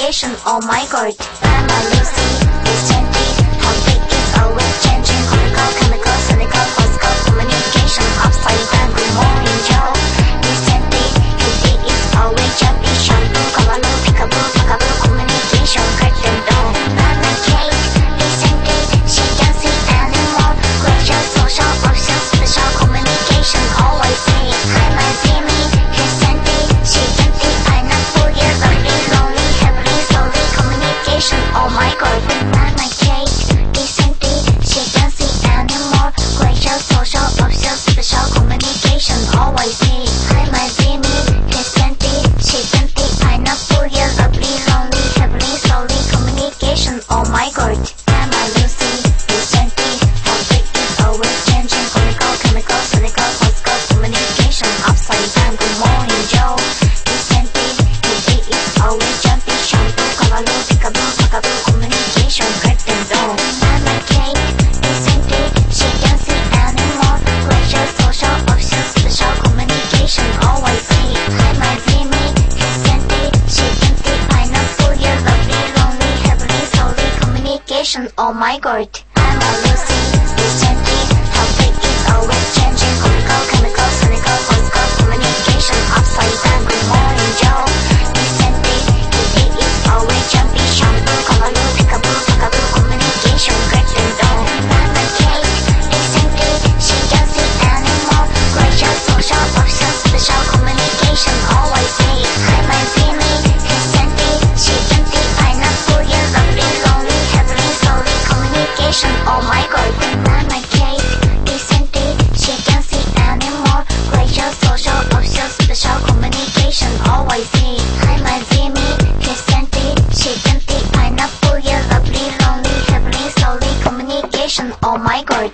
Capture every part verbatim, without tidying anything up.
communication. Oh my god, Mama Lucy is gentle. Topic is always changing. Comical, chemical, cynical, physical communication. Upside down, good morning, Joe. Recently, his beat is always jumpy. Shampoo, kawalu, peekaboo, peekaboo communication. Curtain door, Mama Kate. Recently, she can see animal. Glacial, social, options, special communication. Always say, hi, my Jimmy. Recently, she can see pineapple. You're lovely, lonely, heavily, slowly communication. Oh my god, Mama Kate. Recently, she can see animal. Glacial, social, options, special communication. Always say, hi, my Jimmy. Recently, she can see pineapple. You're lovely, lonely, heavily, slowly communication. Oh my god, Mama Lucy. Recently, her freak is always changing. Comical, chemical, cynical, physical communication. Upside down, good morning, Joe. Recently, his beat is always jumpy. Shampoo, kawalu, peekaboo, peekaboo communication. Curtain door, Mama Kate. Recently, she can see animal. Glacial, social, options, special communication. Always say, hi, my Jimmy. Recently, she can see pineapple. You're lovely, lonely, heavily, slowly communication. Oh my god, Mama Lucy. Recently, her freak is always changing. Comical, chemical, cynical, physical communication. Upside down, good morning, Joe. Recently, his beat is always jumpy. Shampoo, kawalu, peekaboo, peekaboo communication. Curtain door, Mama Kate. Recently, she can see animal. Glacial, social, options, special communication. Always say, hi, my Jimmy. Recently, she can see pineapple. You're lovely, lonely, heavily, slowly communication. Oh my god, Mama Kate. Recently, she can see animal. Glacial, social, options, special communication. Always say, hi, my Jimmy. Recently, she can see pineapple. You're lovely, lonely, heavily, slowly communication. Oh my god.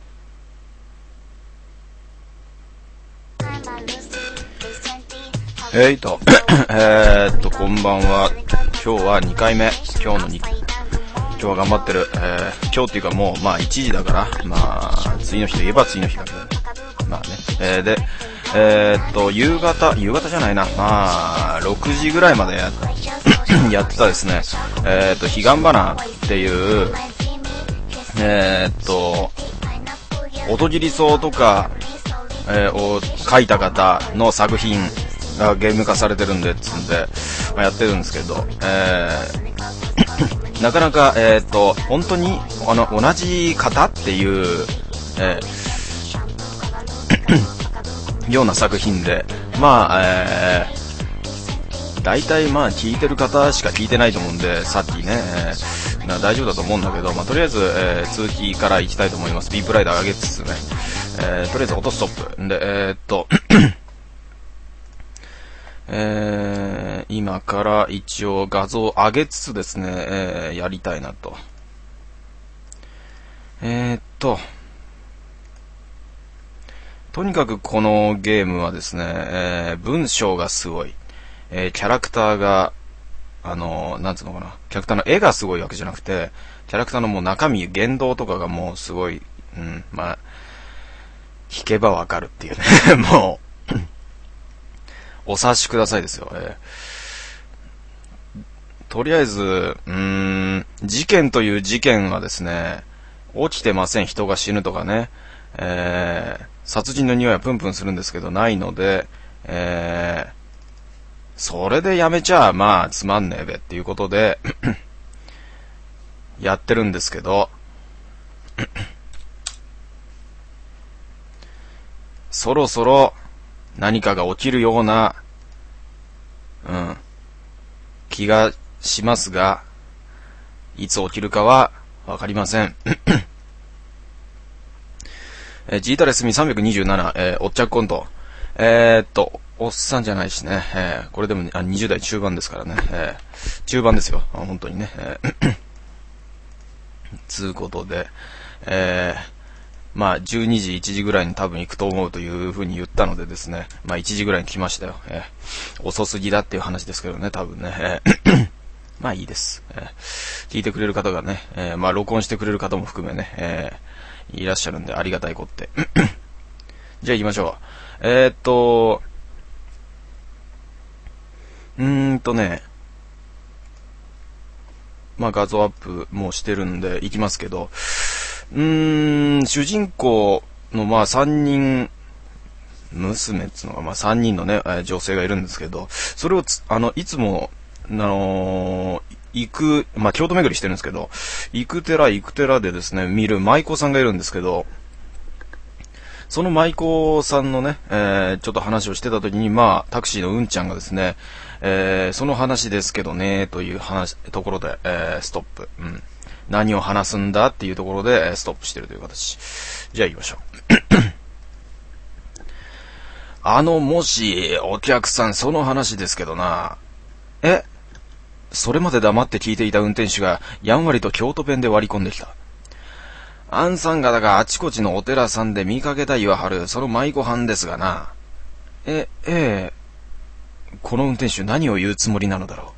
えいと、えーっと、こんばんは。今日はにかいめ。今日のに、今日は頑張ってる。えー、今日っていうかもう、まあいちじだから、まあ、次の日といえば次の日だけど、まあね。えー、で、えーっと、夕方、夕方じゃないな。まあ、ろくじぐらいまでや、やってたですね。えーっと、彼岸花っていう、えーっと、音切り草とか、えー、を書いた方の作品がゲーム化されてるんでつんで、まあ、やってるんですけど、えー、なかなかえー、っと本当にあの同じ方っていう、えー、ような作品で、まあ、えー、大体まあ聞いてる方しか聞いてないと思うんで、さっきね、えー、な大丈夫だと思うんだけど、まあとりあえず、えー、続きからいきたいと思います。ビープライダー上げつつね、えー、とりあえず音ストップで、えー、っとえー、今から一応画像を上げつつですね、えー、やりたいなと。えー、っと、とにかくこのゲームはですね、えー、文章がすごい、えー、キャラクターが、あのー、なんつうのかな、キャラクターの絵がすごいわけじゃなくて、キャラクターのもう中身、言動とかがもうすごい、うん、まあ、弾けばわかるっていうね、もう、お察しくださいですよ、えー、とりあえずうーん事件という事件はですね、起きてません。人が死ぬとかね、えー、殺人の匂いはプンプンするんですけどないので、えー、それでやめちゃまあつまんねえべっていうことでやってるんですけどそろそろ何かが起きるような、うん、気がしますが、いつ起きるかはわかりません。えー、ジータレスミさんびゃくにじゅうなな、えー、おっちゃんコント。えー、っと、おっさんじゃないしね、えー、これでもあにじゅう代中盤ですからね、えー、中盤ですよ、本当にね。えー、つうことで、えー、まあ、じゅうにじ、いちじぐらいに多分行くと思うというふうに言ったのでですね、まあいちじぐらいに来ましたよ。えー、遅すぎだっていう話ですけどね、多分ね。えー、まあいいです、えー。聞いてくれる方がね、えー、まあ録音してくれる方も含めね、えー、いらっしゃるんでありがたいこって。じゃあ行きましょう。えー、っと、うーんとね、 まあ画像アップもしてるんで、いきますけど、うーん、主人公のまあ三人、娘っつうのがまあ三人のね、えー、女性がいるんですけど、それをつ、あの、いつも、あのー、行く、まあ京都巡りしてるんですけど、行く寺行く寺でですね、見る舞妓さんがいるんですけど、その舞妓さんのね、えー、ちょっと話をしてた時に、まあ、タクシーのうんちゃんがですね、えー、その話ですけどね、という話、ところで、えー、ストップ。うん。何を話すんだっていうところで、ストップしてるという形。じゃあ行きましょう。あの、もし、お客さん、その話ですけどな。え？それまで黙って聞いていた運転手が、やんわりと京都弁で割り込んできた。あんさん方があちこちのお寺さんで見かけた言わはる、その舞妓はんですがな。え、ええ、この運転手何を言うつもりなのだろ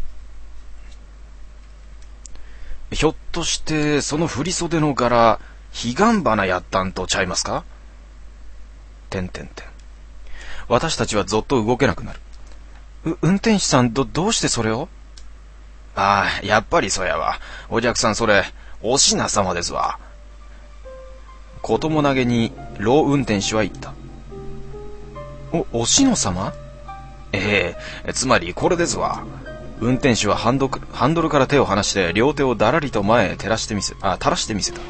う。ひょっとして、その振袖の柄、彼岸花やったんとちゃいますか？てんてんてん。私たちはぞっと動けなくなる。う、運転手さん、ど、どうしてそれを？ああ、やっぱりそやわ。お客さんそれ、お品様ですわ。ことも投げに、老運転手は言った。お、お篠様？ええ、つまりこれですわ。運転手はハンド、ハンドルから手を離して、両手をだらりと前へ照らしてみせ、あ、垂らしてみせた。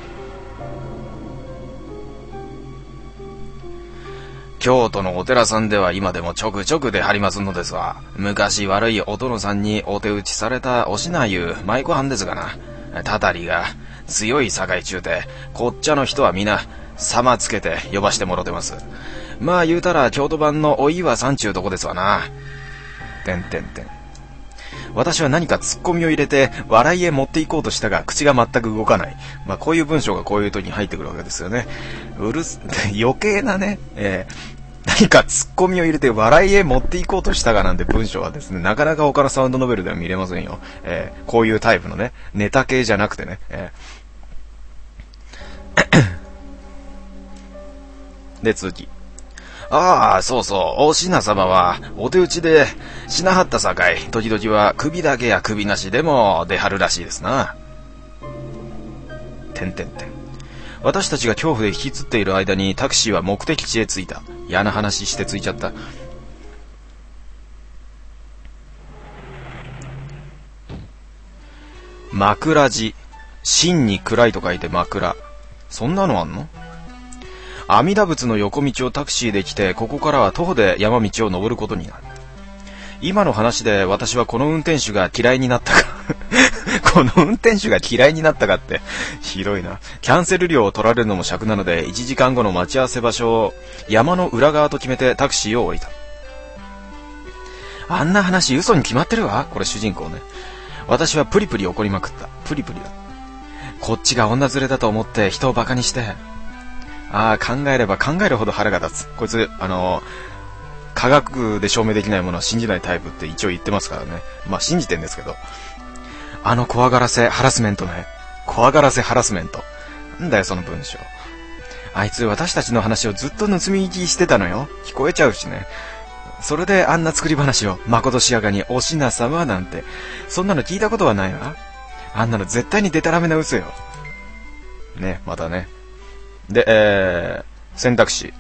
京都のお寺さんでは今でもちょくちょく出張りますのですわ。昔悪いお殿さんにお手打ちされたお品いう舞妓はんですがな。たたりが強い境中で、こっちゃの人は皆、様つけて呼ばしてもろてます。まあ言うたら京都版のお岩さんちゅうとこですわな。てんてんてん。私は何かツッコミを入れて笑いへ持っていこうとしたが口が全く動かない。まあこういう文章がこういう時に入ってくるわけですよね。うるす、余計なね、えー、何かツッコミを入れて笑いへ持っていこうとしたがなんて文章はですね、なかなか他のサウンドノベルでは見れませんよ。えー、こういうタイプのね、ネタ系じゃなくてね。えー、で、続き。ああ、そうそう、お品様は、お手打ちで、しなはったさかい、時々は首だけや首なしでも出はるらしいですな。てんてんてん。私たちが恐怖で引きつっている間にタクシーは目的地へ着いた。嫌な話して着いちゃった。枕地。真に暗いと書いて枕。そんなのあんの？阿弥陀仏の横道をタクシーで来て、ここからは徒歩で山道を登ることになる。今の話で私はこの運転手が嫌いになったかこの運転手が嫌いになったかってひどいな。キャンセル料を取られるのも尺なので、いちじかんごの待ち合わせ場所を山の裏側と決めてタクシーを降りた。あんな話嘘に決まってるわ。これ主人公ね。私はプリプリ怒りまくった。プリプリだ。こっちが女連れだと思って人をバカにして、ああ、考えれば考えるほど腹が立つ。こいつ、あのー、科学で証明できないものは信じないタイプって一応言ってますからね。まあ信じてんですけど。あの怖がらせハラスメントね。怖がらせハラスメント。なんだよその文章。あいつ私たちの話をずっと盗み聞きしてたのよ。聞こえちゃうしね。それであんな作り話をまことしやかにお品様なんて、そんなの聞いたことはないわ。あんなの絶対にデタラメな嘘よ。ね、またね。で、えー、選択肢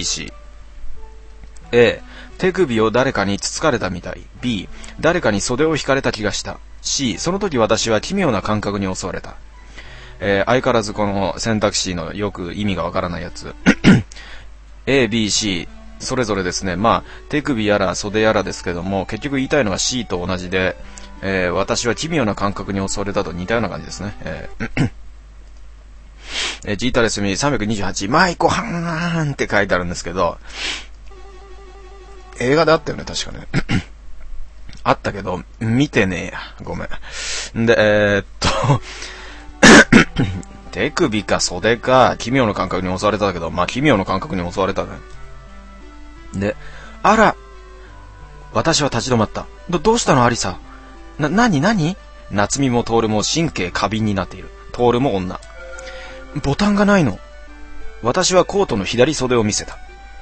A、B、C。A、手首を誰かにつつかれたみたい。B、誰かに袖を引かれた気がした。C、その時私は奇妙な感覚に襲われた。えー、相変わらずこの選択肢のよく意味がわからないやつ。A、B、C、それぞれですね。まあ、手首やら袖やらですけども、結局言いたいのは C と同じで、えー、私は奇妙な感覚に襲われたと似たような感じですね。えーえー、ジータレスミさんびゃくにじゅうはち、マイコハーンって書いてあるんですけど、映画であったよね、確かね。あったけど、見てねえや。ごめん。で、えー、っと、手首か袖か、奇妙な感覚に襲われたけど、まあ、奇妙な感覚に襲われたね。で、あら、私は立ち止まった。ど、どうしたのアリサ？な、なになに？夏美もトールも神経過敏になっている。トールも女。ボタンがないの。私はコートの左袖を見せた。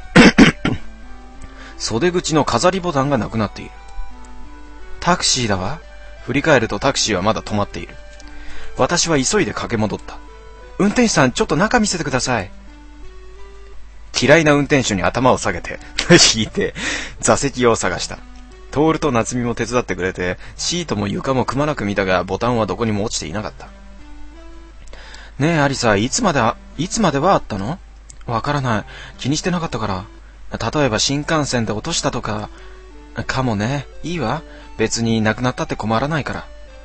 袖口の飾りボタンがなくなっている。タクシーだわ。振り返るとタクシーはまだ止まっている。 私は急いで駆け戻った。運転手さん、ちょっと中見せてください。嫌いな運転手に頭を下げて、引いて、座席を探した。トールと夏美も手伝ってくれて、シートも床もくまなく見たが、ボタンはどこにも落ちていなかった。ねえ、アリサ、いつまで、いつまではあったの？わからない。気にしてなかったから。例えば新幹線で落としたとか。かもね。いいわ。別になくなったって困らないから。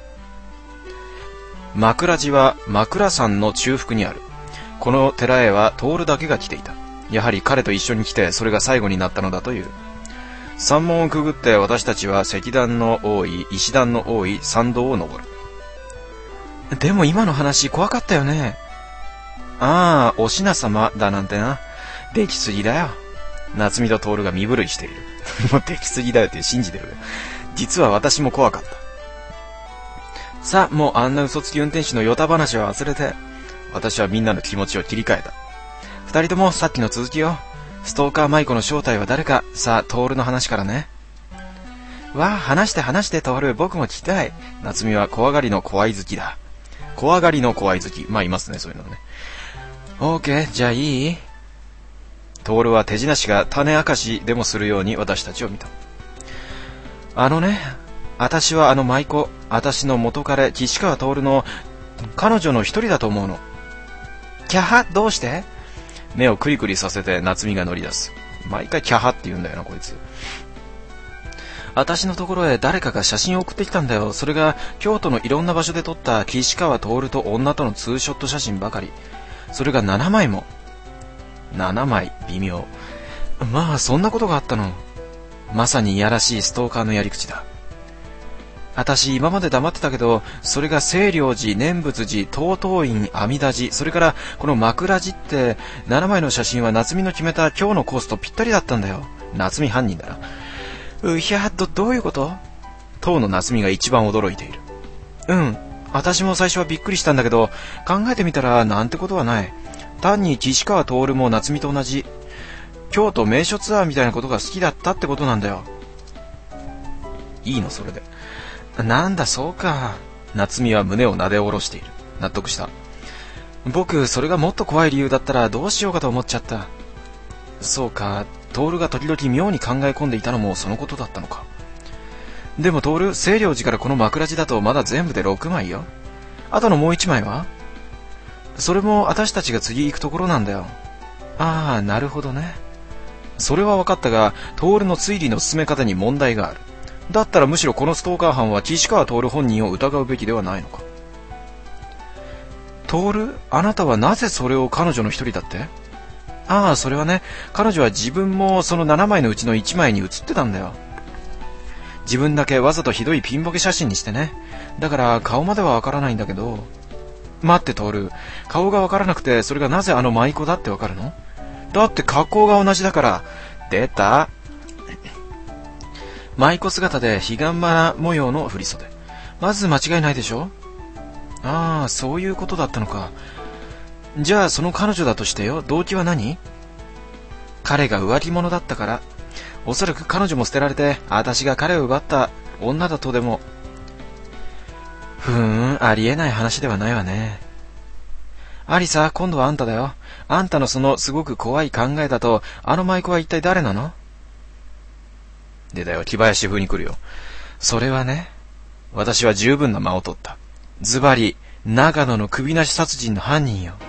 枕地は枕山の中腹にある。この寺へはトールだけが来ていた。やはり彼と一緒に来て、それが最後になったのだという。山門をくぐって私たちは石段の多い、石段の多い山道を登る。でも今の話怖かったよね。ああ、お品様だなんてな。できすぎだよ。夏美とトールが身震いしている。もうできすぎだよって信じてる。実は私も怖かった。さあ、もうあんな嘘つき運転手のヨタ話は忘れて。私はみんなの気持ちを切り替えた。二人ともさっきの続きよ。ストーカー舞子の正体は誰か。さあ、トールの話からね。わあ、話して話してトール、僕も聞きたい。夏美は怖がりの怖い好きだ。怖がりの怖い好き。まあいますね、そういうのね。オーケー、じゃあいい？トールは手品師が種明かしでもするように私たちを見た。あのね、私はあの舞妓、私の元彼、岸川トールの彼女の一人だと思うの。キャハ、どうして？目をクリクリさせて夏美が乗り出す。毎回キャハって言うんだよな、こいつ。私のところへ誰かが写真を送ってきたんだよ。それが京都のいろんな場所で撮った岸川徹と女とのツーショット写真ばかり。それがななまいも。ななまい、微妙。まあそんなことがあったの。まさにいやらしいストーカーのやり口だ。私今まで黙ってたけど、それが清涼寺、念仏寺、東東院、阿弥陀寺、それからこの枕寺ってななまいの写真は夏美の決めた今日のコースとぴったりだったんだよ。夏美犯人だな。うひゃ、ど、どういうこと？当の夏美が一番驚いている。うん、私も最初はびっくりしたんだけど、考えてみたらなんてことはない。単に岸川徹も夏美と同じ、京都名所ツアーみたいなことが好きだったってことなんだよ。いいのそれで。なんだそうか。夏美は胸をなで下ろしている。納得した。僕、それがもっと怖い理由だったらどうしようかと思っちゃった。そうか、徹が時々妙に考え込んでいたのもそのことだったのか。でも徹、清涼寺からこの枕地だとまだ全部でろくまいよ。あとのもういちまいは？それも私たちが次行くところなんだよ。ああ、なるほどね。それは分かったが、徹の推理の進め方に問題がある。だったらむしろこのストーカー犯は岸川徹本人を疑うべきではないのか。徹、あなたはなぜそれを彼女の一人だって？ああ、それはね、彼女は自分もそのななまいのうちのいちまいに写ってたんだよ。自分だけわざとひどいピンボケ写真にしてね。だから顔まではわからないんだけど。待って徹、顔がわからなくてそれがなぜあの舞妓だってわかるの？だって格好が同じだから。出た？舞妓姿で彼岸花模様の振袖。まず間違いないでしょ？ああ、そういうことだったのか。じゃあその彼女だとしてよ、動機は何？彼が浮気者だったから。おそらく彼女も捨てられて、私が彼を奪った女だとでも。ふーん、ありえない話ではないわね。アリサ、今度はあんただよ。あんたのそのすごく怖い考えだと、あの舞妓は一体誰なの？でだよ、木林風に来るよ。それはね、私は十分な間を取った。ズバリ、長野の首なし殺人の犯人よ。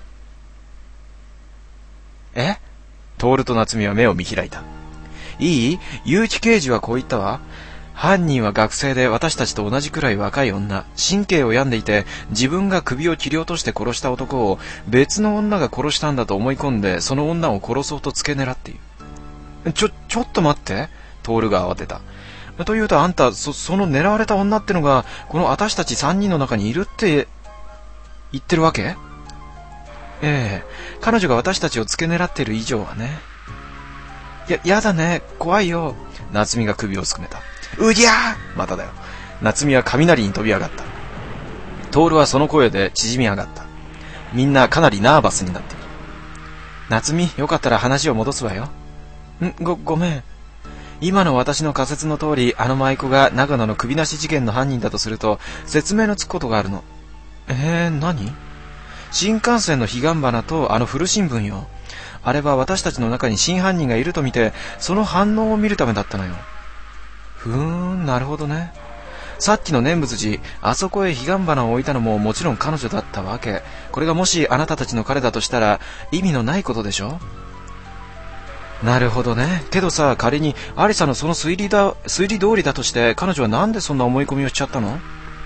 え？徹と夏美は目を見開いた。いい？結城刑事はこう言ったわ。犯人は学生で私たちと同じくらい若い女。神経を病んでいて、自分が首を切り落として殺した男を別の女が殺したんだと思い込んで、その女を殺そうと付け狙っている。ちょ、ちょっと待って。徹が慌てた。というとあんた、そ、その狙われた女ってのが、この私たち三人の中にいるって言ってるわけ？ええ、彼女が私たちを付け狙っている以上はね。や、やだね、怖いよ。夏美が首をすくめた。うぎゃー！まただよ。夏美は雷に飛び上がった。徹はその声で縮み上がった。みんなかなりナーバスになっている。夏美、よかったら話を戻すわよ。ん、ご、ごめん。今の私の仮説の通り、あの舞妓が長野の首なし事件の犯人だとすると、説明のつくことがあるの。 えー、何？新幹線の彼岸花とあの古新聞よ。あれは私たちの中に真犯人がいると見て、その反応を見るためだったのよ。ふーん、なるほどね。さっきの念仏寺、あそこへ彼岸花を置いたのももちろん彼女だったわけ。これがもしあなたたちの彼だとしたら意味のないことでしょ。なるほどね。けどさ、仮にアリサのその推理だ、推理通りだとして彼女はなんでそんな思い込みをしちゃったの？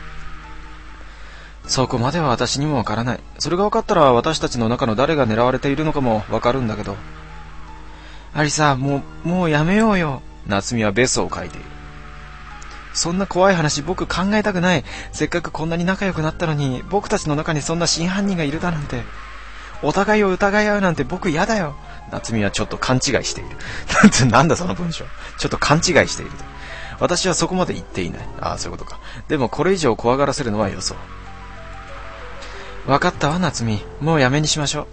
そこまでは私にもわからない。それが分かったら私たちの中の誰が狙われているのかもわかるんだけど。アリサ、もう、もうやめようよ。夏美はベソを書いている。そんな怖い話僕考えたくない。せっかくこんなに仲良くなったのに、僕たちの中にそんな真犯人がいるだなんて。お互いを疑い合うなんて僕嫌だよ。夏美はちょっと勘違いしている。なんて、なんだその文章。ちょっと勘違いしている。私はそこまで言っていない。ああ、そういうことか。でもこれ以上怖がらせるのはよそう。わかったわ、夏美。もうやめにしましょ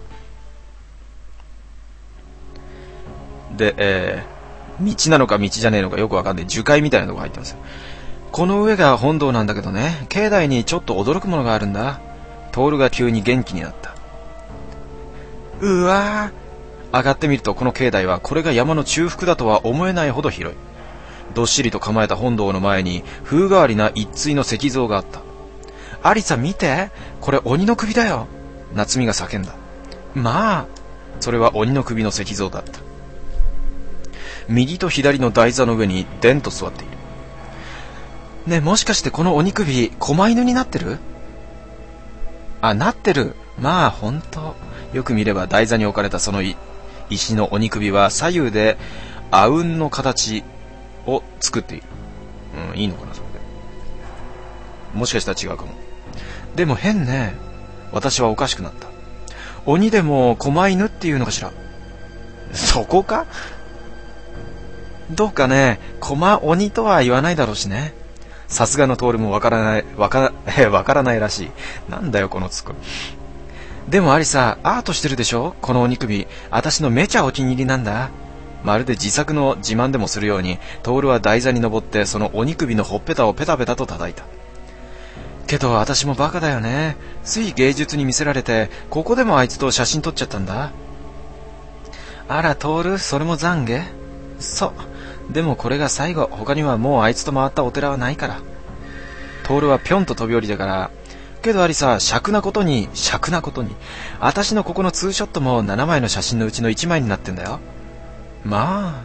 う。で、えー、道なのか道じゃねえのかよくわかんない樹海みたいなとこ入ってますよ。この上が本堂なんだけどね、境内にちょっと驚くものがあるんだ。トールが急に元気になった。うわー、上がってみるとこの境内はこれが山の中腹だとは思えないほど広い。どっしりと構えた本堂の前に風変わりな一対の石像があった。アリサ見て、これ鬼の首だよ。夏美が叫んだ。まあ、それは鬼の首の石像だった。右と左の台座の上にでんと座っている。ねえ、もしかしてこの鬼首狛犬になってる？あ、なってる。まあほんと。よく見れば台座に置かれたその石の鬼首は左右であうんの形を作っている。うん、いいのかなそれで。もしかしたら違うかも。でも変ね。私はおかしくなった。鬼でも狛犬っていうのかしら。そこか？どうかね、狛鬼とは言わないだろうしね。さすがのトールもわからない、わから、わからないらしい。なんだよこのツッコミ。でもアリサ、アートしてるでしょこの鬼首。私のめちゃお気に入りなんだ。まるで自作の自慢でもするように、トールは台座に登ってその鬼首のほっぺたをペタペタと叩いた。けど私もバカだよね。つい芸術に見せられて、ここでもあいつと写真撮っちゃったんだ。あらトール、それも懺悔？そう。でもこれが最後。他にはもうあいつと回ったお寺はないから。トールはぴょんと飛び降りたから。けどアリサ、尺なことに、尺なことに。私のここのツーショットもななまいの写真のうちのいちまいになってんだよ。まあ。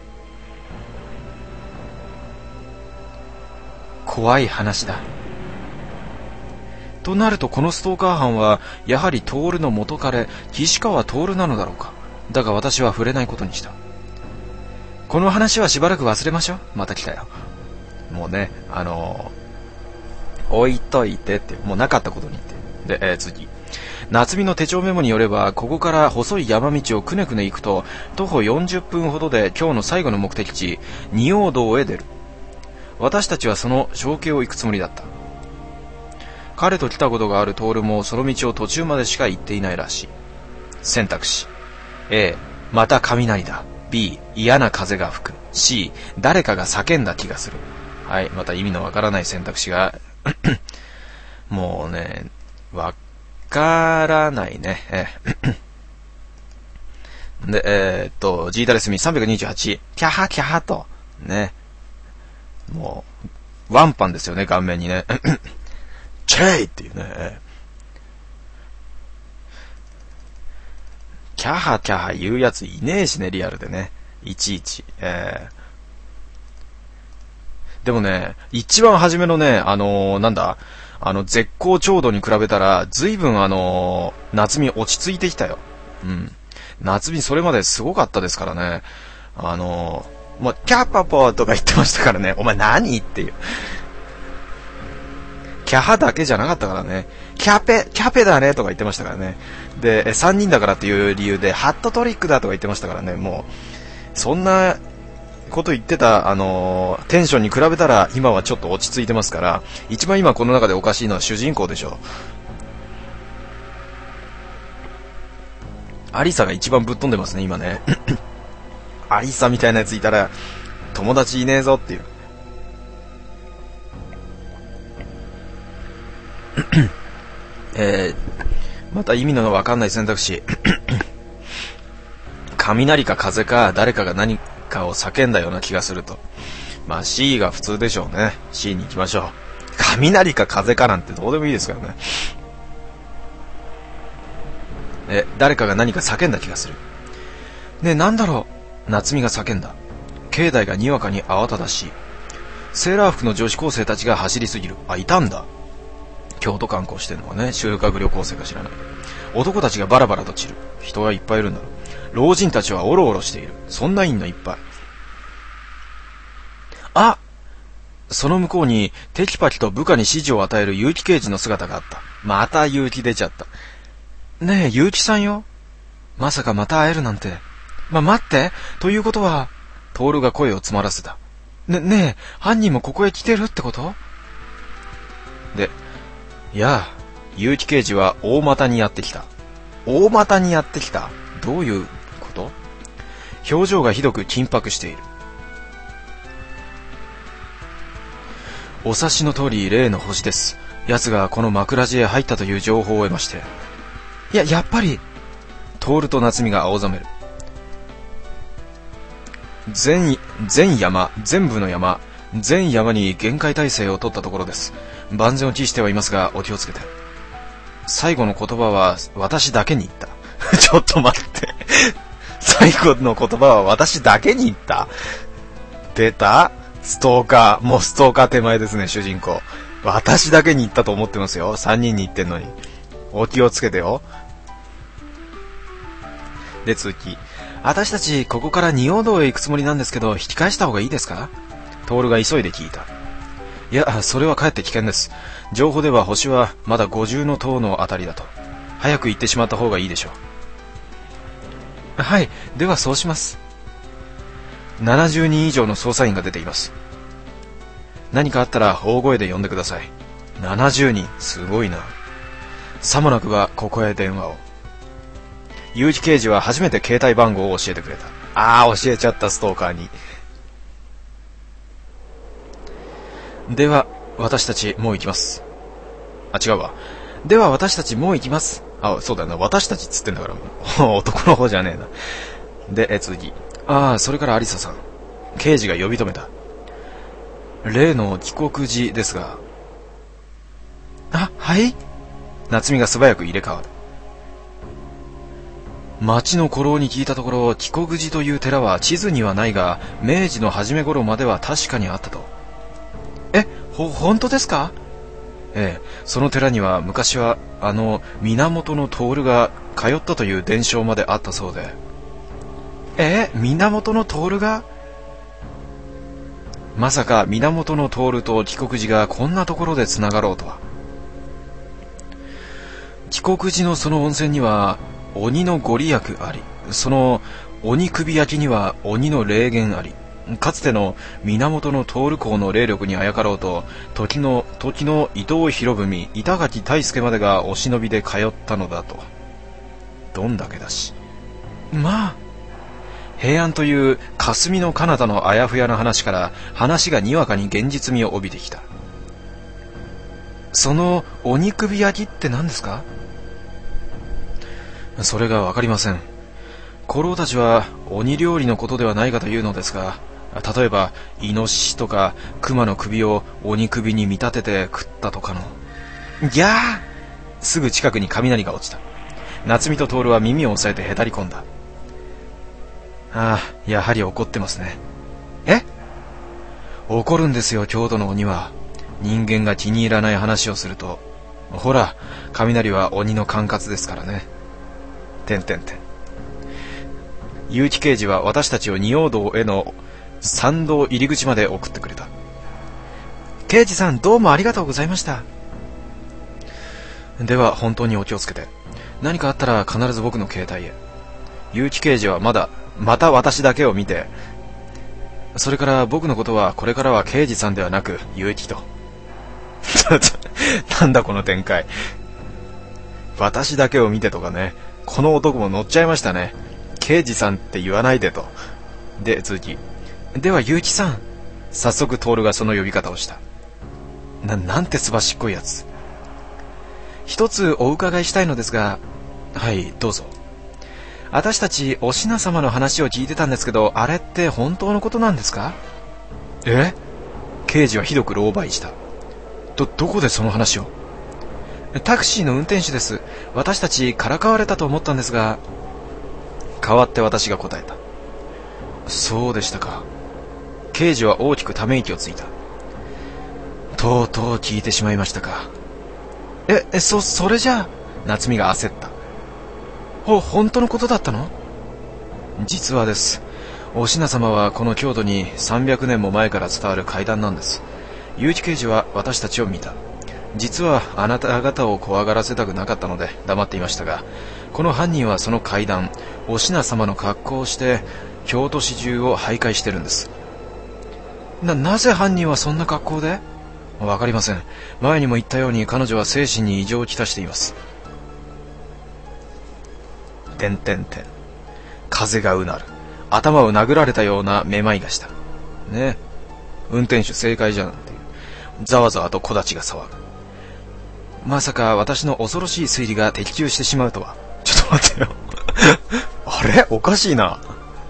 怖い話だ。となるとこのストーカー犯はやはりトールの元彼岸川トールなのだろうか。だが私は触れないことにした。この話はしばらく忘れましょう。また来たよ。もうね、あのー、置いといてってもうなかったことに言って。で、えー、次夏美の手帳メモによれば、ここから細い山道をくねくね行くと徒歩よんじゅっぷんほどで今日の最後の目的地仁王堂へ出る。私たちはその小径を行くつもりだった。彼と来たことがあるトールもその道を途中までしか行っていないらしい。選択肢 A、 また雷だ。 B、 嫌な風が吹く。 C、 誰かが叫んだ気がする。はい、また意味のわからない選択肢がもうね、わからないね。で、えー、っと G ダレスミさんびゃくにじゅうはち、キャハキャハとね、もうワンパンですよね、顔面にねチェイっていうね。キャハキャハ言うやついねえしね、リアルでね。いちいち。えー、でもね、一番初めのね、あのー、なんだ、あの、絶好調度に比べたら、随分あのー、夏美落ち着いてきたよ。うん。夏美それまですごかったですからね。あのー、もう、キャッパポーとか言ってましたからね。お前何っていう。キャハだけじゃなかったからね。キャペ、キャペだねとか言ってましたからね。で、さんにんだからっていう理由で、ハットトリックだとか言ってましたからね。もう、そんなこと言ってた、あのー、テンションに比べたら、今はちょっと落ち着いてますから、一番今この中でおかしいのは主人公でしょ。アリサが一番ぶっ飛んでますね、今ね。アリサみたいなやついたら、友達いねえぞっていう。 えー、また意味のわかんない選択肢。雷か風か誰かが何かを叫んだような気がすると。まあ C が普通でしょうね。C に行きましょう。雷か風かなんてどうでもいいですからね。え、誰かが何か叫んだ気がする。ねえ、なんだろう。夏美が叫んだ。境内がにわかに慌ただしい。セーラー服の女子高生たちが走りすぎる。あ、いたんだ。京都観光してるのはね、修学旅行生か知らない。男たちがバラバラと散る。人がいっぱいいるんだ。老人たちはオロオロしている。そんないんのいっぱい。あ、その向こうにテキパキと部下に指示を与える結城刑事の姿があった。また結城出ちゃった。ねえ、結城さんよ。まさかまた会えるなんて。ま、待って。ということは、徹が声を詰まらせた。ね、ねえ、犯人もここへ来てるってこと？で、いや、結城刑事は大股にやってきた。大股にやってきた？どういうこと？表情がひどく緊迫している。お察しの通り例の星です。奴がこの枕地へ入ったという情報を得まして。いや、やっぱり、徹と夏美が青ざめる。全、全山、全部の山、全山に厳戒態勢を取ったところです。万全を期してはいますが、お気をつけて。最後の言葉は私だけに言った。ちょっと待って。最後の言葉は私だけに言った。出た？ストーカー。もうストーカー手前ですね、主人公。私だけに言ったと思ってますよ。三人に言ってんのに。お気をつけてよ。で、続き。私たち、ここから仁王堂へ行くつもりなんですけど、引き返した方がいいですか？徹が急いで聞いた。いや、それはかえって危険です。情報では星はまだ五重の塔のあたりだと。早く行ってしまった方がいいでしょう。はい、ではそうします。ななじゅうにん以上の捜査員が出ています。何かあったら大声で呼んでください。ななじゅうにん、すごいな。さもなくばここへ電話を。結城刑事は初めて携帯番号を教えてくれた。ああ、教えちゃった、ストーカーに。では、私たちもう行きます。あ、違うわ。では、私たちもう行きます。あ、そうだよな。私たちっつってんだから、男の方じゃねえな。で、え、次。ああ、それからアリサさん。刑事が呼び止めた。例の帰国時ですが。あ、はい？夏美が素早く入れ替わる。町の古老に聞いたところ、帰国寺という寺は地図にはないが、明治の初め頃までは確かにあったと。え、ほ、本当ですか？ええ、その寺には昔はあの源徹が通ったという伝承まであったそうで。え、源徹が？まさか源徹と帰国寺がこんなところでつながろうとは。帰国寺のその温泉には鬼のご利益あり、その鬼首焼きには鬼の霊言あり、かつての源徹公の霊力にあやかろうと、時の時の伊藤博文、板垣大輔までがお忍びで通ったのだと。どんだけだし。まあ、平安という霞の彼方のあやふやな話から話がにわかに現実味を帯びてきた。その鬼首焼きって何ですか？それがわかりません。古老たちは鬼料理のことではないかというのですが、例えばイノシシとか熊の首を鬼首に見立てて食ったとかの。ギャー！すぐ近くに雷が落ちた。夏美と徹は耳を押さえてへたり込んだ。ああ、やはり怒ってますね。え？怒るんですよ、京都の鬼は。人間が気に入らない話をすると。ほら、雷は鬼の管轄ですからね。てんてんてん。結城刑事は私たちを仁王堂への参道入り口まで送ってくれた。刑事さん、どうもありがとうございました。では本当にお気をつけて。何かあったら必ず僕の携帯へ。結城刑事はまだまた私だけを見て、それから僕のことはこれからは刑事さんではなく結城と。なんだこの展開。私だけを見てとかね。この男も乗っちゃいましたね。刑事さんって言わないでと。で、続き。では結城さん。早速徹がその呼び方をした。な、なんてすばしっこいやつ。 一つお伺いしたいのですが。はい、どうぞ。私たちお品様の話を聞いてたんですけど、あれって本当のことなんですか？え？刑事はひどく狼狽した。ど、どこでその話を？タクシーの運転手です。私たちからかわれたと思ったんですが。代わって私が答えた。そうでしたか。刑事は大きくため息をついた。とうとう聞いてしまいましたか。え、え、そ、それじゃあ、夏美が焦った。ほ、本当のことだったの？実はです。お品様はこの京都にさんびゃくねんも前から伝わる怪談なんです。結城刑事は私たちを見た。実はあなた方を怖がらせたくなかったので黙っていましたが、この犯人はその怪談、お品様の格好をして京都市中を徘徊してるんです。な、なぜ犯人はそんな格好で？わかりません。前にも言ったように彼女は精神に異常をきたしています。てんてんてん。風がうなる。頭を殴られたようなめまいがした。ね。運転手正解じゃんっていう。ざわざわと小立ちが騒ぐ。まさか私の恐ろしい推理が的中してしまうとは。ちょっと待ってよ。あれ？おかしいな。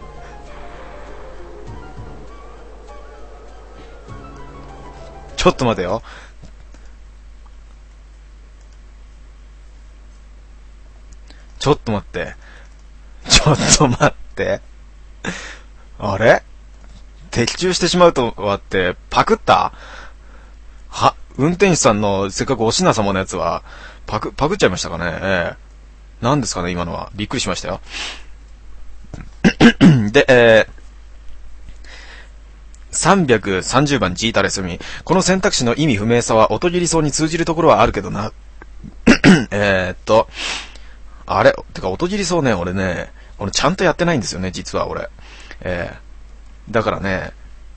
ちょっと待てよ。ちょっと待って。ちょっと待って。あれ？的中してしまうとはってパクった？は、運転手さんのせっかくお品様のやつはパク、パクっちゃいましたかね。ええ。何ですかね今のは。びっくりしましたよ。で、えー、さんびゃくさんじゅうばんジータレスミ。この選択肢の意味不明さは音切りそうに通じるところはあるけどな。えーっと、あれてか音切りそうね、俺ね、俺ちゃんとやってないんですよね、実は俺。えー、だからね、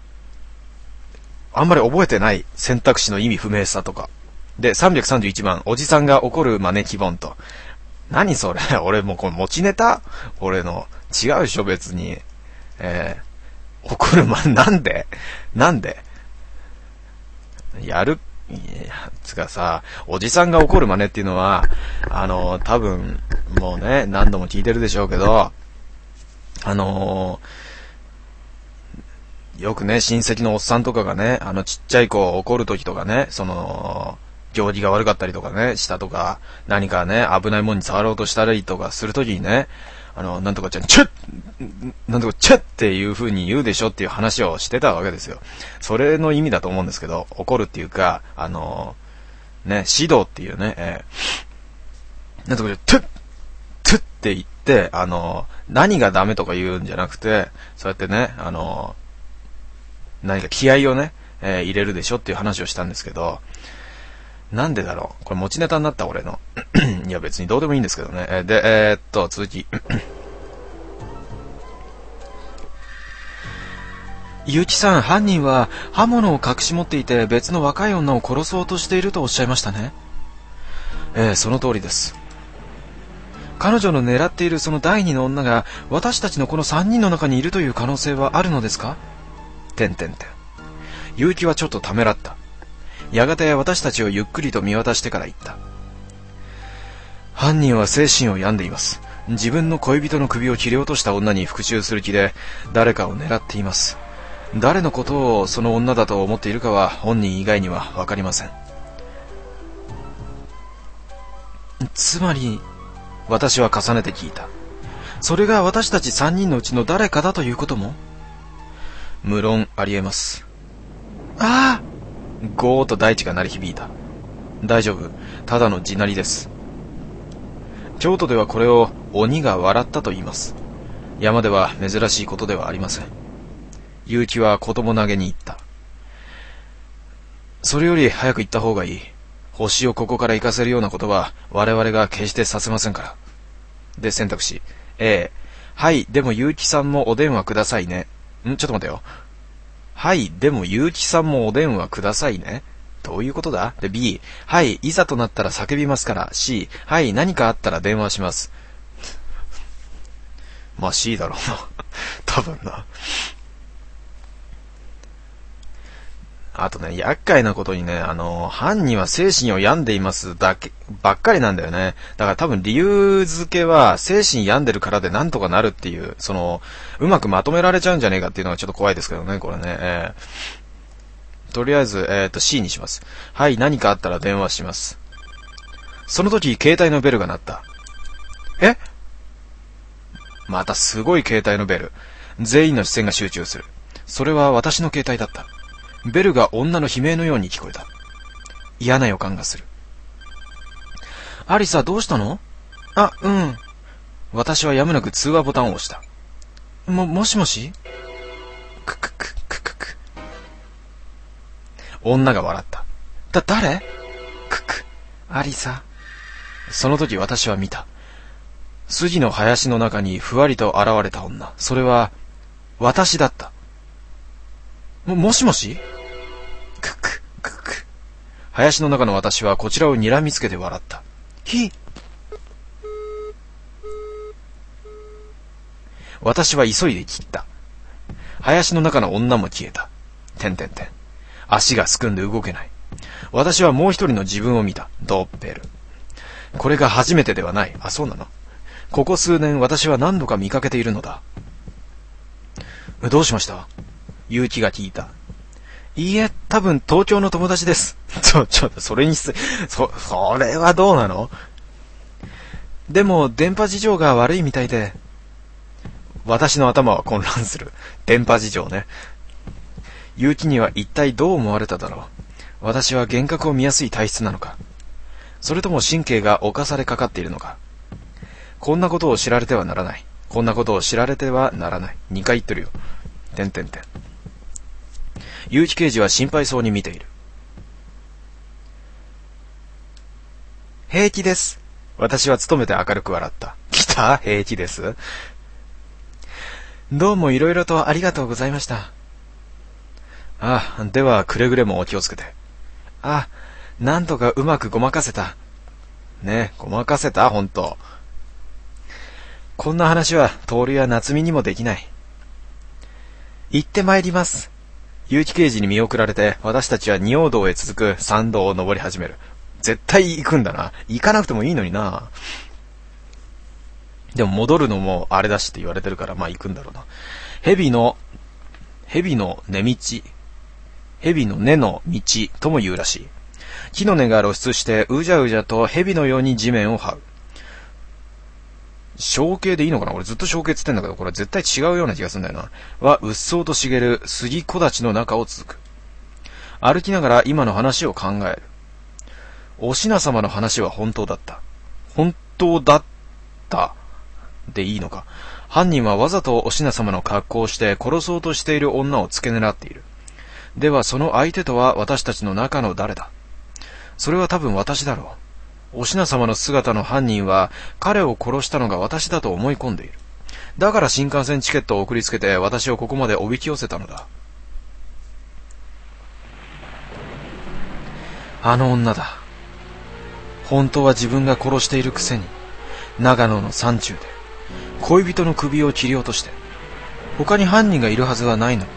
あんまり覚えてない選択肢の意味不明さとか。で、さんびゃくさんじゅういちばん、おじさんが怒る招き本と。何それ俺もうこれ持ちネタ俺の。違うでしょ別に。えー、怒るま、なんでなんでやる、いや、つかさ、おじさんが怒る真似っていうのは、あの、多分、もうね、何度も聞いてるでしょうけど、あのー、よくね、親戚のおっさんとかがね、あの、ちっちゃい子を怒るときとかね、その、行儀が悪かったりとかね、したとか、何かね、危ないもんに触ろうとしたりとかするときにね、あの、なんとかちゃん、チュッなんとかチュッっていう風に言うでしょっていう話をしてたわけですよ。それの意味だと思うんですけど、怒るっていうか、あの、ね、指導っていうね、えー、なんとかちゃん、トゥットゥッって言って、あの、何がダメとか言うんじゃなくて、そうやってね、あの、何か気合をね、えー、入れるでしょっていう話をしたんですけど、なんでだろうこれ持ちネタになった俺の。いや別にどうでもいいんですけどね。で、えー、っと、続き。ゆうきさん、犯人は刃物を隠し持っていて別の若い女を殺そうとしているとおっしゃいましたね。えー、その通りです。彼女の狙っているその第二の女が私たちのこの三人の中にいるという可能性はあるのですか？てんてんてん。ゆうきはちょっとためらった。やがて私たちをゆっくりと見渡してから言った。犯人は精神を病んでいます。自分の恋人の首を切り落とした女に復讐する気で誰かを狙っています。誰のことをその女だと思っているかは本人以外にはわかりません。つまり、私は重ねて聞いた。それが私たち三人のうちの誰かだということも？無論ありえます。ああ！ゴーと大地が鳴り響いた。大丈夫。ただの地鳴りです。京都ではこれを鬼が笑ったと言います。山では珍しいことではありません。結城は子供投げに言った。それより早く行った方がいい。星をここから行かせるようなことは我々が決してさせませんから。で、選択肢。A。はい、でも結城さんもお電話くださいね。んちょっと待てよ。はい、でも結城さんもお電話くださいね。どういうことだ？で、B。はい、いざとなったら叫びますから。C。はい、何かあったら電話します。まあ C だろうな。多分な。 あとね、厄介なことにね、あの、犯人は精神を病んでいますだけ、ばっかりなんだよね。だから多分理由付けは、精神病んでるからでなんとかなるっていう、その、うまくまとめられちゃうんじゃねえかっていうのがちょっと怖いですけどね、これね。えー、とりあえず、えっと、C にします。はい、何かあったら電話します。その時、携帯のベルが鳴った。え？またすごい携帯のベル。全員の視線が集中する。それは私の携帯だった。ベルが女の悲鳴のように聞こえた。嫌な予感がする。アリサ、どうしたの？あ、うん。私はやむなく通話ボタンを押した。も、もしもし？くくくくくく。女が笑った。だ、誰？くく。アリサ。その時私は見た。筋の林の中にふわりと現れた女。それは、私だった。も、もしもし？くく、くく。林の中の私はこちらを睨みつけて笑った。ひ。私は急いで切った。林の中の女も消えた。てんてんてん。足がすくんで動けない。私はもう一人の自分を見た。ドッペル。これが初めてではない。あ、そうなの？ここ数年私は何度か見かけているのだ。どうしました？結城が聞いた。いいえ、多分東京の友達です。ちょ、ちょっとそれにす、そ、それはどうなの？でも電波事情が悪いみたいで。私の頭は混乱する。電波事情ね。結城には一体どう思われただろう。私は幻覚を見やすい体質なのか。それとも神経が侵されかかっているのか。こんなことを知られてはならない。こんなことを知られてはならない。二回言ってるよ。てんてんてん。結城刑事は心配そうに見ている。平気です。私は努めて明るく笑った。来た？平気です。どうもいろいろとありがとうございました。ああ、ではくれぐれもお気をつけて。あ、なんとかうまくごまかせた。ね、ごまかせた？ほんと。こんな話は徹や夏美にもできない。行ってまいります。結城刑事に見送られて、私たちは仁王道へ続く山道を登り始める。絶対行くんだな。行かなくてもいいのにな。でも戻るのもあれだしって言われてるから、まあ行くんだろうな。蛇の、蛇の根道、蛇の根の道とも言うらしい。木の根が露出してうじゃうじゃと蛇のように地面を這う。象形でいいのかな？俺ずっと象形つってんだけど、これ絶対違うような気がするんだよな。は、うっそうと茂る杉木立の中を続く。歩きながら今の話を考える。お品様の話は本当だった。本当だったでいいのか。犯人はわざとお品様の格好をして殺そうとしている女を付け狙っている。ではその相手とは私たちの中の誰だ？それは多分私だろう。お品様の姿の犯人は彼を殺したのが私だと思い込んでいる。だから新幹線チケットを送りつけて私をここまでおびき寄せたのだ。あの女だ。本当は自分が殺しているくせに長野の山中で恋人の首を切り落として他に犯人がいるはずはないのに。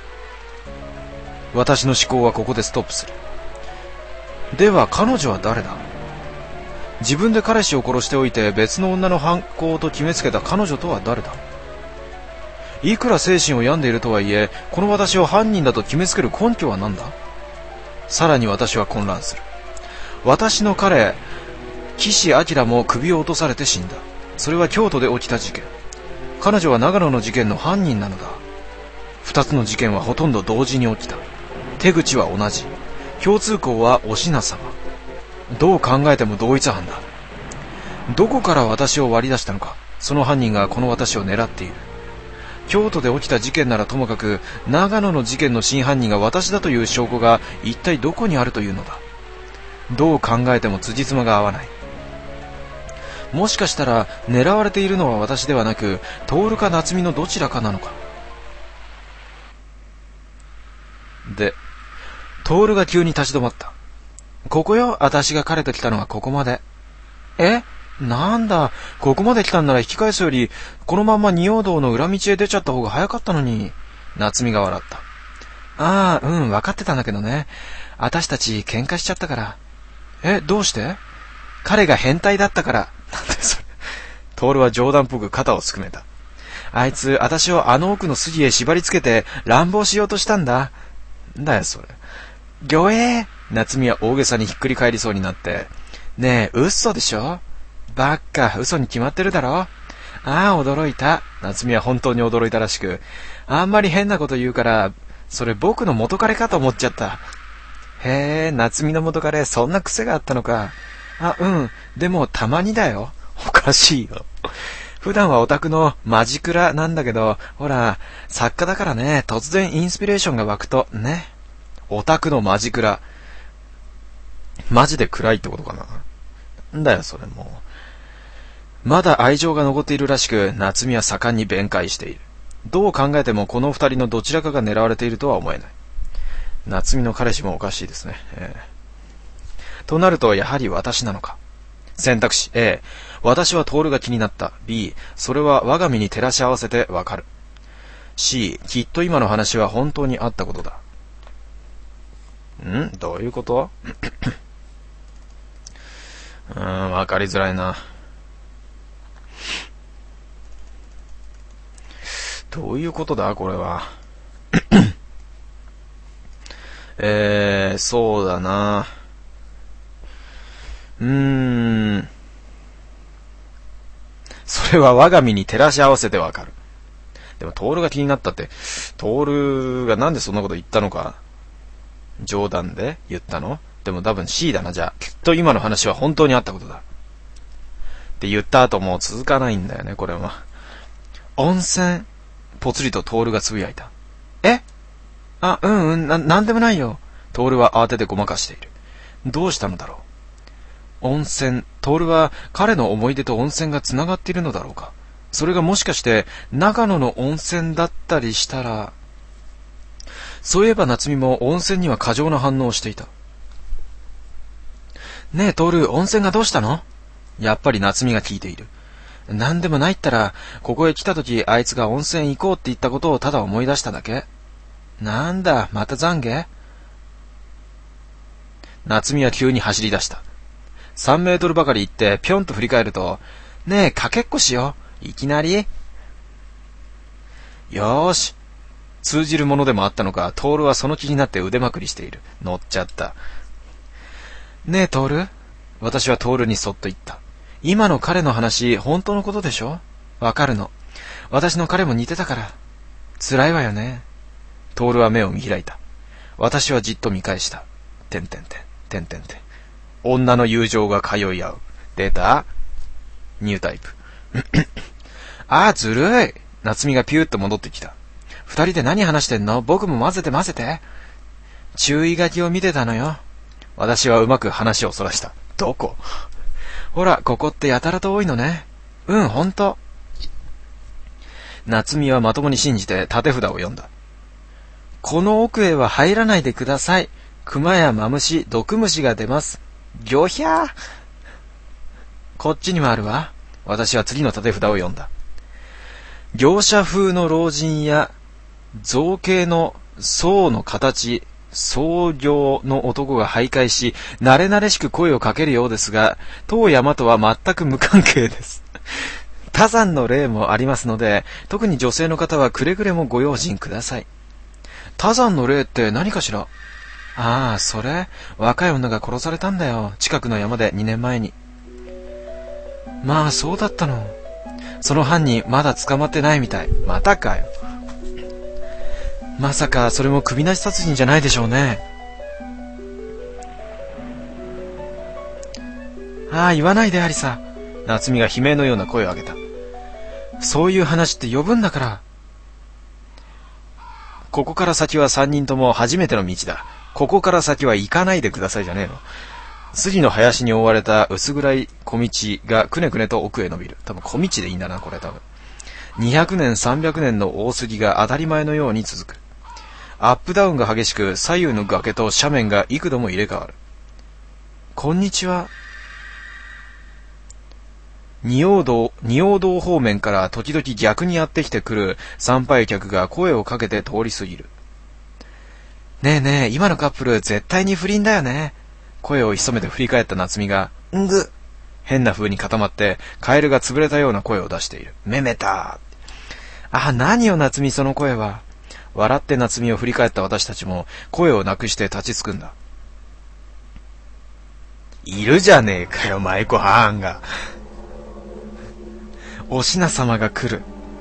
私の思考はここでストップする。では彼女は誰だ？自分で彼氏を殺しておいて別の女の犯行と決めつけた彼女とは誰だ？いくら精神を病んでいるとはいえ、この私を犯人だと決めつける根拠は何だ？さらに私は混乱する。私の彼、岸明も首を落とされて死んだ。それは京都で起きた事件。彼女は長野の事件の犯人なのだ。二つの事件はほとんど同時に起きた。手口は同じ。共通項はお品様。どう考えても同一犯だ。どこから私を割り出したのか。その犯人がこの私を狙っている。京都で起きた事件ならともかく、長野の事件の真犯人が私だという証拠が一体どこにあるというのだ。どう考えても辻褄が合わない。もしかしたら狙われているのは私ではなく、徹か夏美のどちらかなのか。で、徹が急に立ち止まった。ここよ、私が彼と来たのはここまで。え？なんだ、ここまで来たんなら引き返すより、このまんま仁王道の裏道へ出ちゃった方が早かったのに。夏美が笑った。 ああ、うん、分かってたんだけどね。私たち喧嘩しちゃったから。え、どうして？彼が変態だったから。なんでそれ。トールは冗談っぽく肩をすくめた。あいつ、私をあの奥の筋へ縛り付けて乱暴しようとしたんだ。んだよ、それ。ぎょえー。夏美は大げさにひっくり返りそうになって。ねえ、嘘でしょ？ばっか、嘘に決まってるだろ？ああ、驚いた。夏美は本当に驚いたらしく。あんまり変なこと言うから、それ僕の元彼かと思っちゃった。へえ、夏美の元彼、そんな癖があったのか。あ、うん。でも、たまにだよ。おかしいよ。普段はオタクのマジクラなんだけど、ほら、作家だからね、突然インスピレーションが湧くと、ね。オタクのマジクラ。マジで暗いってことかな。んだよ、それもう。まだ愛情が残っているらしく、夏美は盛んに弁解している。どう考えてもこの二人のどちらかが狙われているとは思えない。夏美の彼氏もおかしいですね。えー、となると、やはり私なのか。選択肢 A、私はトールが気になった。 B、それは我が身に照らし合わせてわかる。 C、きっと今の話は本当にあったことだ。ん？どういうこと？うーん、わかりづらいな。どういうことだこれは。えー、そうだな。うーん。それは我が身に照らし合わせてわかる。でも、トールが気になったって、トールがなんでそんなこと言ったのか、冗談で言ったの？でも多分 C だな、じゃあ。きっと今の話は本当にあったことだ。って言った後もう続かないんだよね、これは。温泉、ぽつりとトールがつぶやいた。え？あ、うんうん、な、なんでもないよ。トールは慌ててごまかしている。どうしたのだろう。温泉、トールは彼の思い出と温泉がつながっているのだろうか。それがもしかして長野の温泉だったりしたら。そういえば夏美も温泉には過剰な反応をしていた。ねえトール、温泉がどうしたの？やっぱり夏美が聞いている。なんでもないったら、ここへ来た時あいつが温泉行こうって言ったことをただ思い出しただけ。なんだ、また懺悔？夏美は急に走り出した。さんメートルばかり行ってぴょんと振り返ると、ねえ、かけっこしよう。いきなり？よーし。通じるものでもあったのか、トールはその気になって腕まくりしている。乗っちゃった。ねえ、トール？私はトールにそっと言った。今の彼の話、本当のことでしょ？わかるの。私の彼も似てたから。辛いわよね。トールは目を見開いた。私はじっと見返した。てんてんてん、てんてんてん。女の友情が通い合う。出た？ニュータイプ。ああ、ずるい。夏美がピューッと戻ってきた。二人で何話してんの？僕も混ぜて混ぜて。注意書きを見てたのよ。私はうまく話をそらした。どこ？ほら、ここってやたらと多いのね。うん、ほんと。夏美はまともに信じて縦札を読んだ。この奥へは入らないでください。熊やマムシ、毒虫が出ます。ギョヒャー。こっちにもあるわ。私は次の縦札を読んだ。業者風の老人や造形の層の形、創業の男が徘徊し、慣れ慣れしく声をかけるようですが、当山とは全く無関係です。他山の例もありますので、特に女性の方はくれぐれもご用心ください。他山の例って何かしら？ああ、それ、若い女が殺されたんだよ。近くの山でにねんまえに。まあ、そうだったの。その犯人、まだ捕まってないみたい。またかよ。まさか、それも首なし殺人じゃないでしょうね。ああ、言わないで、アリサ。夏美が悲鳴のような声を上げた。そういう話って呼ぶんだから。ここから先は三人とも初めての道だ。ここから先は行かないでくださいじゃねえの。杉の林に覆われた薄暗い小道がくねくねと奥へ伸びる。多分小道でいいんだな、これ多分。にひゃくねん、さんびゃくねんの大杉が当たり前のように続く。アップダウンが激しく、左右の崖と斜面が幾度も入れ替わる。こんにちは。仁王堂、仁王堂方面から時々逆にやってきてくる参拝客が声をかけて通り過ぎる。 ねえねえ、今のカップル絶対に不倫だよね。声を潜めて振り返った夏美が、んぐ。変な風に固まって、カエルが潰れたような声を出している。めめた。あ、何よ夏美、その声は。笑って夏美を振り返った私たちも、声をなくして立ちすくんだ。いるじゃねえかよ、舞妓はーんが。お品様が来る。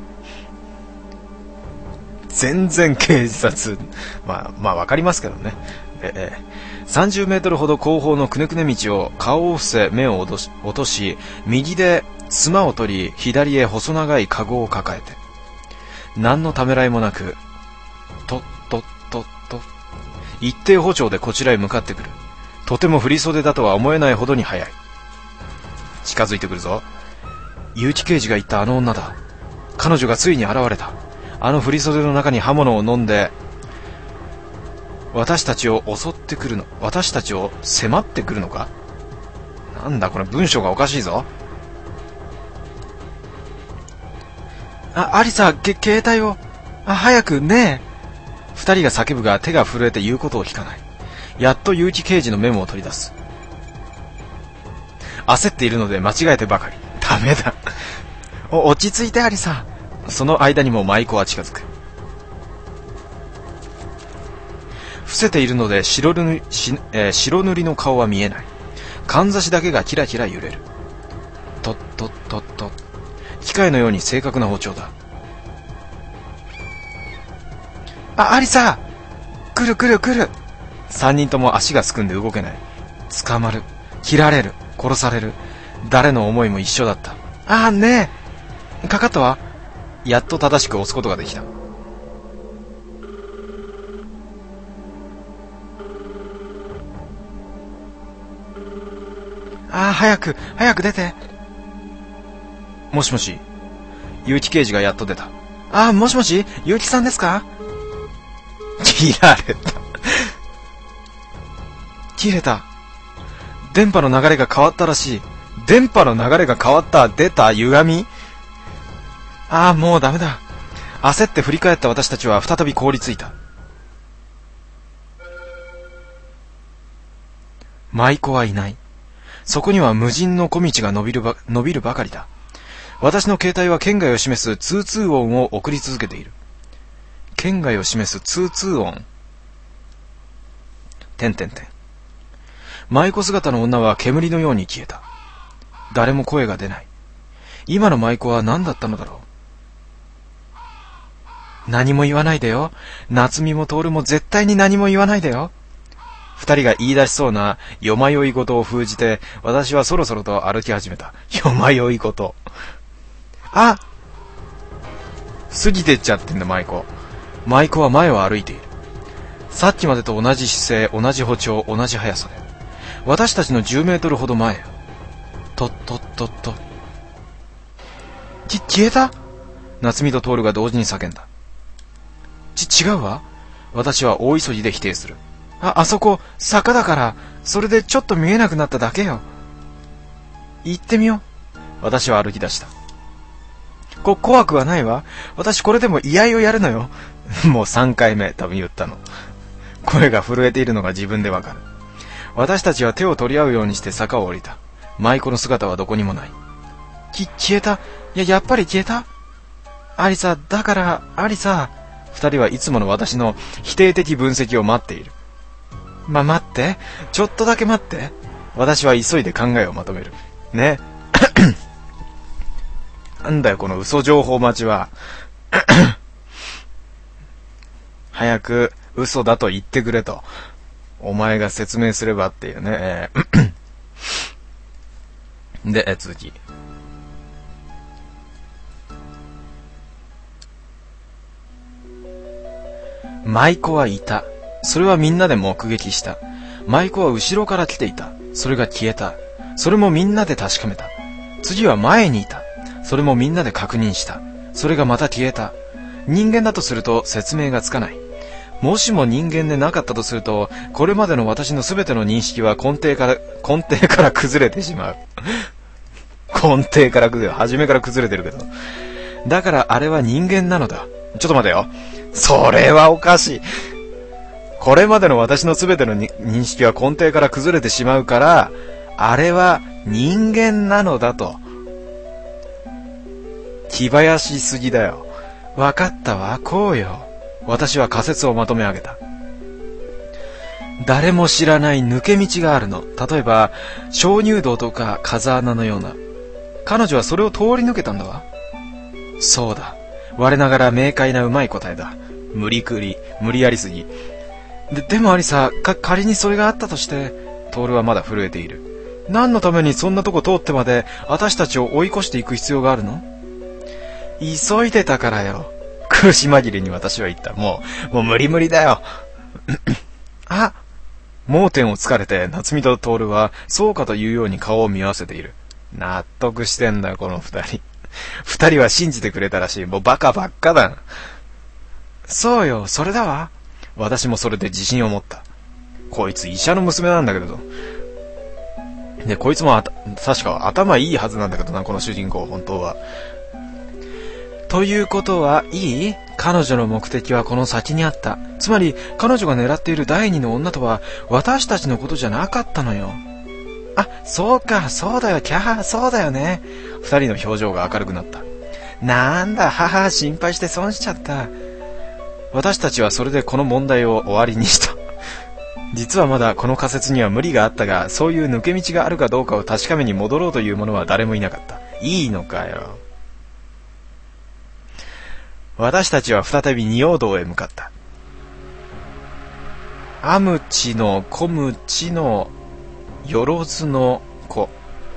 全然警察。まあ、まあわかりますけどね。ええ、さんじゅうメートルほど後方のくねくね道を顔を伏せ目を落とし、落とし右で妻を取り、左へ細長いカゴを抱えて。何のためらいもなく、とっとっとっと、一定歩調でこちらへ向かってくる。とても振り袖だとは思えないほどに速い。近づいてくるぞ。結城刑事が言ったあの女だ。彼女がついに現れた。あの振り袖の中に刃物を飲んで、私たちを襲ってくるの、私たちを迫ってくるのか。なんだこれ、文章がおかしいぞ。あ、アリサ、け、携帯を。あ、早く、ねえ。二人が叫ぶが手が震えて言うことを聞かない。やっと結城刑事のメモを取り出す。焦っているので間違えてばかり。ダメだ。お、落ち着いてアリサ。その間にも舞妓は近づく。伏せているので白塗り、しえー、白塗りの顔は見えない。かんざしだけがキラキラ揺れる。とっとっとっと。機械のように正確な包丁だ。あ、アリサ！来る来る来る！三人とも足がすくんで動けない。捕まる。切られる。殺される。誰の思いも一緒だった。ああ、ねえ。かかったわ。やっと正しく押すことができた。ああ、早く、早く出て。もしもし。結城刑事がやっと出た。ああ、もしもし、結城さんですか？切られた。切れた。電波の流れが変わったらしい。電波の流れが変わった。出た。歪み。ああ、もうダメだ。焦って振り返った私たちは再び凍りついた。舞妓はいない。そこには無人の小道が伸びるば、伸びるばかりだ。私の携帯は圏外を示すツーツー音を送り続けている。圏外を示すツーツー音。てんてんてん。舞妓姿の女は煙のように消えた。誰も声が出ない。今の舞妓は何だったのだろう。何も言わないでよ。夏美も徹も絶対に何も言わないでよ。二人が言い出しそうな夜迷い事を封じて、私はそろそろと歩き始めた。夜迷い事。あ！過ぎてっちゃってんだ、舞妓。舞妓は前を歩いている。さっきまでと同じ姿勢、同じ歩調、同じ速さで。私たちのじゅうメートルほど前。とっとっとっと。き、消えた？夏美と徹が同時に叫んだ。ち、違うわ。私は大急ぎで否定する。あ、あそこ、坂だから、それでちょっと見えなくなっただけよ。行ってみよう。私は歩き出した。こ、怖くはないわ。私これでも居合をやるのよ。もうさんかいめ、多分言ったの。声が震えているのが自分でわかる。私たちは手を取り合うようにして坂を降りた。舞妓の姿はどこにもない。き、消えた。いや、やっぱり消えた。アリサ、だから、アリサ。二人はいつもの私の否定的分析を待っている。ま、待って。ちょっとだけ待って。私は急いで考えをまとめる。ね。なんだよ、この嘘情報待ちは。早く嘘だと言ってくれと。お前が説明すればっていうね。で、続き。舞妓はいた。それはみんなで目撃した。舞妓は後ろから来ていた。それが消えた。それもみんなで確かめた。次は前にいた。それもみんなで確認した。それがまた消えた。人間だとすると説明がつかない。もしも人間でなかったとすると、これまでの私の全ての認識は根底から、根底から崩れてしまう。根底から崩れる。初めから崩れてるけど。だからあれは人間なのだ。ちょっと待てよ。それはおかしい。 これまでの私の全ての認識は根底から崩れてしまうから、あれは人間なのだと。気早しすぎだよ。わかったわ、こうよ。私は仮説をまとめ上げた。誰も知らない抜け道があるの。例えば、鍾乳洞とか風穴のような。彼女はそれを通り抜けたんだわ。そうだ。我ながら明快なうまい答えだ。無理くり、無理やりすぎ。で、でもアリサ、か、仮にそれがあったとして、トールはまだ震えている。何のためにそんなとこ通ってまで、私たちを追い越していく必要があるの？急いでたからよ。苦し紛れに私は言った。もう、もう無理無理だよ。あ、盲点をつかれて、夏美とトールは、そうかというように顔を見合わせている。納得してんだよ、この二人。二人は信じてくれたらしい。もうバカばっかだ。そうよ、それだわ。私もそれで自信を持った。こいつ医者の娘なんだけど。で、こいつもあた、確か頭いいはずなんだけどな、この主人公、本当は。ということはいい？彼女の目的はこの先にあった。つまり、彼女が狙っている第二の女とは、私たちのことじゃなかったのよ。あ、そうか、そうだよ、キャハ、そうだよね。二人の表情が明るくなった。なんだ、母、心配して損しちゃった。私たちはそれでこの問題を終わりにした。実はまだこの仮説には無理があったが、そういう抜け道があるかどうかを確かめに戻ろうという者は誰もいなかった。いいのかよ。私たちは再び仁王道へ向かった。アムチのコムチのよろずの子。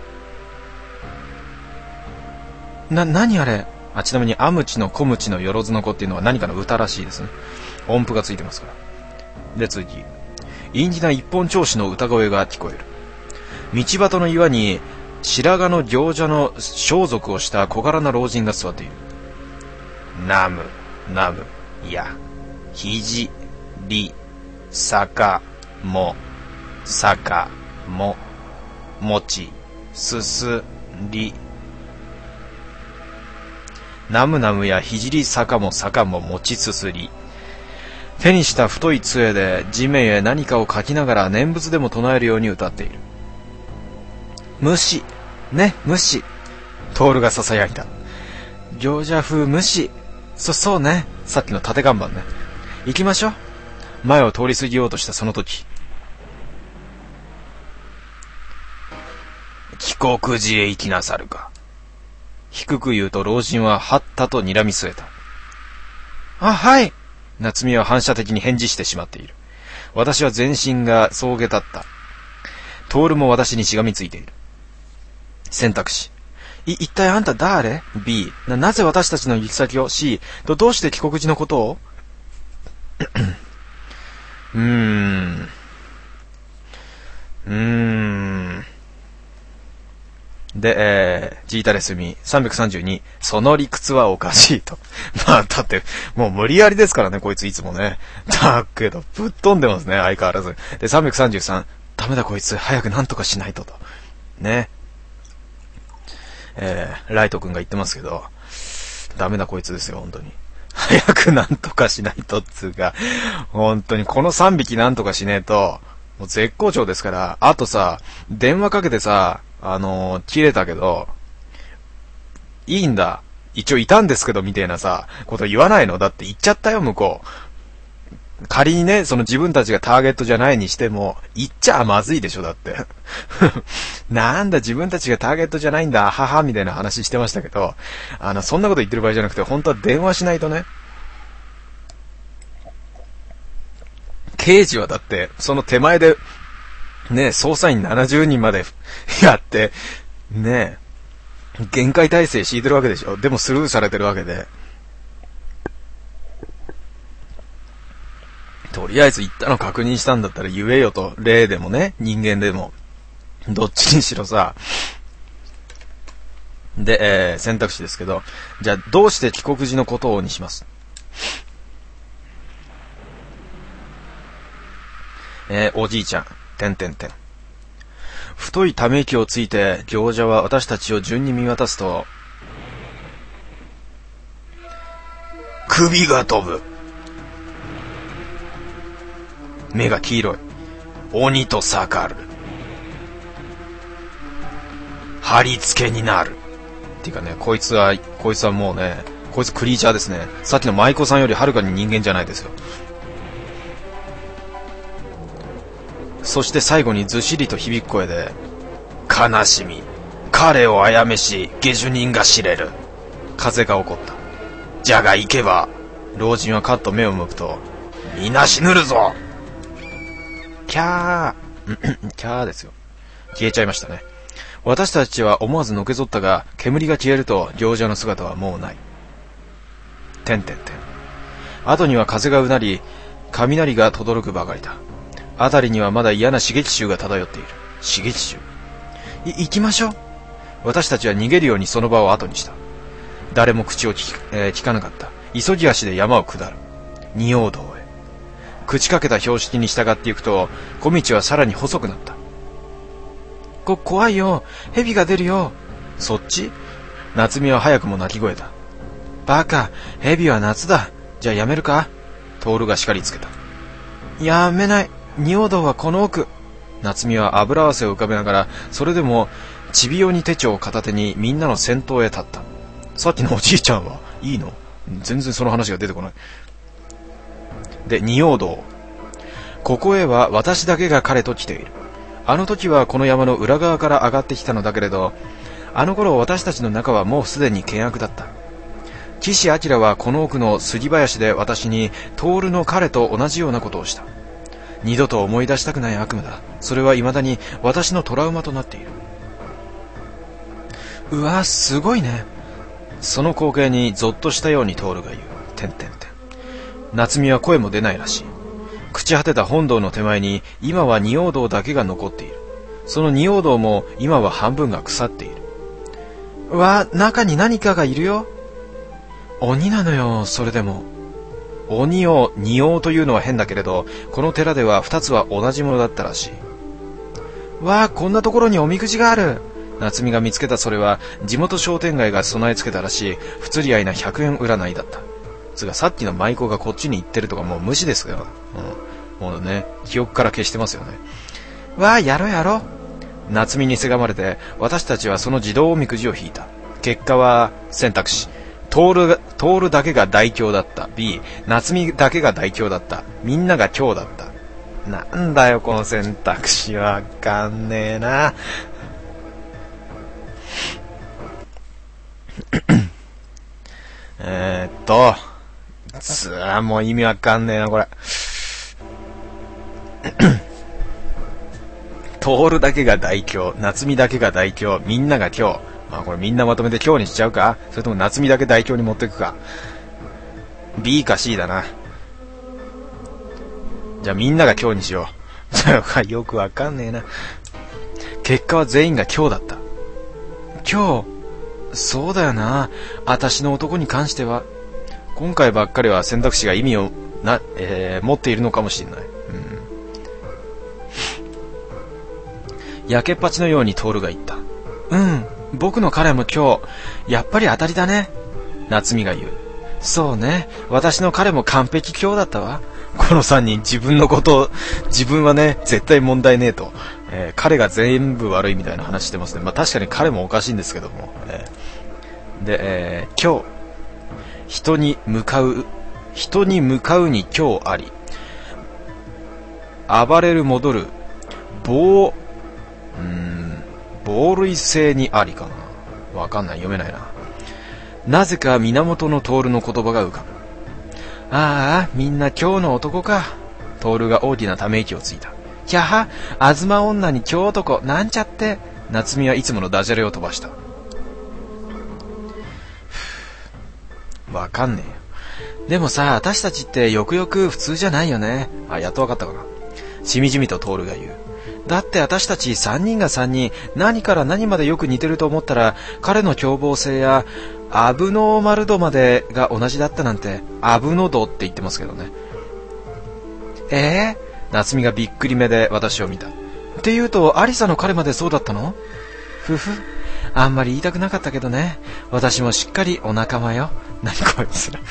な、何あれ？あ、ちなみにアムチのコムチのよろずの子っていうのは何かの歌らしいですね。音符がついてますから。で、次。陰気な一本調子の歌声が聞こえる。道端の岩に白髪の行者の装束をした小柄な老人が座っている。ナム、ナム、や、ひじ、り、さか、も、さか、も、もち、すす、り。ナムナムやひじりさかもさかももちすすり。手にした太い杖で地面へ何かを書きながら念仏でも唱えるように歌っている。虫、ね、虫。トールが囁いた。行者風虫。そ、そうね。さっきの縦看板ね。行きましょう。前を通り過ぎようとしたその時。帰国寺へ行きなさるか。低く言うと老人ははったと睨み据えた。あ、はい。夏美は反射的に返事してしまっている。私は全身が草毛だった。トールも私にしがみついている。選択肢。い、一体あんた誰？ B。な、なぜ私たちの行き先を？ C。と、どうして帰国時のことを？うーん。うーん。で、えー、ジータレスミさんびゃくさんじゅうに、その理屈はおかしいと。まあ、だって、もう無理やりですからね、こいついつもね。だけど、ぶっ飛んでますね、相変わらず。で、さんびゃくさんじゅうさん、ダメだこいつ、早くなんとかしないとと。ね。えー、ライト君が言ってますけど、ダメだこいつですよ、本当に。早くなんとかしないとっつうか、本当にこのさんびきなんとかしねえと、もう絶好調ですから、あとさ、電話かけてさ、あのー、切れたけど、いいんだ。一応いたんですけど、みたいなさ、こと言わないの？だって言っちゃったよ、向こう。仮にね、その自分たちがターゲットじゃないにしても、言っちゃまずいでしょ、だって。なんだ、自分たちがターゲットじゃないんだ、はは、みたいな話してましたけど、あの、そんなこと言ってる場合じゃなくて、本当は電話しないとね。刑事はだって、その手前で、ね、捜査員ななじゅうにんまでやって、ね、限界体制敷いてるわけでしょ。でもスルーされてるわけで。とりあえず言ったの確認したんだったら言えよと。霊でもね、人間でも。どっちにしろさ。で、えー、選択肢ですけど。じゃあ、どうして帰国時のことをにします。えー、おじいちゃん。てんてんてん。太いため息をついて行者は私たちを順に見渡すと、首が飛ぶ。 目が黄色い。鬼と盛る。貼り付けになる。っていうかね、こいつは、こいつはもうね、こいつクリーチャーですね。さっきの舞妓さんよりはるかに人間じゃないですよ。そして最後にずしりと響く声で、悲しみ、彼をあやめし、下手人が知れる。風が起こった。じゃが行けば、老人はカッと目を向くと、みんな死ぬるぞ。キャーキャーですよ。消えちゃいましたね。私たちは思わずのけぞったが、煙が消えると行者の姿はもうない。てんてんてん。後には風がうなり、雷が轟くばかりだ。あたりにはまだ嫌な刺激臭が漂っている。刺激臭。い、行きましょう。私たちは逃げるようにその場を後にした。誰も口を聞か、えー、聞かなかった。急ぎ足で山を下る。仁王道へ。朽ちかけた標識に従っていくと、小道はさらに細くなった。こ、怖いよ。蛇が出るよ。そっち？夏美は早くも泣き声だ。バカ、蛇は夏だ。じゃあやめるか？トールが叱りつけた。やめない。仁王道はこの奥。夏美は油汗を浮かべながら、それでもちびよに手帳を片手にみんなの先頭へ立った。さっきのおじいちゃんはいいの？全然その話が出てこない。で、仁王道。ここへは私だけが彼と来ている。あの時はこの山の裏側から上がってきたのだけれど、あの頃私たちの中はもうすでに険悪だった。岸明はこの奥の杉林で私にトールの彼と同じようなことをした。二度と思い出したくない悪夢だ。それは未だに私のトラウマとなっている。うわ、すごいね。その光景にゾッとしたようにトールが言う。てんてんてん。夏美は声も出ないらしい。朽ち果てた本堂の手前に今は仁王道だけが残っている。その仁王道も今は半分が腐っている。うわ、中に何かがいるよ。鬼なのよ。それでも鬼を仁王というのは変だけれど、この寺では二つは同じものだったらしい。わあ、こんなところにおみくじがある。夏美が見つけた。それは地元商店街が備え付けたらしい不釣り合いなひゃくえん占いだった。つがさっきの舞妓がこっちに行ってるとかもう無視ですよ、うん、もうね、記憶から消してますよね。わあ、やろやろ。夏美にせがまれて私たちはその自動おみくじを引いた。結果は選択肢。トールが、トールだけが大凶だった。 B、 夏美だけが大凶だった。みんなが凶だった。なんだよこの選択肢。わかんねえな。えーっとつーもう意味わかんねえなこれ。トールだけが大凶、夏美だけが大凶、みんなが凶。まあこれみんなまとめて凶にしちゃうか、それとも夏美だけ大凶に持っていくか。 B か C だな。じゃあみんなが凶にしよう。よくわかんねえな。結果は全員が凶だった。凶、そうだよな。私の男に関しては今回ばっかりは選択肢が意味をな、えー、持っているのかもしれない。うん、焼けっぱちのようにトールが言った。うん、僕の彼も今日やっぱり当たりだね。夏美が言う。そうね、私の彼も完璧今日だったわ。このさんにん自分のことを、自分はね絶対問題ねえと、えー、彼が全部悪いみたいな話してますね。まあ確かに彼もおかしいんですけども、えー、で、えー、今日人に向かう人に向かうに今日あり、暴れる戻る暴うーん暴類性にありかな。わかんない、読めないな。なぜか源のトールの言葉が浮かぶ。ああ、みんな今日の男か。トールが大きなため息をついた。ひゃは、あずま女に今日男なんちゃって。夏美はいつものダジャレを飛ばした。わかんねえよ。でもさ、私たちってよくよく普通じゃないよね。あ、やっとわかったかな。しみじみとトールが言う。だって私たちさんにんがさんにん、何から何までよく似てると思ったら、彼の凶暴性やアブノーマル度までが同じだったなんて。アブノ度って言ってますけどね。えー、夏美がびっくり目で私を見た。っていうとアリサの彼までそうだったの？ふふ、あんまり言いたくなかったけどね。私もしっかりお仲間よ。何こいつら。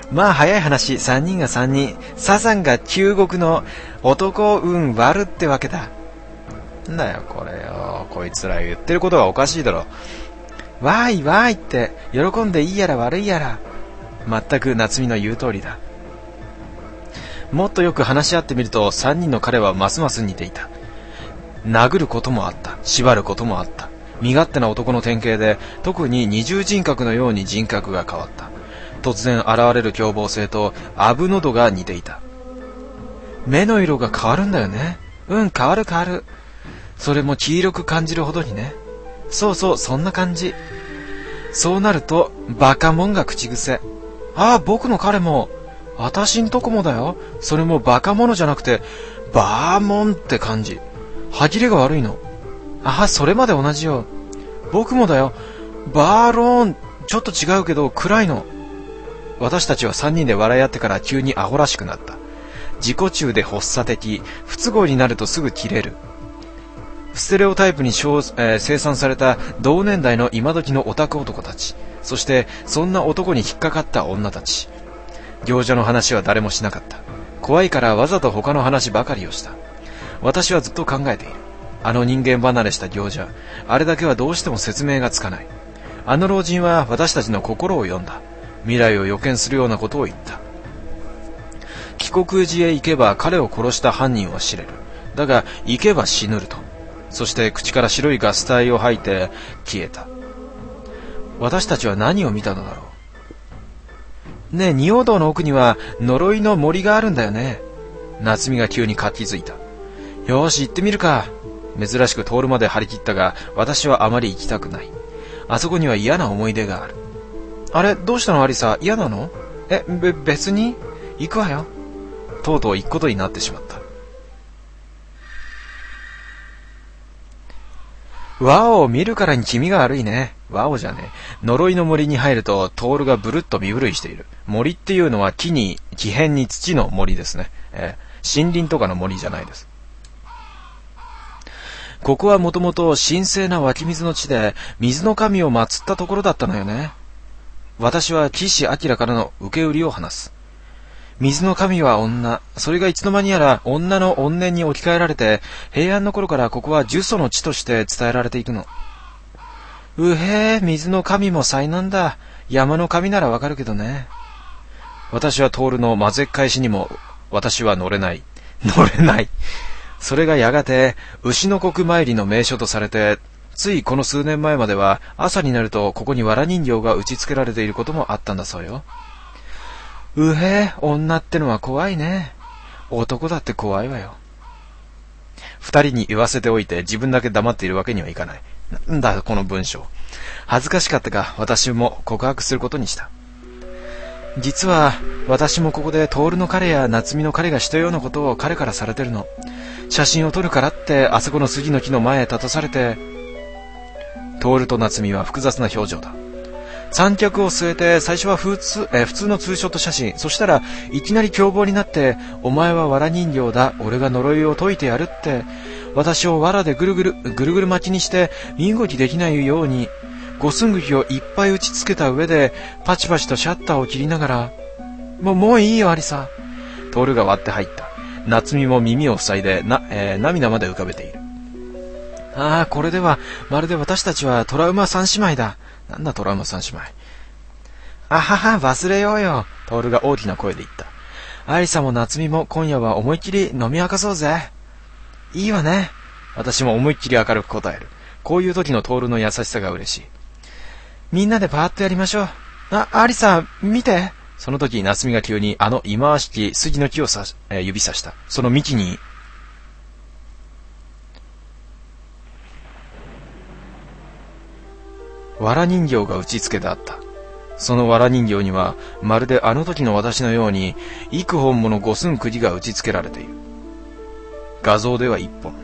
まあ早い話、三人が三人、サザンが中国の男運悪ってわけだ。なんだよこれよ、こいつら言ってることがおかしいだろ。わーいわーいって喜んでいいやら悪いやら、全く夏美の言う通りだ。もっとよく話し合ってみると、三人の彼はますます似ていた。殴ることもあった、縛ることもあった。身勝手な男の典型で、特に二重人格のように人格が変わった。突然現れる凶暴性とアブノドが似ていた。目の色が変わるんだよね。うん変わる変わる。それも黄色く感じるほどにね。そうそう、そんな感じ。そうなるとバカもんが口癖。ああ、僕の彼も、私んとこもだよ。それもバカ者じゃなくてバーモンって感じ。歯切れが悪いの。ああ、それまで同じよ。僕もだよ。バーローン、ちょっと違うけど暗いの。私たちは三人で笑い合ってから急にアホらしくなった。自己中で発作的、不都合になるとすぐ切れる。ステレオタイプに、えー、生産された同年代の今時のオタク男たち、そしてそんな男に引っかかった女たち。行者の話は誰もしなかった。怖いからわざと他の話ばかりをした。私はずっと考えている。あの人間離れした行者、あれだけはどうしても説明がつかない。あの老人は私たちの心を読んだ。未来を予見するようなことを言った。帰国時へ行けば彼を殺した犯人は知れる。だが行けば死ぬると。そして口から白いガス体を吐いて消えた。私たちは何を見たのだろう。ねえ、仁王道の奥には呪いの森があるんだよね。夏美が急に活気づいた。よーし行ってみるか。珍しく通るまで張り切ったが、私はあまり行きたくない。あそこには嫌な思い出がある。あれ、どうしたのアリサ、嫌なの？え、べ、別に行くわよ。とうとう行くことになってしまった。ワオを見るからに気味が悪いね。ワオじゃねえ。呪いの森に入るとトールがブルッと身震いしている。森っていうのは木に、木片に土の森ですね。えー、森林とかの森じゃないです。ここはもともと神聖な湧き水の地で、水の神を祀ったところだったのよね。私は岸明からの受け売りを話す。水の神は女。それがいつの間にやら女の怨念に置き換えられて、平安の頃からここは呪詛の地として伝えられていくの。うへえ、水の神も災難だ。山の神ならわかるけどね。私はトールの混ぜっ返しにも、私は乗れない。乗れない。それがやがて、牛の国参りの名所とされて、ついこの数年前までは朝になるとここに藁人形が打ち付けられていることもあったんだそうよ。うへえ、女ってのは怖いね。男だって怖いわよ。二人に言わせておいて自分だけ黙っているわけにはいかない。なんだこの文章。恥ずかしかったが私も告白することにした。実は私もここでトールの彼や夏美の彼がしたようなことを彼からされてるの。写真を撮るからってあそこの杉の木の前へ立たされて。トールと夏美は複雑な表情だ。三脚を据えて最初は普通、えー、普通のツーショット写真。そしたらいきなり凶暴になって、お前は藁人形だ、俺が呪いを解いてやるって、私を藁でぐるぐるぐるぐる巻きにして身動きできないように五寸釘をいっぱい打ちつけた上でパチパチとシャッターを切りながら、もうもういいよアリサ。トールが割って入った。夏美も耳を塞いでな、えー、涙まで浮かべている。ああ、これではまるで私たちはトラウマ三姉妹だ。なんだトラウマ三姉妹。あはは、忘れようよ。トールが大きな声で言った。アリサも夏美も今夜は思いっきり飲み明かそうぜ。いいわね。私も思いっきり明るく答える。こういう時のトールの優しさが嬉しい。みんなでパーッとやりましょう。あ、アリサ、見て。その時夏美が急にあの忌まわしき杉の木をさし、えー、指さした。その幹に藁人形が打ち付けてあった。その藁人形にはまるであの時の私のように幾本もの五寸釘が打ち付けられている。画像では一本。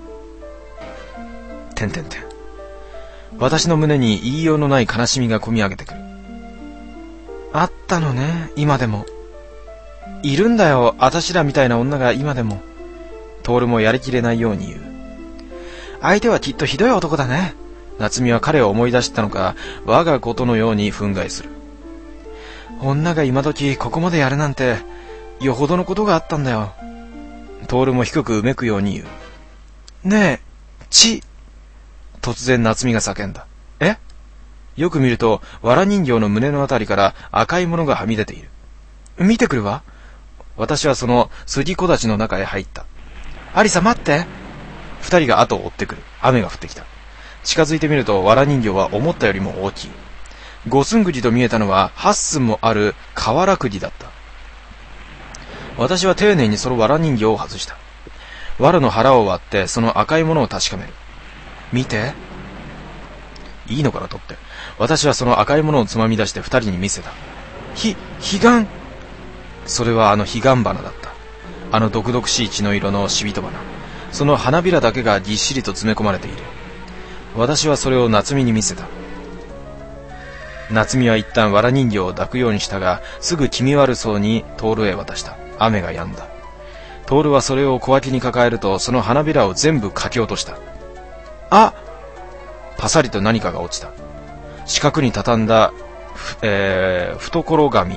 てんてんてん。私の胸に言いようのない悲しみがこみ上げてくる。あったのね、今でも。いるんだよ、あたしらみたいな女が今でも。トールもやりきれないように言う。相手はきっとひどい男だね。夏美は彼を思い出したのか、我がことのように憤慨する。 女が今時ここまでやるなんて、よほどのことがあったんだよ。トールも低くうめくように言う。ねえ、血。突然夏美が叫んだ。え？よく見ると、藁人形の胸のあたりから赤いものがはみ出ている。見てくるわ。私はその杉木立の中へ入った。アリサ待って。二人が後を追ってくる。雨が降ってきた。近づいてみると、藁人形は思ったよりも大きい。五寸釘と見えたのは八寸もある瓦釘だった。私は丁寧にその藁人形を外した。藁の腹を割ってその赤いものを確かめる。見て。いいのかなとって。私はその赤いものをつまみ出して二人に見せた。ひ、彼岸。それはあの彼岸花だった。あの毒々しい血の色の死人花。その花びらだけがぎっしりと詰め込まれている。私はそれを夏美に見せた。夏美は一旦藁人形を抱くようにしたが、すぐ気味悪そうにトールへ渡した。雨が止んだ。トールはそれを小脇に抱えると、その花びらを全部かき落とした。あ！パサリと何かが落ちた。四角に畳んだ、えー、懐紙。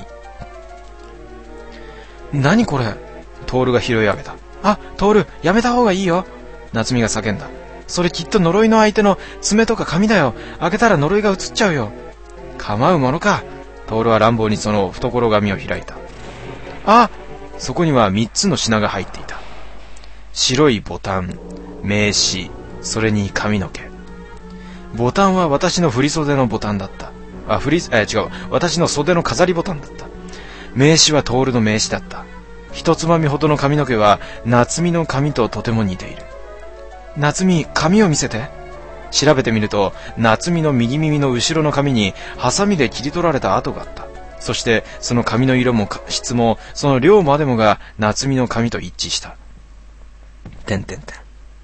何これ？トールが拾い上げた。あ、トール、やめた方がいいよ。夏美が叫んだ。それきっと呪いの相手の爪とか髪だよ。開けたら呪いが移っちゃうよ。構うものか。トールは乱暴にその懐紙を開いた。あ！そこには三つの品が入っていた。白いボタン、名刺、それに髪の毛。ボタンは私の振り袖のボタンだった。あ、振り、えー、違う。私の袖の飾りボタンだった。名刺はトールの名刺だった。一つまみほどの髪の毛は夏美の髪ととても似ている。夏美、髪を見せて。調べてみると、夏美の右耳の後ろの髪にハサミで切り取られた跡があった。そしてその髪の色も質もその量までもが夏美の髪と一致した。てんてんてん。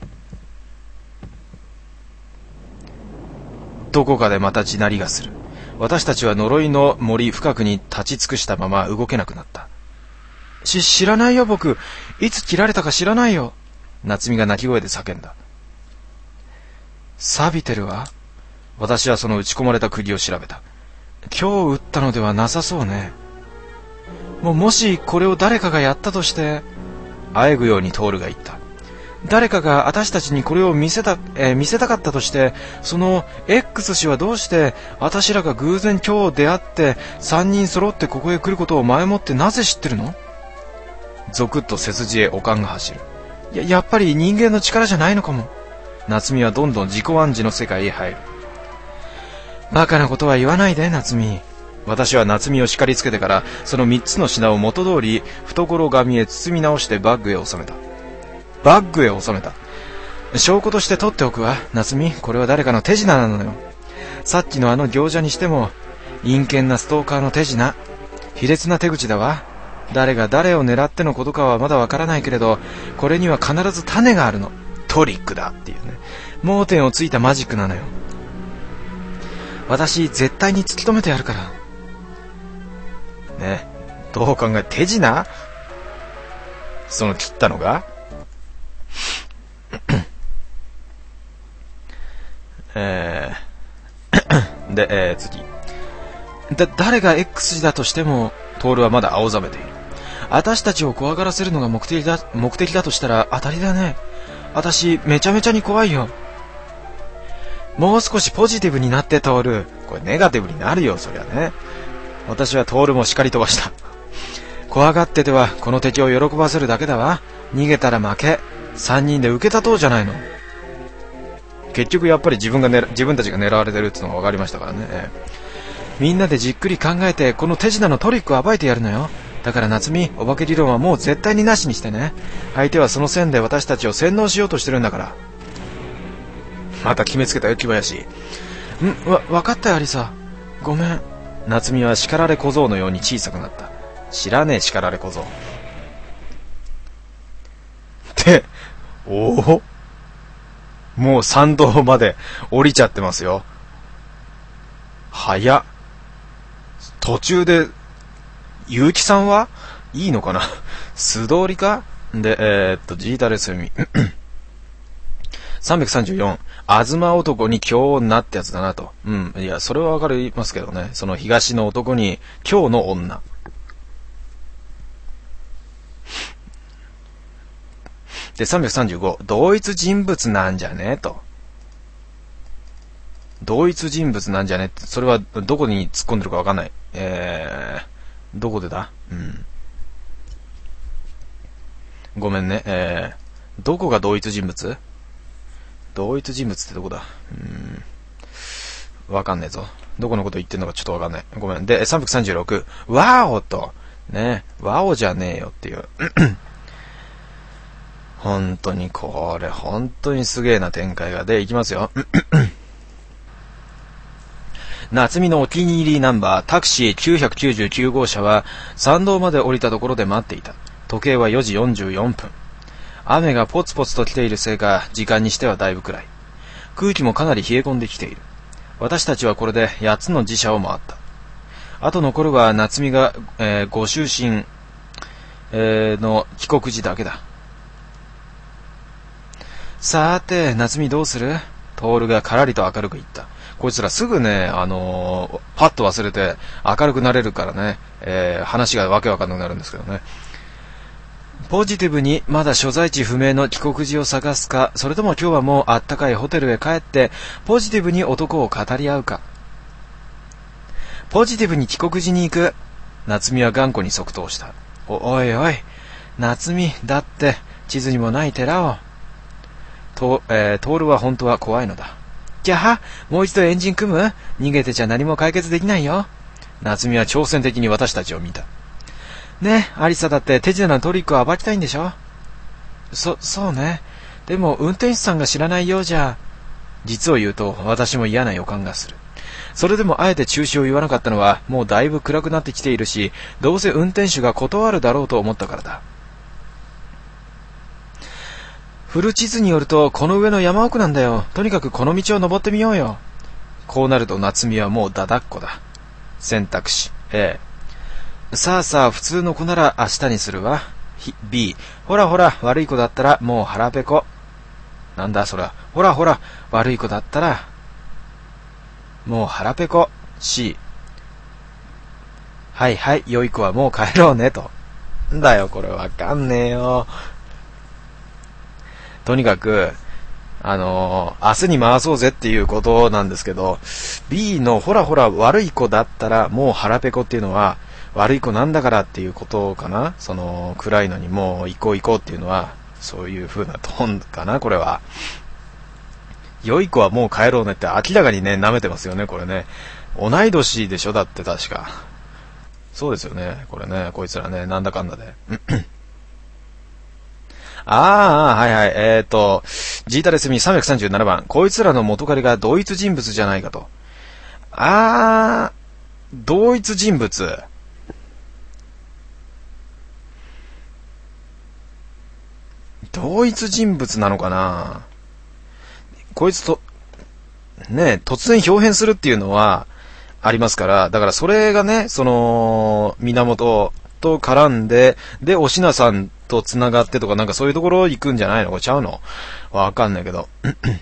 どこかでまた地鳴りがする。私たちは呪いの森深くに立ち尽くしたまま動けなくなった。し、知らないよ僕。いつ切られたか知らないよ。夏美が泣き声で叫んだ。錆びてるわ。私はその打ち込まれた釘を調べた。今日撃ったのではなさそうね。もうもしこれを誰かがやったとして、あえぐようにトールが言った。誰かが私たちにこれを見せた、えー、見せたかったとして、その X 氏はどうして私らが偶然今日出会って三人揃ってここへ来ることを前もってなぜ知ってるの？ゾクッと背筋へ悪寒が走る。や、やっぱり人間の力じゃないのかも。夏美はどんどん自己暗示の世界へ入る。バカなことは言わないで、夏美。私は夏美を叱りつけてから、その三つの品を元通り懐紙へ包み直してバッグへ収めた。バッグへ収めた。証拠として取っておくわ、夏美。これは誰かの手品なのよ。さっきのあの行者にしても、陰険なストーカーの手品。卑劣な手口だわ。誰が誰を狙ってのことかはまだわからないけれど、これには必ず種があるの。トリックだっていうね。盲点をついたマジックなのよ。私、絶対に突き止めてやるから。ね。どう考え、手品？その切ったのがえー、で、えー、次。だ、誰が X 氏だとしても、トールはまだ青ざめている。私たちを怖がらせるのが目的だ、目的だとしたら当たりだね。私、めちゃめちゃに怖いよ。もう少しポジティブになって、トール。これネガティブになるよ、そりゃね。私はトールも叱り飛ばした。怖がってては、この敵を喜ばせるだけだわ。逃げたら負け。三人で受けたとうじゃないの。結局やっぱり自分がね、自分たちが狙われてるってのが分かりましたからね。みんなでじっくり考えてこの手品のトリックを暴いてやるのよ。だから夏美、お化け理論はもう絶対になしにしてね。相手はその線で私たちを洗脳しようとしてるんだから。また決めつけたよ、木林。ん、わ、分かったよ、アリサ。ごめん。夏美は叱られ小僧のように小さくなった。知らねえ、叱られ小僧。って、おお、もう参道まで降りちゃってますよ。早っ。途中で、結城さんはいいのかな素通りかで、えー、っと、ジータレスミ。 さんびゃくさんじゅうよん、東男に京女ってやつだなと。うん。いや、それはわかりますけどね。その東の男に京の女。で、さんびゃくさんじゅうご、同一人物なんじゃねと。同一人物なんじゃねって、それはどこに突っ込んでるかわかんない。えー、どこでだ？うん。ごめんね。えー、どこが同一人物？同一人物ってどこだ？うーん。わかんねえぞ。どこのこと言ってんのかちょっとわかんない。ごめん。で、さんびゃくさんじゅうろく、ワオと。ね。ワオじゃねえよっていう。本当にこれ、本当にすげえな展開が。で、いきますよ。夏美のお気に入りナンバー、タクシーきゅうひゃくきゅうじゅうきゅう号車は、参道まで降りたところで待っていた。時計はよじよんじゅうよんぷん。雨がポツポツと来ているせいか、時間にしてはだいぶくらい。空気もかなり冷え込んできている。私たちはこれでやっつの寺社を回った。あと残るは夏美が、えー、ご就寝、えー、の帰国時だけだ。さーて、夏美どうする？徹がからりと明るく言った。こいつらすぐね、あのー、パッと忘れて明るくなれるからね、えー、話がわけわかんなくなるんですけどね。ポジティブにまだ所在地不明の帰国時を探すか、それとも今日はもうあったかいホテルへ帰ってポジティブに男を語り合うか。ポジティブに帰国時に行く。夏美は頑固に即答した。お、おいおい、夏美だって地図にもない寺を。と、えー、トールは本当は怖いのだ。じゃあ、もう一度エンジン組む？逃げてちゃ何も解決できないよ。夏美は挑戦的に私たちを見た。ねえ、アリサだって手品のトリックを暴きたいんでしょ？そ、そうね。でも運転手さんが知らないようじゃ。実を言うと私も嫌な予感がする。それでもあえて中止を言わなかったのは、もうだいぶ暗くなってきているし、どうせ運転手が断るだろうと思ったからだ。フル地図によるとこの上の山奥なんだよ。とにかくこの道を登ってみようよ。こうなると夏美はもうだだっこだ。選択肢 A。 さあさあ、普通の子なら明日にするわ。 B。 ほらほら、悪い子だったらもう腹ペコ。なんだそら。ほらほら、悪い子だったらもう腹ペコ。 C。 はいはい、良い子はもう帰ろうねと。んだよこれ、わかんねえよ。とにかく、あのー、明日に回そうぜっていうことなんですけど、B のほらほら悪い子だったらもう腹ペコっていうのは、悪い子なんだからっていうことかな。その、暗いのにもう行こう行こうっていうのは、そういう風なトーンかな、これは。良い子はもう帰ろうねって明らかにね、舐めてますよね、これね。同い年でしょ、だって確か。そうですよね、これね、こいつらね、なんだかんだで。ああ、はいはい。えっ、ー、と、ジータレスミさんびゃくさんじゅうななばん。こいつらの元彼が同一人物じゃないかと。ああ、同一人物。同一人物なのかな。こいつと、ね、突然表変するっていうのはありますから、だからそれがね、その、源と絡んで、で、おしなさんと繋がってとか、なんかそういうところ行くんじゃないの？これちゃうの？わかんないけど。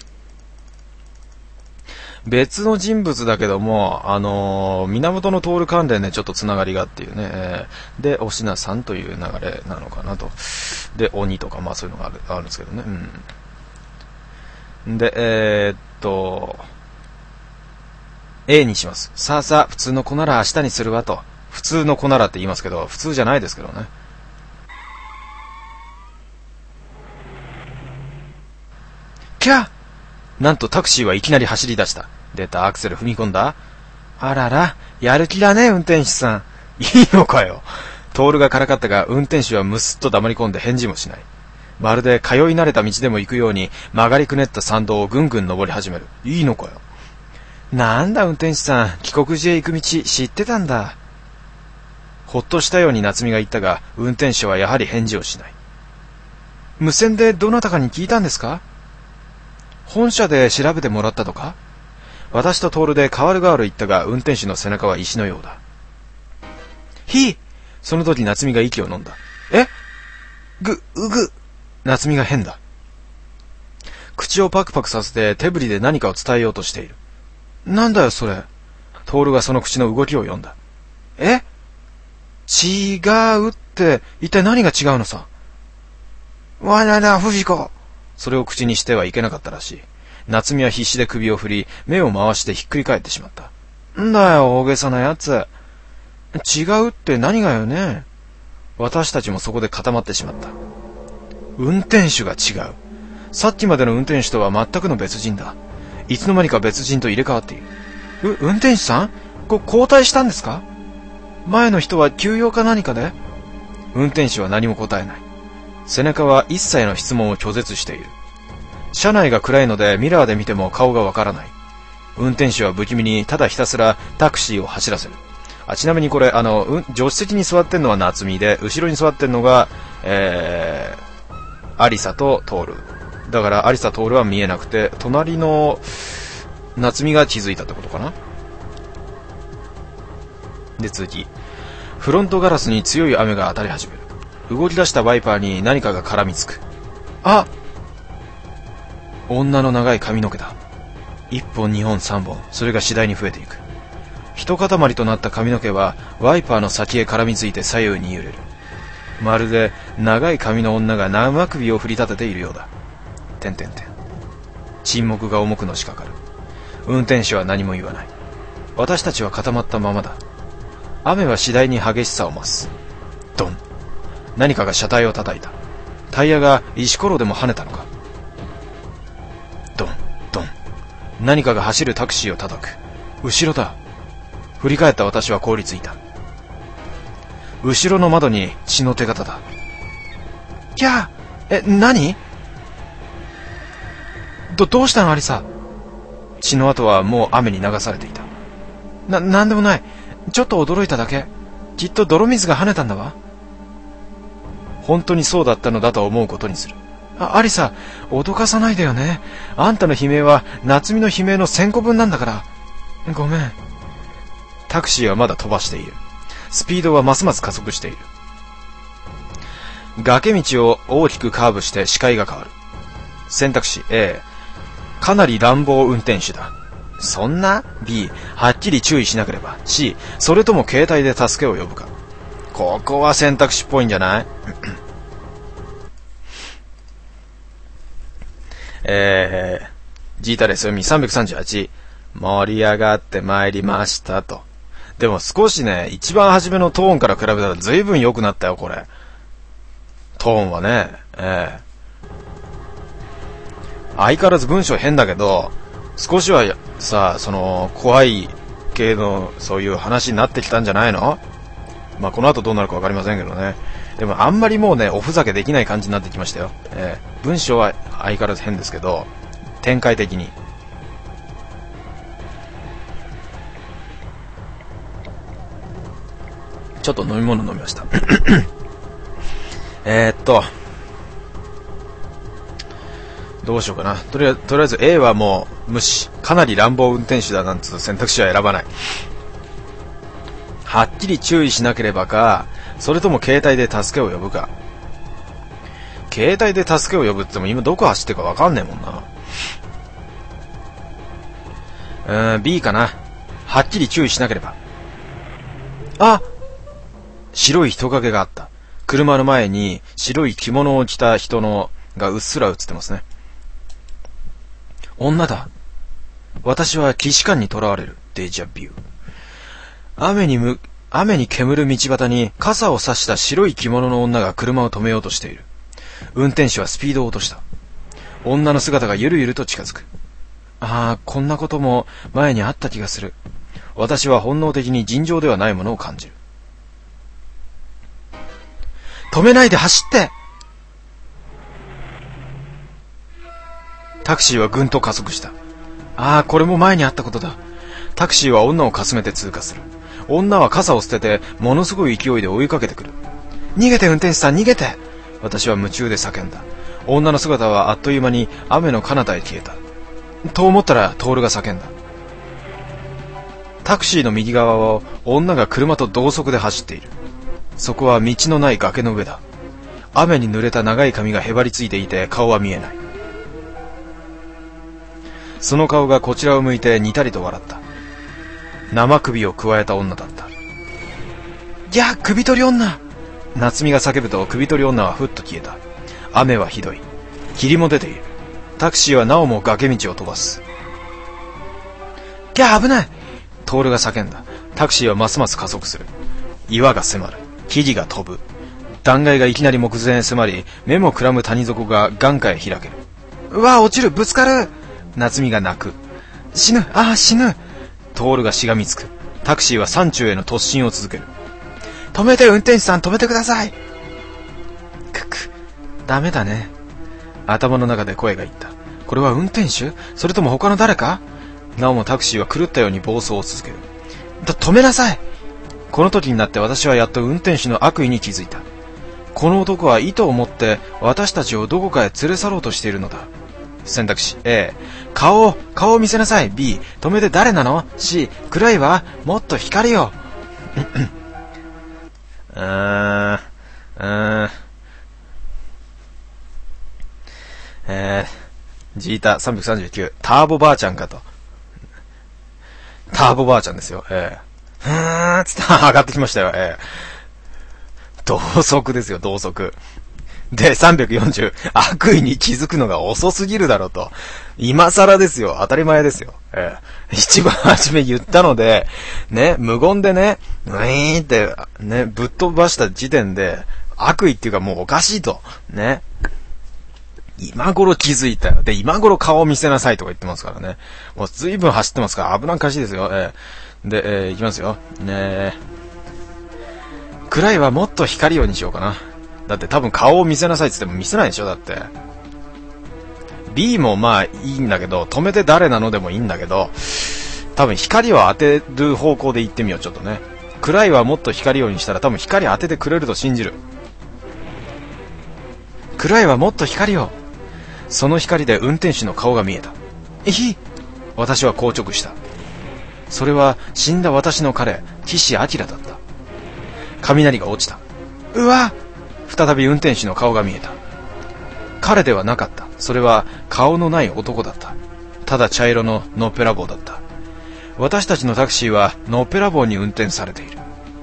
別の人物だけども、あのー、源の徹関連でちょっと繋がりがっていうね。えー、で、おしなさんという流れなのかなと。で、鬼とか、まあそういうのがある、あるんですけどね。うん。で、えー、っと、A にします。さあさあ、普通の子なら明日にするわと。普通の子ならって言いますけど、普通じゃないですけどね。キャー！なんとタクシーはいきなり走り出した。出た、アクセル踏み込んだ。あらら、やる気だね、運転手さん。いいのかよ。トールがからかったが、運転手はむすっと黙り込んで返事もしない。まるで通い慣れた道でも行くように曲がりくねった山道をぐんぐん登り始める。いいのかよ。なんだ運転手さん、帰国時へ行く道知ってたんだ。ほっとしたように夏美が言ったが、運転手はやはり返事をしない。無線でどなたかに聞いたんですか？本社で調べてもらったとか？私とトールで代わる代わる言ったが、運転手の背中は石のようだ。ひぃ！その時夏美が息を飲んだ。え？ぐ、うぐ、夏美が変だ。 口をパクパクさせて手振りで何かを伝えようとしている。なんだよそれ。トールがその口の動きを読んだ。え？違うって、一体何が違うのさ。わなな、フジコ。それを口にしてはいけなかったらしい。夏美は必死で首を振り、目を回してひっくり返ってしまった。んだよ、大げさなやつ。違うって何がよね。私たちもそこで固まってしまった。運転手が違う。さっきまでの運転手とは全くの別人だ。いつの間にか別人と入れ替わっている。う、運転手さん？こ、交代したんですか？前の人は休養か何かで？運転手は何も答えない。背中は一切の質問を拒絶している。車内が暗いのでミラーで見ても顔がわからない。運転手は不気味にただひたすらタクシーを走らせる。あ、ちなみにこれ、あの、うん、助手席に座ってんのは夏美で、後ろに座ってんのが、えー、アリサとトール。だからアリサ、トールは見えなくて、隣の夏美が気づいたってことかな。で、次。フロントガラスに強い雨が当たり始める。動き出したワイパーに何かが絡みつく。あ！女の長い髪の毛だ。一本、二本、三本、それが次第に増えていく。一塊となった髪の毛はワイパーの先へ絡みついて左右に揺れる。まるで長い髪の女が生首を振り立てているようだ。てんてんてん。沈黙が重くのしかかる。運転手は何も言わない。私たちは固まったままだ。雨は次第に激しさを増す。ドン。何かが車体を叩いた。タイヤが石ころでも跳ねたのか。ドンドン。何かが走るタクシーを叩く。後ろだ。振り返った私は凍りついた。後ろの窓に血の手形だ。キャー！え、何？ど、どうしたのアリサ？血の跡はもう雨に流されていた。な、なんでもない。ちょっと驚いただけ。きっと泥水が跳ねたんだわ。本当にそうだったのだと思うことにする。あ、アリサ、脅かさないでよね。あんたの悲鳴は夏美の悲鳴の千個分なんだから。ごめん。タクシーはまだ飛ばしている。スピードはますます加速している。崖道を大きくカーブして視界が変わる。選択肢 A、 かなり乱暴運転手だ。そんな？ B、 はっきり注意しなければ。 C、 それとも携帯で助けを呼ぶか。ここは選択肢っぽいんじゃない？えー、ジータレス読みさんびゃくさんじゅうはち、盛り上がってまいりましたと。でも少しね、一番初めのトーンから比べたら随分良くなったよ、これ。トーンはね、えー、相変わらず文章変だけど、少しはさ、その、怖い系のそういう話になってきたんじゃないの？まあ、この後どうなるかわかりませんけどね。でもあんまりもうね、おふざけできない感じになってきましたよ。えー、文章は相変わらず変ですけど、展開的に。ちょっと飲み物飲みました。えーっと、どうしようかな。とりあえず、とりあえず A はもう無視。かなり乱暴運転手だなんつう選択肢は選ばない。はっきり注意しなければか、それとも携帯で助けを呼ぶか。携帯で助けを呼ぶって言っても今どこ走ってるかわかんねえもんな。うーん、B かな。はっきり注意しなければ。あ！白い人影があった。車の前に白い着物を着た人のがうっすら映ってますね。女だ。私は既視感にとらわれる。デジャビュー。雨にむ、雨に煙る道端に傘を差した白い着物の女が車を止めようとしている。運転手はスピードを落とした。女の姿がゆるゆると近づく。ああ、こんなことも前にあった気がする。私は本能的に尋常ではないものを感じる。止めないで走って！タクシーはぐんと加速した。ああ、これも前にあったことだ。タクシーは女をかすめて通過する。女は傘を捨ててものすごい勢いで追いかけてくる。逃げて運転手さん、逃げて！私は夢中で叫んだ。女の姿はあっという間に雨の彼方へ消えた。と思ったらトールが叫んだ。タクシーの右側を女が車と同速で走っている。そこは道のない崖の上だ。雨に濡れた長い髪がへばりついていて顔は見えない。 その顔がこちらを向いてにたりと笑った。生首をくわえた女だった。いや、首取り女。夏美が叫ぶと首取り女はふっと消えた。雨はひどい。霧も出ている。タクシーはなおも崖道を飛ばす。いや、危ない。トールが叫んだ。タクシーはますます加速する。岩が迫る。木々が飛ぶ。断崖がいきなり目前へ迫り、目もくらむ谷底が眼下へ開ける。うわ、落ちる、ぶつかる。夏美が泣く。死ぬ、ああ、死ぬ。トールがしがみつく。タクシーは山中への突進を続ける。止めて、運転手さん、止めてください。くく、ダメだね。頭の中で声が言った。これは運転手？それとも他の誰か？なおもタクシーは狂ったように暴走を続ける。と、止めなさい。この時になって私はやっと運転手の悪意に気づいた。この男は意図を持って私たちをどこかへ連れ去ろうとしているのだ。選択肢 A、 顔を顔を見せなさい。 B、 止めて誰なの？ C、 暗いわ、もっと光を。うーんうーんえー、ジータさんびゃくさんじゅうきゅう、ターボばあちゃんかと。ターボばあちゃんですよ。えー、ふーんつって上がってきましたよ。えー、同速ですよ、同速。で、さんびゃくよんじゅう、悪意に気づくのが遅すぎるだろうと。今更ですよ、当たり前ですよ。えー、一番初め言ったので、ね、無言でね、ウィーンって、ね、ぶっ飛ばした時点で、悪意っていうかもうおかしいと。ね。今頃気づいたよ。で、今頃顔を見せなさいとか言ってますからね。もう随分走ってますから危なっかしいですよ。えー、で、えー、いきますよ。ね、暗いはもっと光をにしようかな。だって多分顔を見せなさいって言っても見せないでしょ、だって。B もまあいいんだけど、止めて誰なのでもいいんだけど、多分光を当てる方向で行ってみよう、ちょっとね。暗いはもっと光をにしたら多分光当ててくれると信じる。暗いはもっと光を。その光で運転手の顔が見えた。えひ、私は硬直した。それは死んだ私の彼、岸明だった。雷が落ちた。うわ、再び運転手の顔が見えた。彼ではなかった。それは顔のない男だった。ただ茶色ののっぺらぼうだった。私たちのタクシーはのっぺらぼうに運転されている。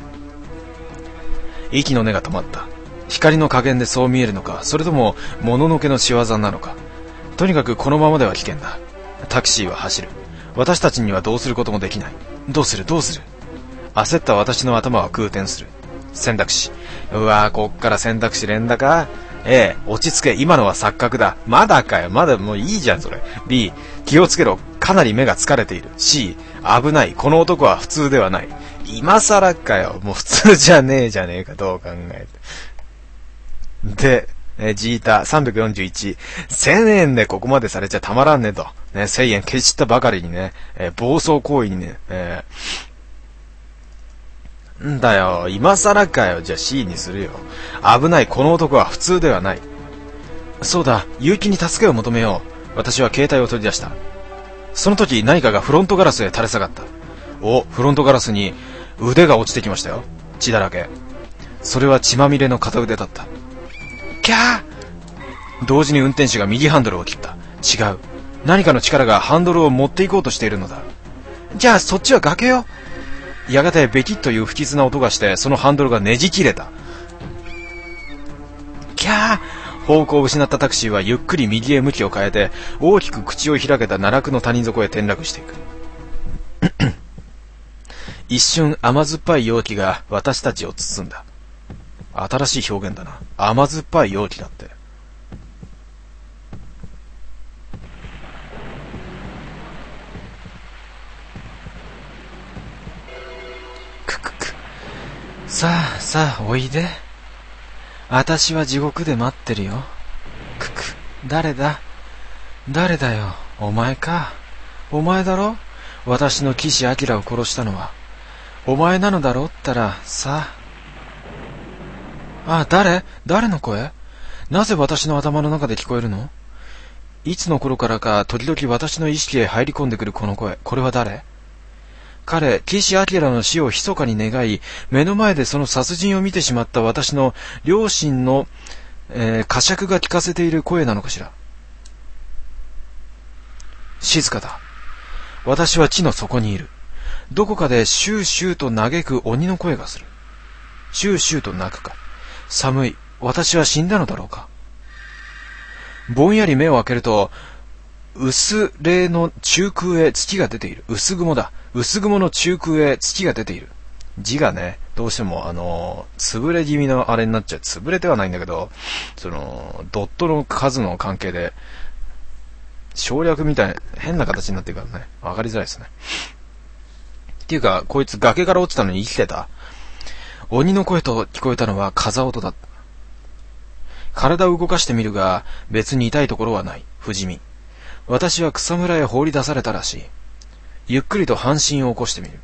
息の根が止まった。光の加減でそう見えるのか、それとももののけの仕業なのか。とにかくこのままでは危険だ。タクシーは走る。私たちにはどうすることもできない。どうするどうする。焦った私の頭は空転する。選択肢。うわぁ、こっから選択肢連打か。A、落ち着け、今のは錯覚だ。まだかよ、まだもういいじゃんそれ。B、気をつけろ、かなり目が疲れている。C、危ない、この男は普通ではない。今更かよ、もう普通じゃねえじゃねえか、どう考えて。で、えー、ジータさんびゃくよんじゅういち、せんえんでここまでされちゃたまらんねと。ね、せんえん消したばかりにね、えー、暴走行為にね、えー、んだよ、今更かよ、じゃあ C にするよ。危ない、この男は普通ではない。そうだ、結城に助けを求めよう。私は携帯を取り出した。その時何かがフロントガラスへ垂れ下がった。お、フロントガラスに腕が落ちてきましたよ。血だらけ。それは血まみれの片腕だった。キャー！同時に運転手が右ハンドルを切った。違う。何かの力がハンドルを持っていこうとしているのだ。じゃあそっちは崖よ。やがてベキッという不吉な音がして、そのハンドルがねじ切れた。キャー！方向を失ったタクシーはゆっくり右へ向きを変えて、大きく口を開けた奈落の谷底へ転落していく。一瞬甘酸っぱい容器が私たちを包んだ。新しい表現だな。甘酸っぱい容器だって。くくく。さあさあおいで。私は地獄で待ってるよ。くく。誰だ誰だよ。お前か。お前だろ。私の岸明を殺したのはお前なのだろったらさあ。あ、誰誰の声？なぜ私の頭の中で聞こえるの？いつの頃からか時々私の意識へ入り込んでくるこの声。これは誰？彼、岸明の死を密かに願い、目の前でその殺人を見てしまった私の両親の、えー、呵責が聞かせている声なのかしら。 静かだ。私は地の底にいる。どこかでシューシューと嘆く鬼の声がする。シューシューと鳴くか。寒い。私は死んだのだろうか。ぼんやり目を開けると、薄冷の中空へ月が出ている。薄雲だ。薄雲の中空へ月が出ている。字がね、どうしてもあの、潰れ気味のあれになっちゃう。潰れてはないんだけど、その、ドットの数の関係で、省略みたいな変な形になってるからね。わかりづらいですね。っていうか、こいつ崖から落ちたのに生きてた。鬼の声と聞こえたのは風音だった。体を動かしてみるが、別に痛いところはない。不死身。私は草むらへ放り出されたらしい。ゆっくりと半身を起こしてみる。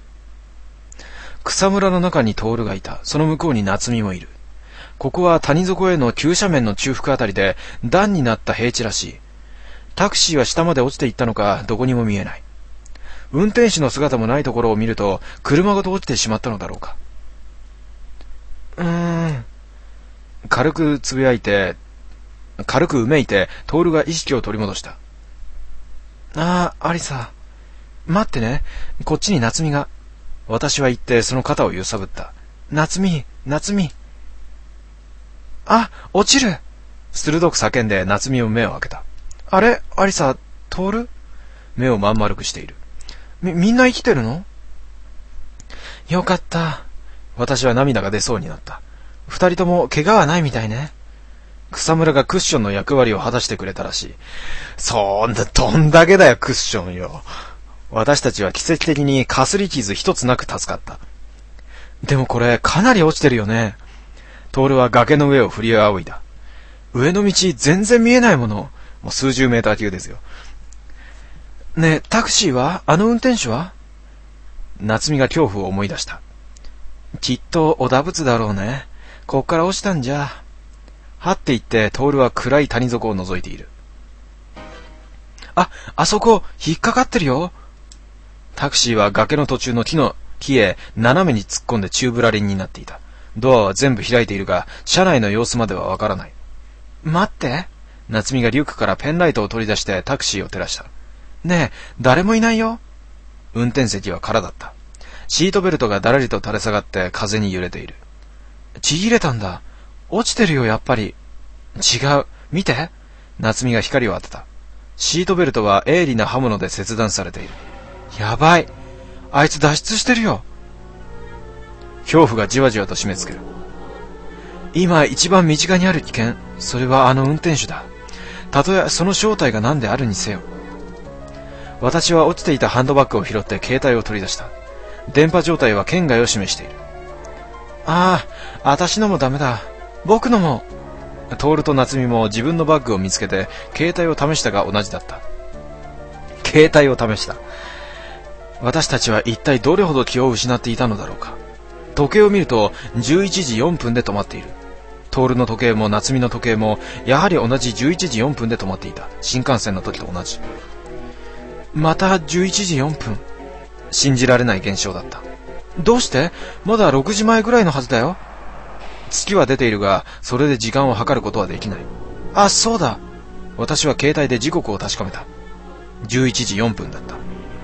草むらの中に徹がいた。その向こうに夏美もいる。ここは谷底への急斜面の中腹あたりで段になった平地らしい。タクシーは下まで落ちていったのか、どこにも見えない。運転手の姿もないところを見ると、車ごと落ちてしまったのだろうか。うーん。軽くつぶやいて、軽くうめいて、徹が意識を取り戻した。ああ、アリサ。待ってね。こっちに夏美が。私は言ってその肩を揺さぶった。夏美、夏美。あ、落ちる。鋭く叫んで夏美も目を開けた。あれ、アリサ、徹？目をまん丸くしている。み、みんな生きてるの？よかった。私は涙が出そうになった。二人とも怪我はないみたいね。草むらがクッションの役割を果たしてくれたらしい。そんな、どんだけだよ、クッションよ。私たちは奇跡的にかすり傷一つなく助かった。でもこれ、かなり落ちてるよね。徹は崖の上を振り仰いだ。上の道全然見えないもの。もう数十メーター級ですよ。ねえ、タクシーは？あの運転手は？夏美が恐怖を思い出した。きっとおだぶつだろうね。こっから落ちたんじゃ。はって言って徹は暗い谷底を覗いている。あ、あそこ引っかかってるよ。タクシーは崖の途中の木の木へ斜めに突っ込んで宙ぶらりんになっていた。ドアは全部開いているが、車内の様子まではわからない。待って。夏美がリュックからペンライトを取り出してタクシーを照らした。ねえ、誰もいないよ。運転席は空だった。シートベルトがだらりと垂れ下がって風に揺れている。ちぎれたんだ。落ちてるよ、やっぱり。違う。見て。夏美が光を当てた。シートベルトは鋭利な刃物で切断されている。やばい。あいつ脱出してるよ。恐怖がじわじわと締め付ける。今一番身近にある危険。それはあの運転手だ。たとえその正体が何であるにせよ。私は落ちていたハンドバッグを拾って携帯を取り出した。電波状態は圏外を示している。ああ、私のもダメだ。僕のも。徹と夏美も自分のバッグを見つけて携帯を試したが同じだった。携帯を試した。私たちは一体どれほど気を失っていたのだろうか。時計を見るとじゅういちじよんぷんで止まっている。徹の時計も夏美の時計もやはり同じじゅういちじよんぷんで止まっていた。新幹線の時と同じ。またじゅういちじよんぷん。信じられない現象だった。どうして？まだろくじまえぐらいのはずだよ。月は出ているが、それで時間を計ることはできない。あ、そうだ。私は携帯で時刻を確かめた。じゅういちじよんぷんだった。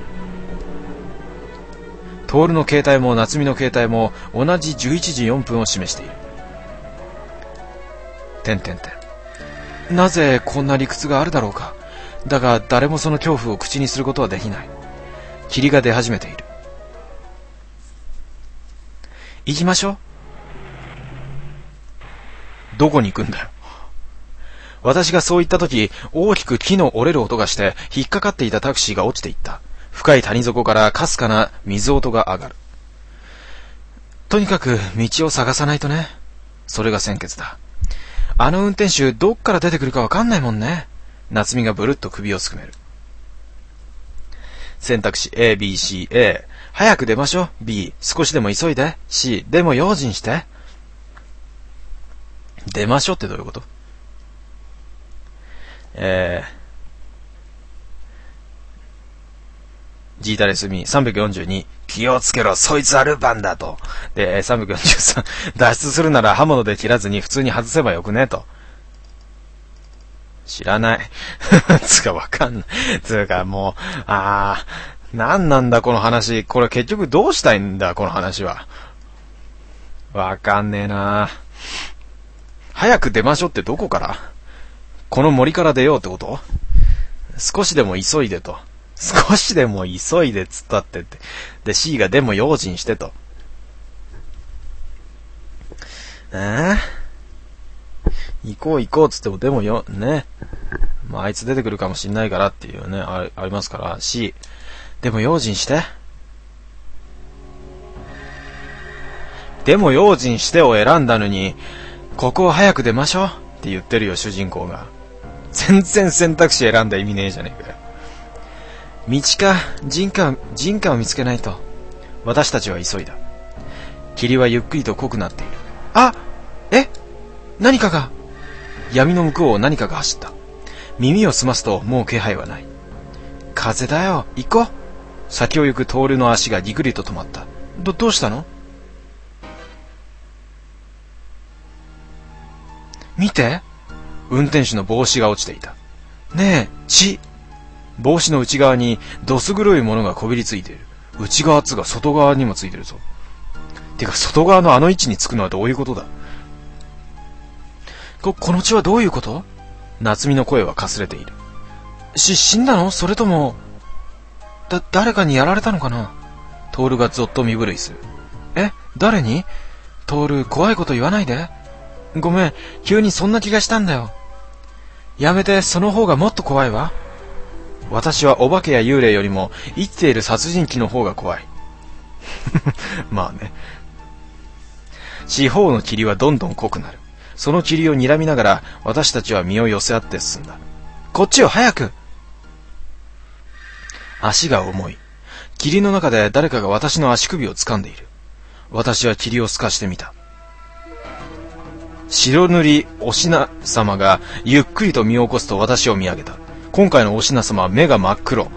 徹の携帯も夏美の携帯も同じじゅういちじよんぷんを示している。てんてんてん。なぜこんな理屈があるだろうか。だが誰もその恐怖を口にすることはできない。霧が出始めている。行きましょう。どこに行くんだよ。私がそう言ったとき、大きく木の折れる音がして引っかかっていたタクシーが落ちていった。深い谷底からかすかな水音が上がる。とにかく道を探さないとね。それが先決だ。あの運転手どっから出てくるかわかんないもんね。夏美がブルッと首をすくめる。選択肢 A、B、C、A。早く出ましょう。B、少しでも急いで。C、でも用心して。出ましょうってどういうこと？えー、ジータレスミさんびゃくよんじゅうに、気をつけろ、そいつはルパンだと。で、さんびゃくよんじゅうさん、脱出するなら刃物で切らずに普通に外せばよくねと。 知らない。つかわかんない。つうかもう、あー、なんなんだこの話。これ結局どうしたいんだこの話は。わかんねえな。早く出ましょうってどこから？この森から出ようってこと？少しでも急いでと。少しでも急いでっつったってって。で、C がでも用心してと。えー、行こう行こうっつってもでもよ、ね。まあ、あいつ出てくるかもしんないからっていうね、あ, ありますから、C。でも用心して。でも用心してを選んだのに、ここを早く出ましょうって言ってるよ、主人公が。全然選択肢選んだ意味ねえじゃねえかよ。道か人か人かを見つけないと。私たちは急いだ。霧はゆっくりと濃くなっている。あ、え、何かが。闇の向こうを何かが走った。耳を澄ますともう気配はない。風だよ、行こう。先を行くトールの足がぎくりと止まった。どどうしたの？見て、運転手の帽子が落ちていた。ねえ、血。帽子の内側にどす黒いものがこびりついている。内側っつが外側にもついてるぞ。てか外側のあの位置につくのはどういうことだ？こ、この血はどういうこと？夏美の声はかすれている。し、死んだの？それとも、だ、誰かにやられたのかな？トールがぞっと身震いする。え、誰に？トール、怖いこと言わないで。ごめん、急にそんな気がしたんだよ。やめて、その方がもっと怖いわ。私はお化けや幽霊よりも生きている殺人鬼の方が怖い。まあね。四方の霧はどんどん濃くなる。その霧を睨みながら私たちは身を寄せ合って進んだ。こっちよ、早く。足が重い。霧の中で誰かが私の足首を掴んでいる。私は霧を透かしてみた。白塗りお品様がゆっくりと身を起こすと私を見上げた。今回のお品様は目が真っ黒。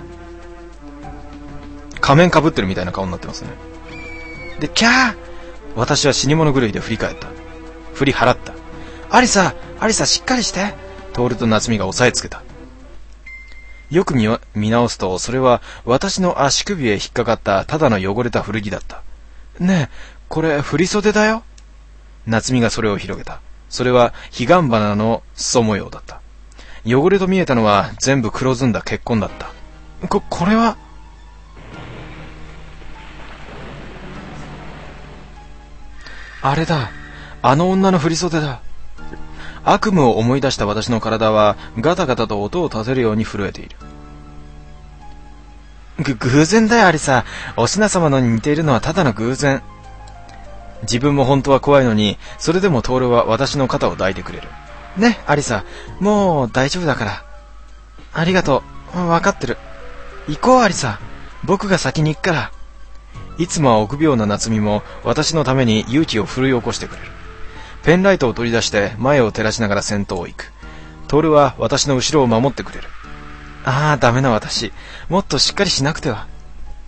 仮面かぶってるみたいな顔になってますね。で、キャー。私は死に物狂いで振り返った。振り払った。アリサ、アリサしっかりして。トールと夏美が押さえつけた。よく 見, 見直すと、それは私の足首へ引っかかったただの汚れた古着だった。ねえ、これ振り袖だよ。夏美がそれを広げた。それは彼岸花の裾模様だった。汚れと見えたのは全部黒ずんだ血痕だった。こ、これは？あれだ。あの女の振り袖だ。悪夢を思い出した私の体はガタガタと音を立てるように震えている。ぐ、偶然だよ、アリサ。お品様のに似ているのはただの偶然。自分も本当は怖いのに、それでもトールは私の肩を抱いてくれる。ね、アリサ、もう大丈夫だから。ありがとう。わかってる。行こう、アリサ。僕が先に行くから。いつもは臆病な夏美も私のために勇気を奮い起こしてくれる。ペンライトを取り出して前を照らしながら先頭を行く。トールは私の後ろを守ってくれる。ああ、ダメな私。もっとしっかりしなくては。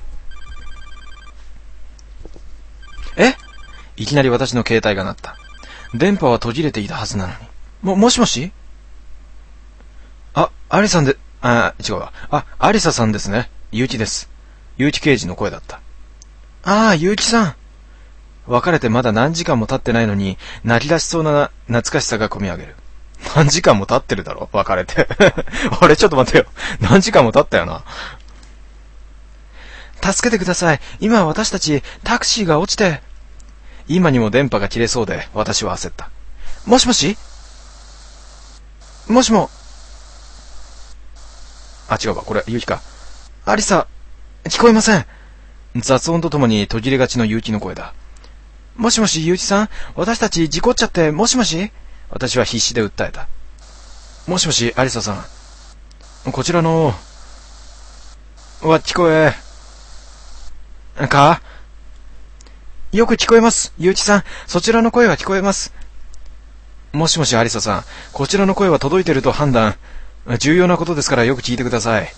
え？いきなり私の携帯が鳴った。電波は途切れていたはずなのに。も、もしもし？あ、アリさんで、あ、違うわ。あ、アリサさんですね。結城です。結城刑事の声だった。ああ、結城さん。別れてまだ何時間も経ってないのに、泣き出しそうな懐かしさがこみ上げる。何時間も経ってるだろ？別れて。あれ、ちょっと待ってよ。何時間も経ったよな。助けてください。今私たち、タクシーが落ちて。今にも電波が切れそうで、私は焦った。もしもし？もしも。あ、違うわ。これ、結城か。アリサ、聞こえません。雑音とともに途切れがちの結城の声だ。もしもし、結城さん、私たち事故っちゃって、もしもし？私は必死で訴えた。もしもし、アリサさん。こちらの、は聞こえ、か？よく聞こえます、結城さん。そちらの声は聞こえます。もしもし、アリサさん。こちらの声は届いていると判断。重要なことですからよく聞いてください。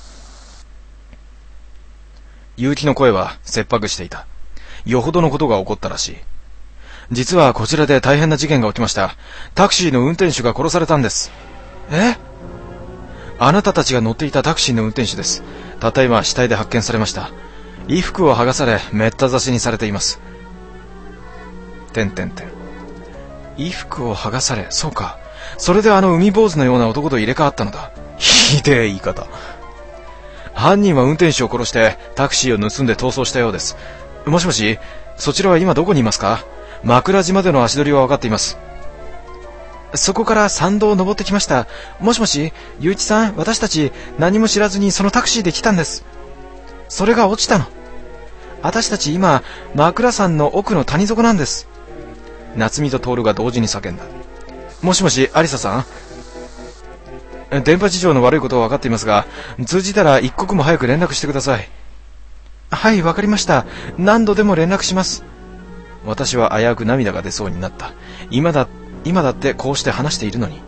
結城の声は切迫していた。よほどのことが起こったらしい。実はこちらで大変な事件が起きました。タクシーの運転手が殺されたんです。 え？あなたたちが乗っていたタクシーの運転手です。たった今死体で発見されました。衣服を剥がされ、めった刺しにされています。てんてんてん。衣服を剥がされ、そうか。それであの海坊主のような男と入れ替わったのだ。ひでえ言い方。犯人は運転手を殺してタクシーを盗んで逃走したようです。もしもし、そちらは今どこにいますか？枕島での足取りは分かっています。そこから山道を登ってきました。もしもし、ゆういちさん、私たち何も知らずにそのタクシーで来たんです。それが落ちたの。私たち今、枕山の奥の谷底なんです。夏美と徹が同時に叫んだ。もしもし、アリサさん？電波事情の悪いことは分かっていますが、通じたら一刻も早く連絡してください。はい、わかりました。何度でも連絡します。私は危うく涙が出そうになった。今だ、今だってこうして話しているのに。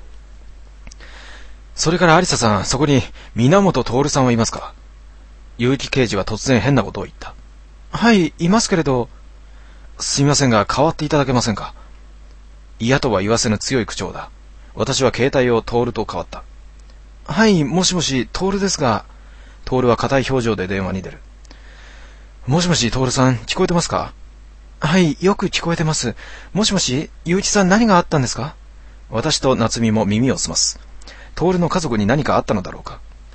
それからアリサさん、そこに源徹さんはいますか？結城刑事は突然変なことを言った。はい、いますけれど。すみませんが、代わっていただけませんか？嫌とは言わせぬ強い口調だ。私は携帯を徹と変わった。はい、もしもし、徹ですが。徹は硬い表情で電話に出る。もしもし、徹さん、聞こえてますか？はい、よく聞こえてます。もしもし、ゆういちさん、何があったんですか？私と夏美も耳を澄ます。徹の家族に何かあったのだろうか。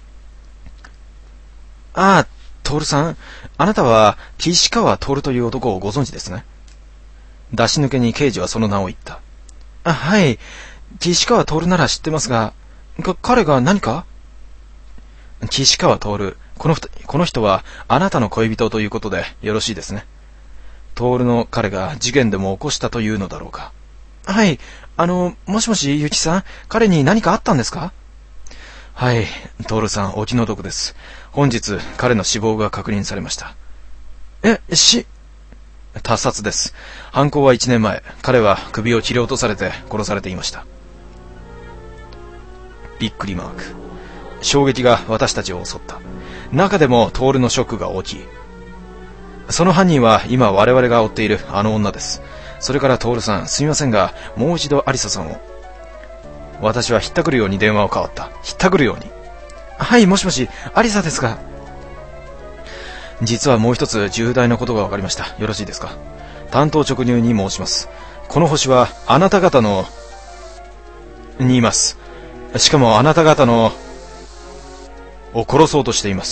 ああ、徹さん、あなたは岸川徹という男をご存知ですね。出し抜けに刑事はその名を言った。あ、はい、岸川徹なら知ってますが、か、彼が何か？岸川徹、このふた、この人はあなたの恋人ということでよろしいですね。徹の彼が事件でも起こしたというのだろうか。はい、あの、もしもし、ゆきさん、彼に何かあったんですか？はい、徹さん、お気の毒です。本日、彼の死亡が確認されました。え、し、他殺です。犯行はいちねんまえ、彼は首を切り落とされて殺されていました。びっくりマーク。衝撃が私たちを襲った。中でも徹のショックが大きい。その犯人は今我々が追っているあの女です。それから徹さん、すみませんが、もう一度アリサさんを。私はひったくるように電話を代わった。ひったくるように。はい、もしもし、アリサですが。実はもう一つ重大なことが分かりました。よろしいですか？単刀直入に申します。この星はあなた方のにいます。しかもあなた方のを殺そうとしています。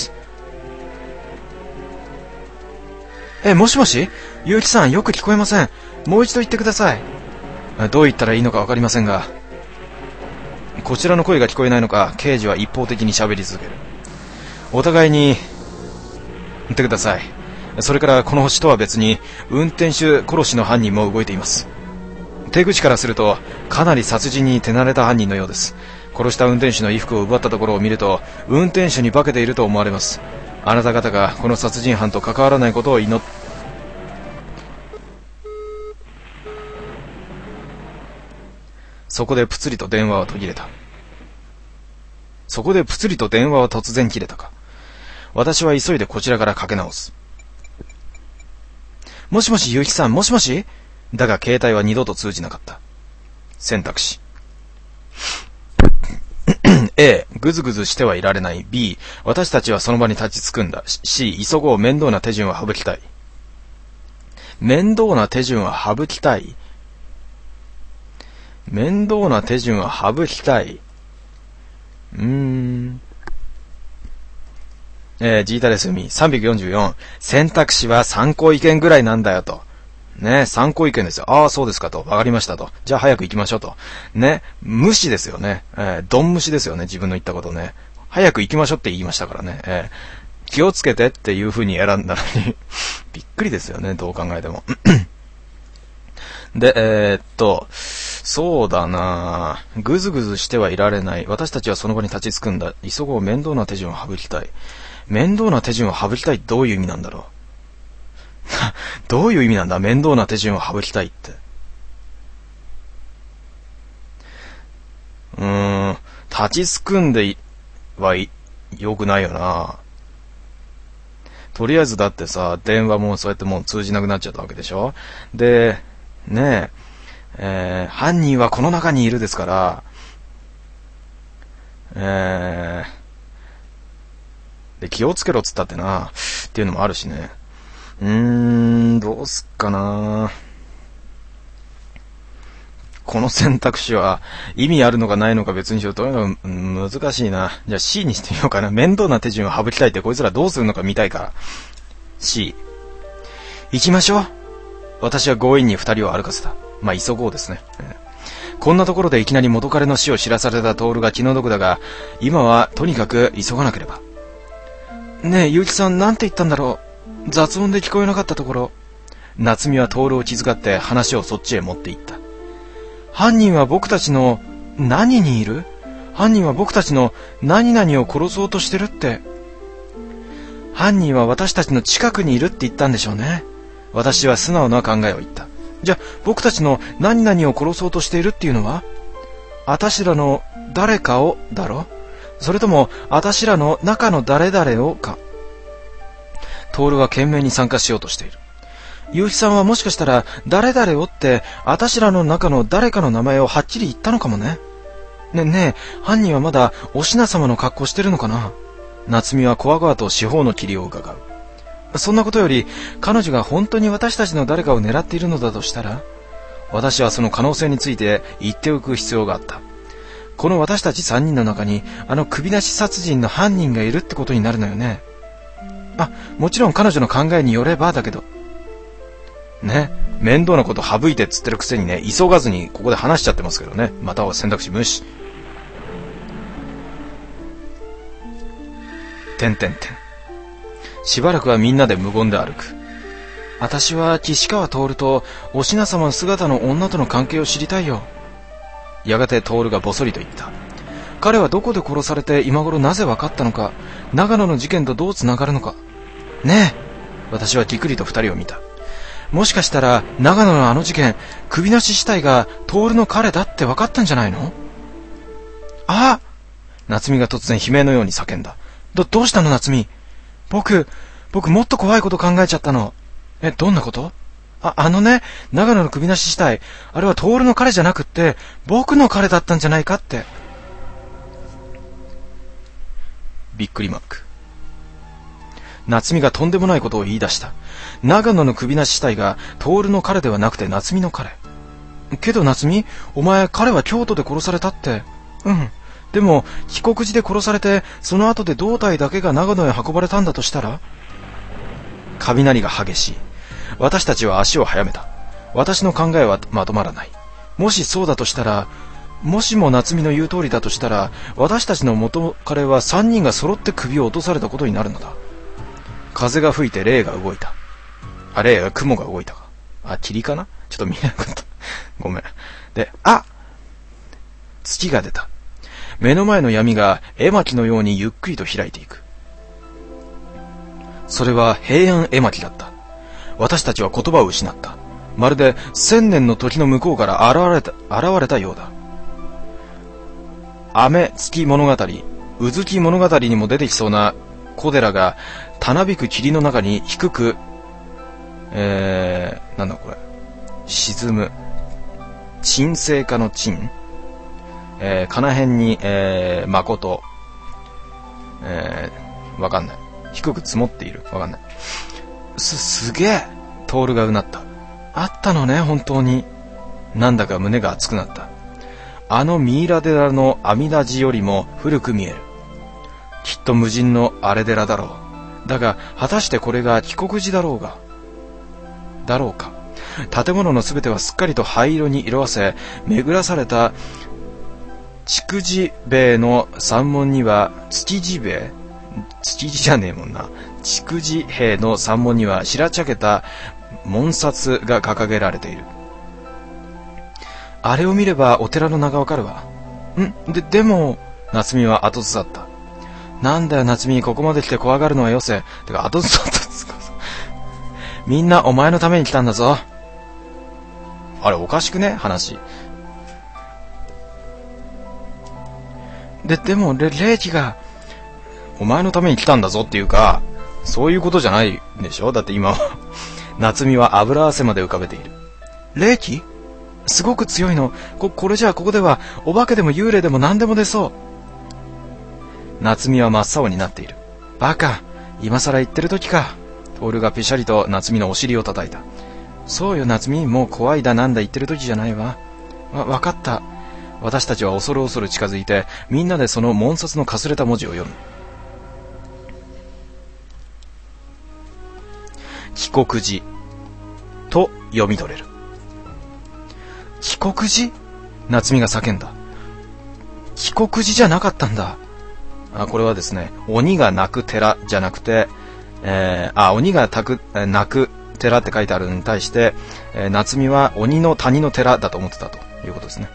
え、もしもし、結城さん、よく聞こえません。もう一度言ってください。どう言ったらいいのか分かりませんが、こちらの声が聞こえないのか、刑事は一方的に喋り続ける。お互いに言ってください。それからこの星とは別に運転手殺しの犯人も動いています。手口からするとかなり殺人に手慣れた犯人のようです。殺した運転手の衣服を奪ったところを見ると運転手に化けていると思われます。あなた方がこの殺人犯と関わらないことを祈っそこでプツリと電話は途切れた。そこでプツリと電話は突然切れたか。私は急いでこちらからかけ直す。もしもし、結城さん、もしもし。だが携帯は二度と通じなかった。選択肢。A、ぐずぐずしてはいられない。B、私たちはその場に立ちつくんだ。C、急ごう面倒な手順は省きたい。面倒な手順は省きたい。面倒な手順は省きたい。うーん。えー、ジータレスミさんびゃくよんじゅうよん。選択肢は参考意見ぐらいなんだよと。ね、参考意見ですよ。ああ、そうですかと。わかりましたと。じゃあ早く行きましょうと。ね、無視ですよね。えー、ドン無視ですよね。自分の言ったことね。早く行きましょうって言いましたからね。えー、気をつけてっていう風に選んだのに。びっくりですよね。どう考えても。で、えー、っと、そうだなぁ。ぐずぐずしてはいられない。私たちはその場に立ちつくんだ。急ごう面倒な手順を省きたい。面倒な手順を省きたいってどういう意味なんだろう。どういう意味なんだ、面倒な手順を省きたいって。うーん、立ちすくんではい良くないよな。とりあえずだってさ、電話もそうやってもう通じなくなっちゃったわけでしょ。で、ねえ、えー、犯人はこの中にいるですから、 えー、で、気をつけろっつったってな、っていうのもあるしね。うーん、どうすっかな。この選択肢は意味あるのかないのか別にしようと、とにかく難しいな。じゃあ C にしてみようかな。面倒な手順を省きたいってこいつらどうするのか見たいから。C。行きましょう。私は強引に二人を歩かせた。まあ、急ごうですね。こんなところでいきなり元彼の死を知らされたトールが気の毒だが、今はとにかく急がなければ。ねえ、結城さんなんて言ったんだろう。雑音で聞こえなかったところ。夏美はトールを気遣って話をそっちへ持っていった。犯人は僕たちの何にいる？犯人は僕たちの何々を殺そうとしてるって。犯人は私たちの近くにいるって言ったんでしょうね。私は素直な考えを言った。じゃあ僕たちの何々を殺そうとしているっていうのは、あたしらの誰かをだろ？それともあたしらの中の誰々をか。トールは懸命に参加しようとしている。結城さんはもしかしたら誰々をってあたしらの中の誰かの名前をはっきり言ったのかもね。ねえねえ、犯人はまだお品様の格好してるのかな。夏美はこわごわと四方の霧を伺う。そんなことより彼女が本当に私たちの誰かを狙っているのだとしたら、私はその可能性について言っておく必要があった。この私たち三人の中にあの首なし殺人の犯人がいるってことになるのよね。あ、もちろん彼女の考えによればだけどね、面倒なこと省いてっつってるくせにね、急がずにここで話しちゃってますけどね。または選択肢無視。てんてんてん。しばらくはみんなで無言で歩く。私は岸川徹とお品様姿の女との関係を知りたいよ。やがて徹がぼそりと言った。彼はどこで殺されて今頃なぜ分かったのか、長野の事件とどうつながるのか。ねえ。私はじくりと二人を見た。もしかしたら長野のあの事件、首なし死体が徹の彼だって分かったんじゃないの？ああ！夏美が突然悲鳴のように叫んだ。ど、どうしたの夏美？僕、僕もっと怖いこと考えちゃったの。え、どんなこと？あ、あのね、長野の首なし死体、あれは徹の彼じゃなくって、僕の彼だったんじゃないかって。びっくりマーク。夏美がとんでもないことを言い出した。長野の首なし死体が徹の彼ではなくて夏美の彼。けど夏美、お前彼は京都で殺されたって。うん。でも帰国寺で殺されて、その後で胴体だけが長野へ運ばれたんだとしたら？雷が激しい。私たちは足を速めた。私の考えはまとまらない。もしそうだとしたら、もしも夏美の言う通りだとしたら、私たちの元彼は三人が揃って首を落とされたことになるのだ。風が吹いて霊が動いた。あ、霊が雲が動いたか。あ、霧かな？ちょっと見えなかった。ごめん。で、あ！月が出た。目の前の闇が絵巻のようにゆっくりと開いていく。それは平安絵巻だった。私たちは言葉を失った。まるで千年の時の向こうから現れた、現れたようだ。雨月物語、うずき物語にも出てきそうな小寺がたなびく霧の中に低く、えー、なんだこれ、沈む。沈静化の沈、えー、かな辺に、えー、誠、えー、わかんない。低く積もっている。わかんない。す、すげえ。徹がうなった。あったのね、本当に。なんだか胸が熱くなった。あのミイラ寺の阿弥陀寺よりも古く見える。きっと無人のあれ寺だろう。だが、果たしてこれが帰国寺だろうが。だろうか。建物のすべてはすっかりと灰色に色あせ、巡らされた筑次兵衛の山門には、築次兵衛築地じゃねえもんな。筑次兵の山門には白茶けた門札が掲げられている。あれを見ればお寺の名がわかるわ。んで、でも、夏美は後ずさった。なんだよ夏美、ここまで来て怖がるのはよせ。てか後ずさったんですか。みんなお前のために来たんだぞ。あれおかしくね話。で、でも、れ、霊気が、お前のために来たんだぞっていうか、そういうことじゃないでしょ。だって今は、夏美は油汗まで浮かべている。霊気？すごく強いの。こ、これじゃあここでは、お化けでも幽霊でも何でも出そう。 夏美は真っ青になっている。バカ、今さら言ってる時か。徹がぺしゃりと夏美のお尻を叩いた。そうよ夏美、もう怖いだなんだ言ってる時じゃないわ。わ、わかった。私たちは恐る恐る近づいて、みんなでその紋札のかすれた文字を読む。帰国時と読み取れる。帰国時？夏美が叫んだ。帰国時じゃなかったんだ。あ、これはですね、鬼が泣く寺じゃなくて、えー、あ、鬼が泣く、泣く寺って書いてあるのに対して、えー、夏美は鬼の谷の寺だと思ってたということですね。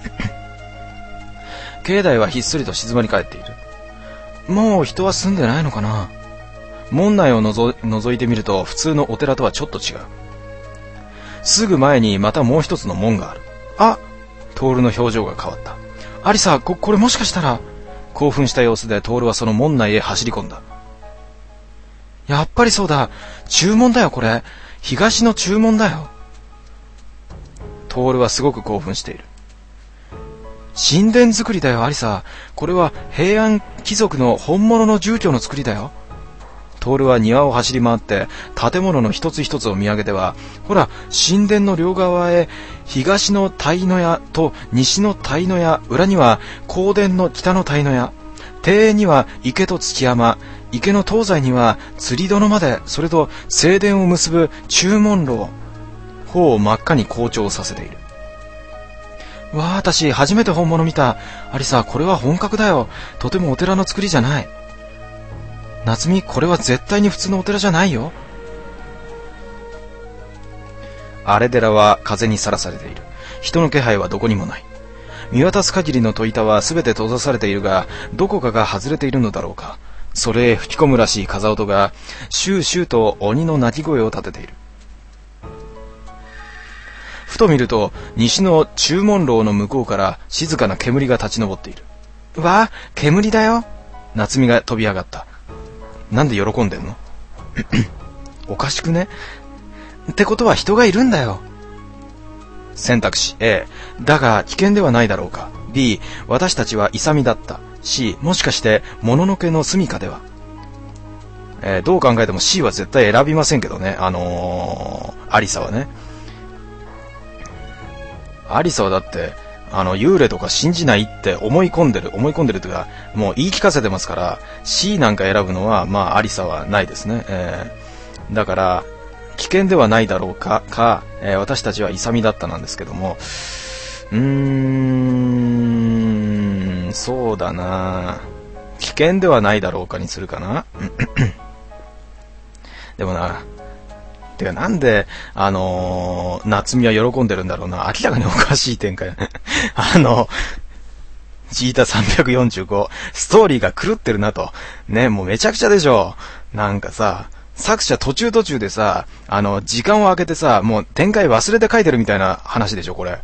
境内はひっそりと静まり返っている。もう人は住んでないのかな。門内をのぞ覗いてみると普通のお寺とはちょっと違う。すぐ前にまたもう一つの門がある。あ、トールの表情が変わった。アリサ、こ、これもしかしたら。興奮した様子でトールはその門内へ走り込んだ。やっぱりそうだ。注文だよこれ。東の注文だよ。トールはすごく興奮している。神殿作りだよアリサ。これは平安貴族の本物の住居の作りだよ。トールは庭を走り回って建物の一つ一つを見上げては、ほら神殿の両側へ東の鯛の屋と西の鯛の屋、裏には香殿の北の鯛の屋、庭園には池と築山、池の東西には釣り殿まで、それと正殿を結ぶ中門楼。頬を真っ赤に紅潮させている。わあ、私初めて本物見た。アリサ、これは本格だよ。とてもお寺の作りじゃない。夏美、これは絶対に普通のお寺じゃないよ。荒れ寺は風にさらされている。人の気配はどこにもない。見渡す限りの戸板はすべて閉ざされているが、どこかが外れているのだろうか。それへ吹き込むらしい風音がシューシューと鬼の鳴き声を立てている。ふと見ると西の中門楼の向こうから静かな煙が立ち上っている。わあ、煙だよ。夏美が飛び上がった。なんで喜んでんの？おかしくね？ってことは人がいるんだよ。選択肢 A、 だが危険ではないだろうか。 B、 私たちは勇だった。 C、 もしかしてもののけの住処では。えー、どう考えても C は絶対選びませんけどね。あのー、アリサはね。アリサはだってあの幽霊とか信じないって思い込んでる思い込んでるというか、もう言い聞かせてますから C なんか選ぶのはまあアリサはないですね。えー、だから危険ではないだろうかか、えー、私たちは勇だったなんですけども、うーん、そうだな、危険ではないだろうかにするかな。でもな、てかなんであのー、夏美は喜んでるんだろうな。明らかにおかしい展開。あのジータさんびゃくよんじゅうご、ストーリーが狂ってるなとね。もうめちゃくちゃでしょ。なんかさ、作者途中途中でさ、あの時間を空けてさ、もう展開忘れて書いてるみたいな話でしょこれ。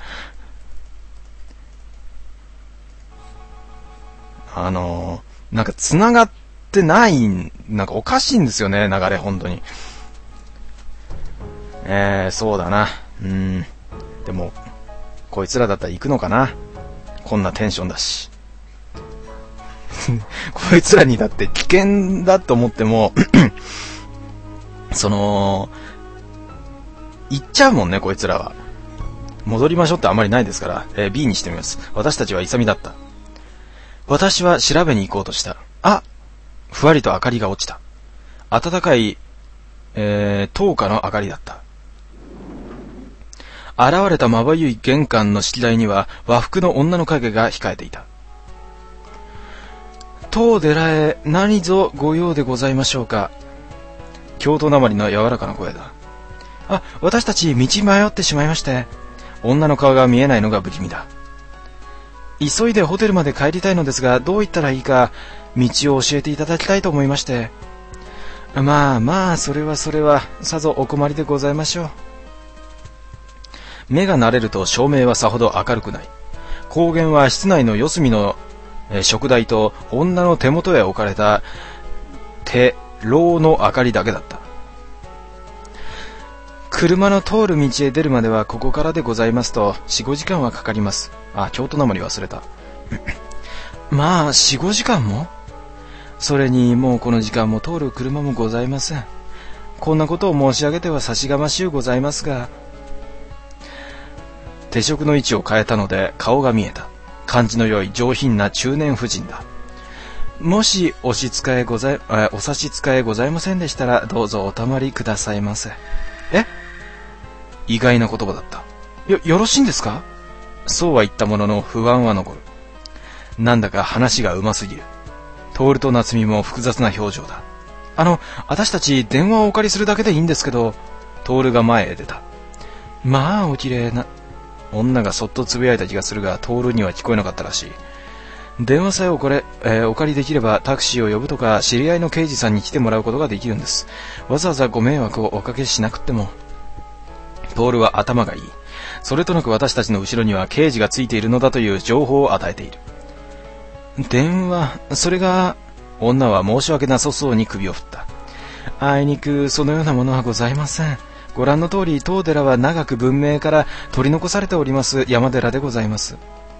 あのー、なんか繋がってない、なんかおかしいんですよね、流れ本当に。えー、そうだな。うーん。でもこいつらだったら行くのかな。こんなテンションだし。こいつらにだって危険だと思ってもその行っちゃうもんね、こいつらは。戻りましょうってあんまりないですから、えー、B にしてみます。私たちは勇だった。私は調べに行こうとした。あ、ふわりと明かりが落ちた。暖かい、えー、灯火の明かりだった。現れたまばゆい玄関の式台には和服の女の影が控えていた。当寺へ何ぞご用でございましょうか。京都なまりの柔らかな声だ。あ、私たち道迷ってしまいまして。女の顔が見えないのが不気味だ。急いでホテルまで帰りたいのですが、どう行ったらいいか道を教えていただきたいと思いまして。まあまあ、それはそれはさぞお困りでございましょう。目が慣れると照明はさほど明るくない。光源は室内の四隅の食台と女の手元へ置かれた手ろうの明かりだけだった。車の通る道へ出るまではここからでございますと よん、ごじかんはかかります。あ、京都なまり忘れた。まあ よん、ごじかんも。 それにもうこの時間も通る車もございません。こんなことを申し上げては差しがましゅうございますが、手食の位置を変えたので顔が見えた。感じの良い上品な中年婦人だ。もしおしつかえござい、えお差し支えございませんでしたら、どうぞおたまりくださいませ。え？意外な言葉だった。よ、よろしいんですか？そうは言ったものの不安は残る。なんだか話がうますぎる。徹と夏美も複雑な表情だ。あの、私たち電話をお借りするだけでいいんですけど、徹が前へ出た。まあ、お綺麗な。女がそっとつぶやいた気がするが、徹には聞こえなかったらしい。電話さえおこれ、えー、お借りできればタクシーを呼ぶとか、知り合いの刑事さんに来てもらうことができるんです。わざわざご迷惑をおかけしなくても。徹は頭がいい。それとなく私たちの後ろには刑事がついているのだという情報を与えている。電話、それが、女は申し訳なさそうに首を振った。あいにくそのようなものはございません。ご覧の通り、当寺は長く文明から取り残されております山寺でございます。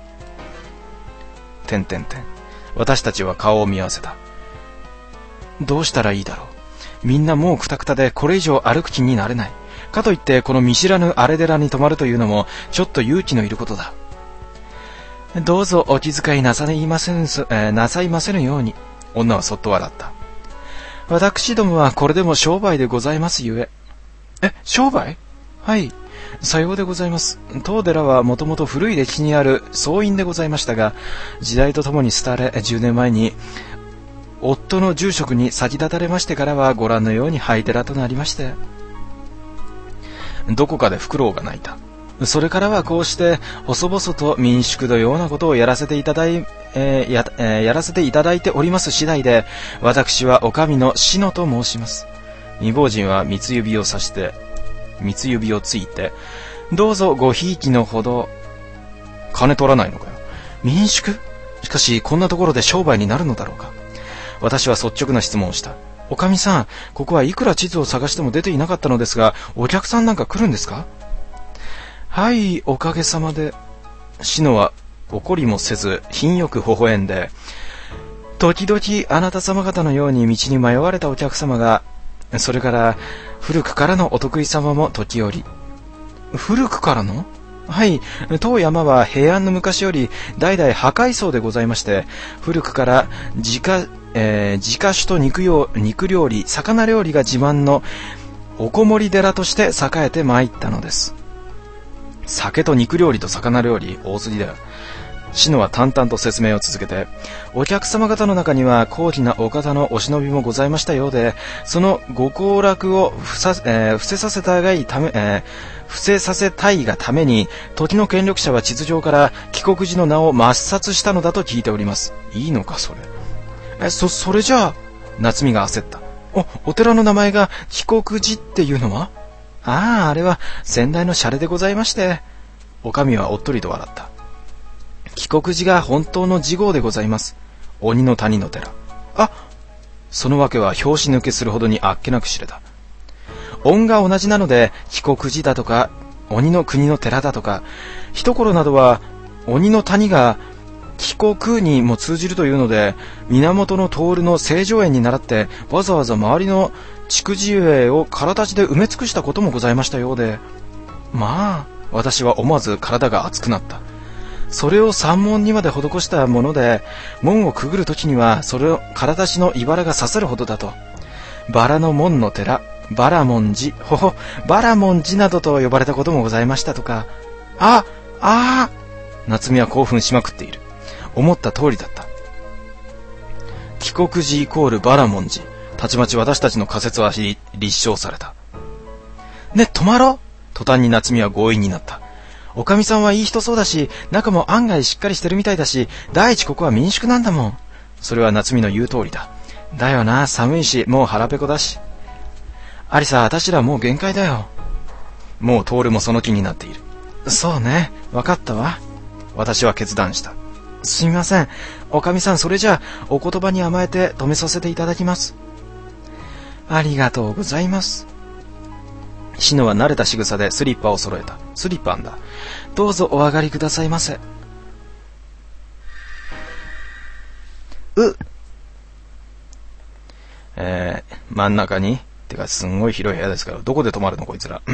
てんてんてん。私たちは顔を見合わせた。どうしたらいいだろう。みんなもうくたくたでこれ以上歩く気になれない。かといってこの見知らぬ荒れ寺に泊まるというのもちょっと勇気のいることだ。どうぞお気遣いなさいませぬ、えー、なさいませぬように。女はそっと笑った。私どもはこれでも商売でございますゆえ。え、商売？はい。さようでございます。当寺はもともと古い歴史にある僧院でございましたが、時代とともに廃れ、じゅうねんまえに夫の住職に先立たれましてからはご覧のように廃寺となりまして。どこかでフクロウが鳴いた。それからはこうして細々と民宿のようなことをやらせていただい、えー や, えー、やらせていただいております次第で、私はお上の志乃と申します。未亡人は三つ指をさして三つ指をついて、どうぞごひいきのほど。金取らないのかよ。民宿？しかしこんなところで商売になるのだろうか。私は率直な質問をした。おかみさん、ここはいくら地図を探しても出ていなかったのですが、お客さんなんか来るんですか？はい、おかげさまで。志乃は怒りもせず品よく微笑んで、時々あなた様方のように道に迷われたお客様が、それから古くからのお得意様も時折。古くからの？はい、当山は平安の昔より代々破壊層でございまして、古くから自家、えー、自家酒と 肉, 用肉料理、魚料理が自慢のおこもり寺として栄えてまいったのです。酒と肉料理と魚料理、大筋だよ。志乃は淡々と説明を続けて、お客様方の中には高貴なお方のお忍びもございましたようで、そのご行楽を伏さ、えー、伏せさせたがいため、えー、伏せさせたいがために、時の権力者は地図上から帰国時の名を抹殺したのだと聞いております。いいのかそれ。え、そ、それじゃあ、夏美が焦った。お、お寺の名前が帰国寺っていうのは？ああ、あれは先代のシャレでございまして。お上はおっとりと笑った。帰国寺が本当の次号でございます。鬼の谷の寺。あ、そのわけは拍子抜けするほどにあっけなく知れた。音が同じなので帰国寺だとか鬼の国の寺だとか、一頃などは鬼の谷が帰国にも通じるというので、源の徹の清浄園に倣ってわざわざ周りの筑紫園を空立ちで埋め尽くしたこともございましたようで、まあ私は思わず体が熱くなった。それを山門にまで施したもので、門をくぐるときにはそれを空立ちの茨が刺さるほどだと。バラの門の寺、バラモン寺、ほほ、バラモン寺などと呼ばれたこともございましたとか。あ、ああ、夏美は興奮しまくっている。思った通りだった。帰国寺イコールバラモン寺。たちまち私たちの仮説は立証された。ね、泊まろう。途端に夏美は強引になった。おかみさんはいい人そうだし、中も案外しっかりしてるみたいだし、第一ここは民宿なんだもん。それは夏美の言う通りだ。だよな、寒いし、もう腹ペコだし。アリサ、私らもう限界だよ。もうトールもその気になっている。そうね、わかったわ。私は決断した。すみません、おかみさん、それじゃあお言葉に甘えて止めさせていただきます。ありがとうございます。志乃は慣れた仕草でスリッパを揃えた。スリッパんだ。どうぞお上がりくださいませ。う、 真ん中に。てか、すんごい広い部屋ですから、どこで泊まるのこいつら。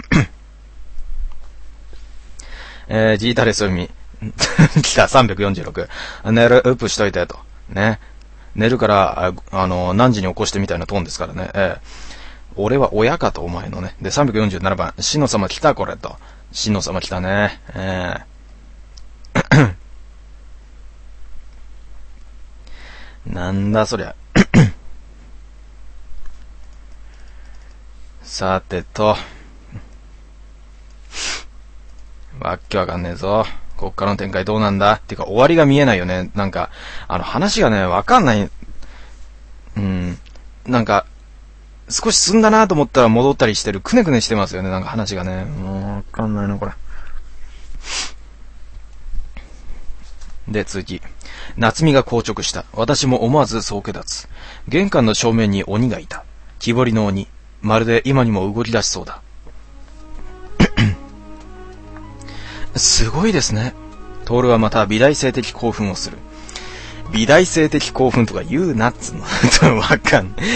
えー、ジータレス読み。来た、さんびゃくよんじゅうろく。寝る、ウップしといて、と。ね。寝るから、あ、あの、何時に起こしてみたいなトーンですからね。えー、俺は親かと、お前のね。で、さんびゃくよんじゅうななばん。しの様来た、これ、と。しの様来たね。えー。なんだ、そりゃ。さてと。わっけわかんねえぞ。こっからの展開どうなんだっていうか終わりが見えないよね。なんか、あの話がね、わかんない。うん。なんか、少し進んだなと思ったら戻ったりしてる。くねくねしてますよね。なんか話がね。もうわかんないな、これ。で、次。夏美が硬直した。私も思わず総決立つ。玄関の正面に鬼がいた。木彫りの鬼。まるで今にも動き出しそうだ。すごいですね。トールはまた美大生的興奮をする。美大生的興奮とか言うなっつうの。わかんない。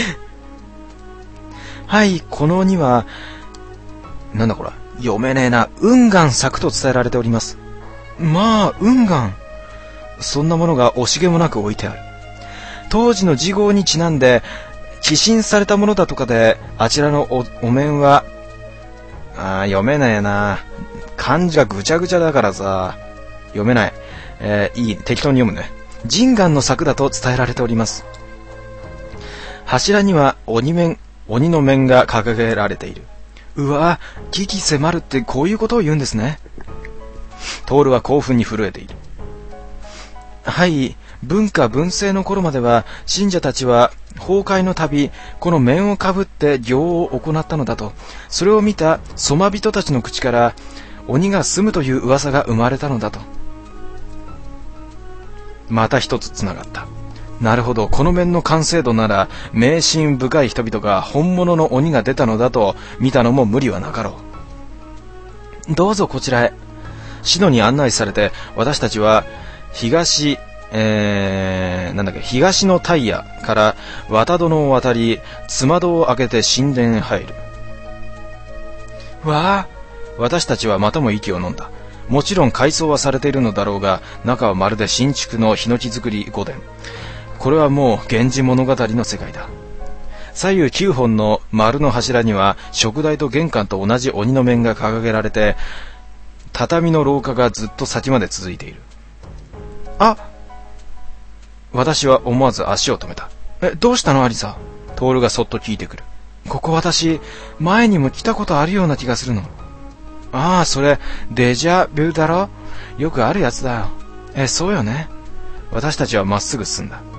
はい、この鬼は、なんだこれ。読めねえな。雲岩作と伝えられております。まあ、雲岩。そんなものが惜しげもなく置いてある。当時の時号にちなんで、寄進されたものだとかで、あちらの お, お面は、あ読めねえな。漢字がぐちゃぐちゃだからさ、読めない。えー、いい、適当に読むね。人眼の作だと伝えられております。柱には鬼面、鬼の面が掲げられている。うわ、危機迫るってこういうことを言うんですね。トールは興奮に震えている。はい、文化文政の頃までは信者たちは崩壊の度この面をかぶって行を行ったのだと。それを見たソマ人たちの口から鬼が住むという噂が生まれたのだと。また一つつながった。なるほど、この面の完成度なら迷信深い人々が本物の鬼が出たのだと見たのも無理はなかろう。どうぞこちらへ。シノに案内されて私たちは東、えー、なんだっけ、東のタイヤから綿殿を渡りつま戸を開けて神殿へ入る。わあ、私たちはまたも息を飲んだ。もちろん改装はされているのだろうが、中はまるで新築のヒノキ造り御殿。これはもう源氏物語の世界だ。左右きゅうほんの丸の柱には食台と玄関と同じ鬼の面が掲げられて、畳の廊下がずっと先まで続いている。あ、私は思わず足を止めた。え、どうしたのアリサ？トールがそっと聞いてくる。ここ私前にも来たことあるような気がするの。ああ、それデジャビュだろ。よくあるやつだよ。え、そうよね。私たちはまっすぐ進んだ。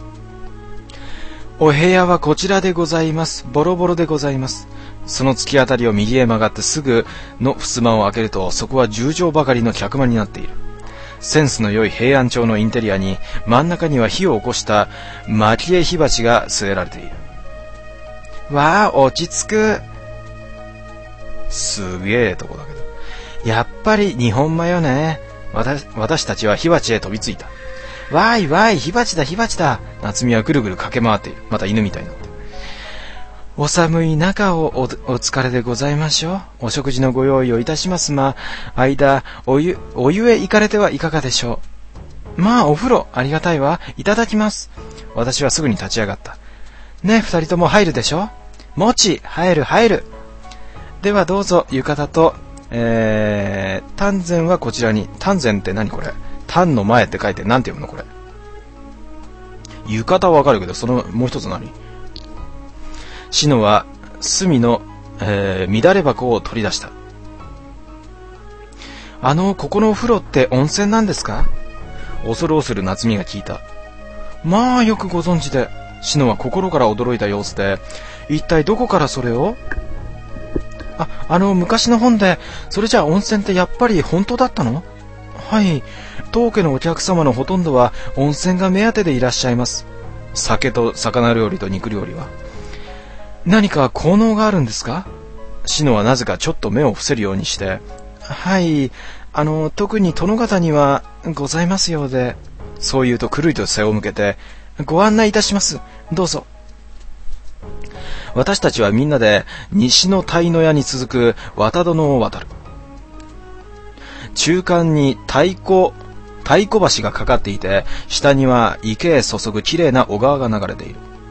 お部屋はこちらでございます。ボロボロでございます。その突き当たりを右へ曲がってすぐの襖を開けると、そこはじゅうじょうばかりの客間になっている。センスの良い平安調のインテリアに、真ん中には火を起こした蒔絵火鉢が据えられている。わあ、落ち着く。すげえとこだけど。やっぱり日本間よね。私、私たちは火鉢へ飛びついた。わーいわーい、火鉢だ火鉢だ。夏美はぐるぐる駆け回っている。また犬みたいになって。お寒い中を お, お疲れでございましょう。お食事のご用意をいたしますま、間、お湯、お湯へ行かれてはいかがでしょう。まあ、お風呂、ありがたいわ。いただきます。私はすぐに立ち上がった。ね、二人とも入るでしょ。もち、入る入る。ではどうぞ、浴衣と、えー、丹前はこちらに。丹前って何これ？丹の前って書いて、なんて読むのこれ。浴衣はわかるけど、その、もう一つ何？シノは隅の、えー、乱れ箱を取り出した。あの、ここのお風呂って温泉なんですか？恐る恐る夏美が聞いた。まあ、よくご存知で。シノは心から驚いた様子で、一体どこからそれを？あ、あの、昔の本で、それじゃあ温泉ってやっぱり本当だったの？はい。当家のお客様のほとんどは温泉が目当てでいらっしゃいます。酒と魚料理と肉料理は。何か効能があるんですか？シノはなぜかちょっと目を伏せるようにして、はい、あの、特に殿方にはございますようで。そう言うとくるりと背を向けて、ご案内いたします。どうぞ。 私たちはみんなで西の鯛の屋に続く渡殿を渡る。中間に太鼓、太鼓橋がかかっていて、下には池へ注ぐきれいな小川が流れている。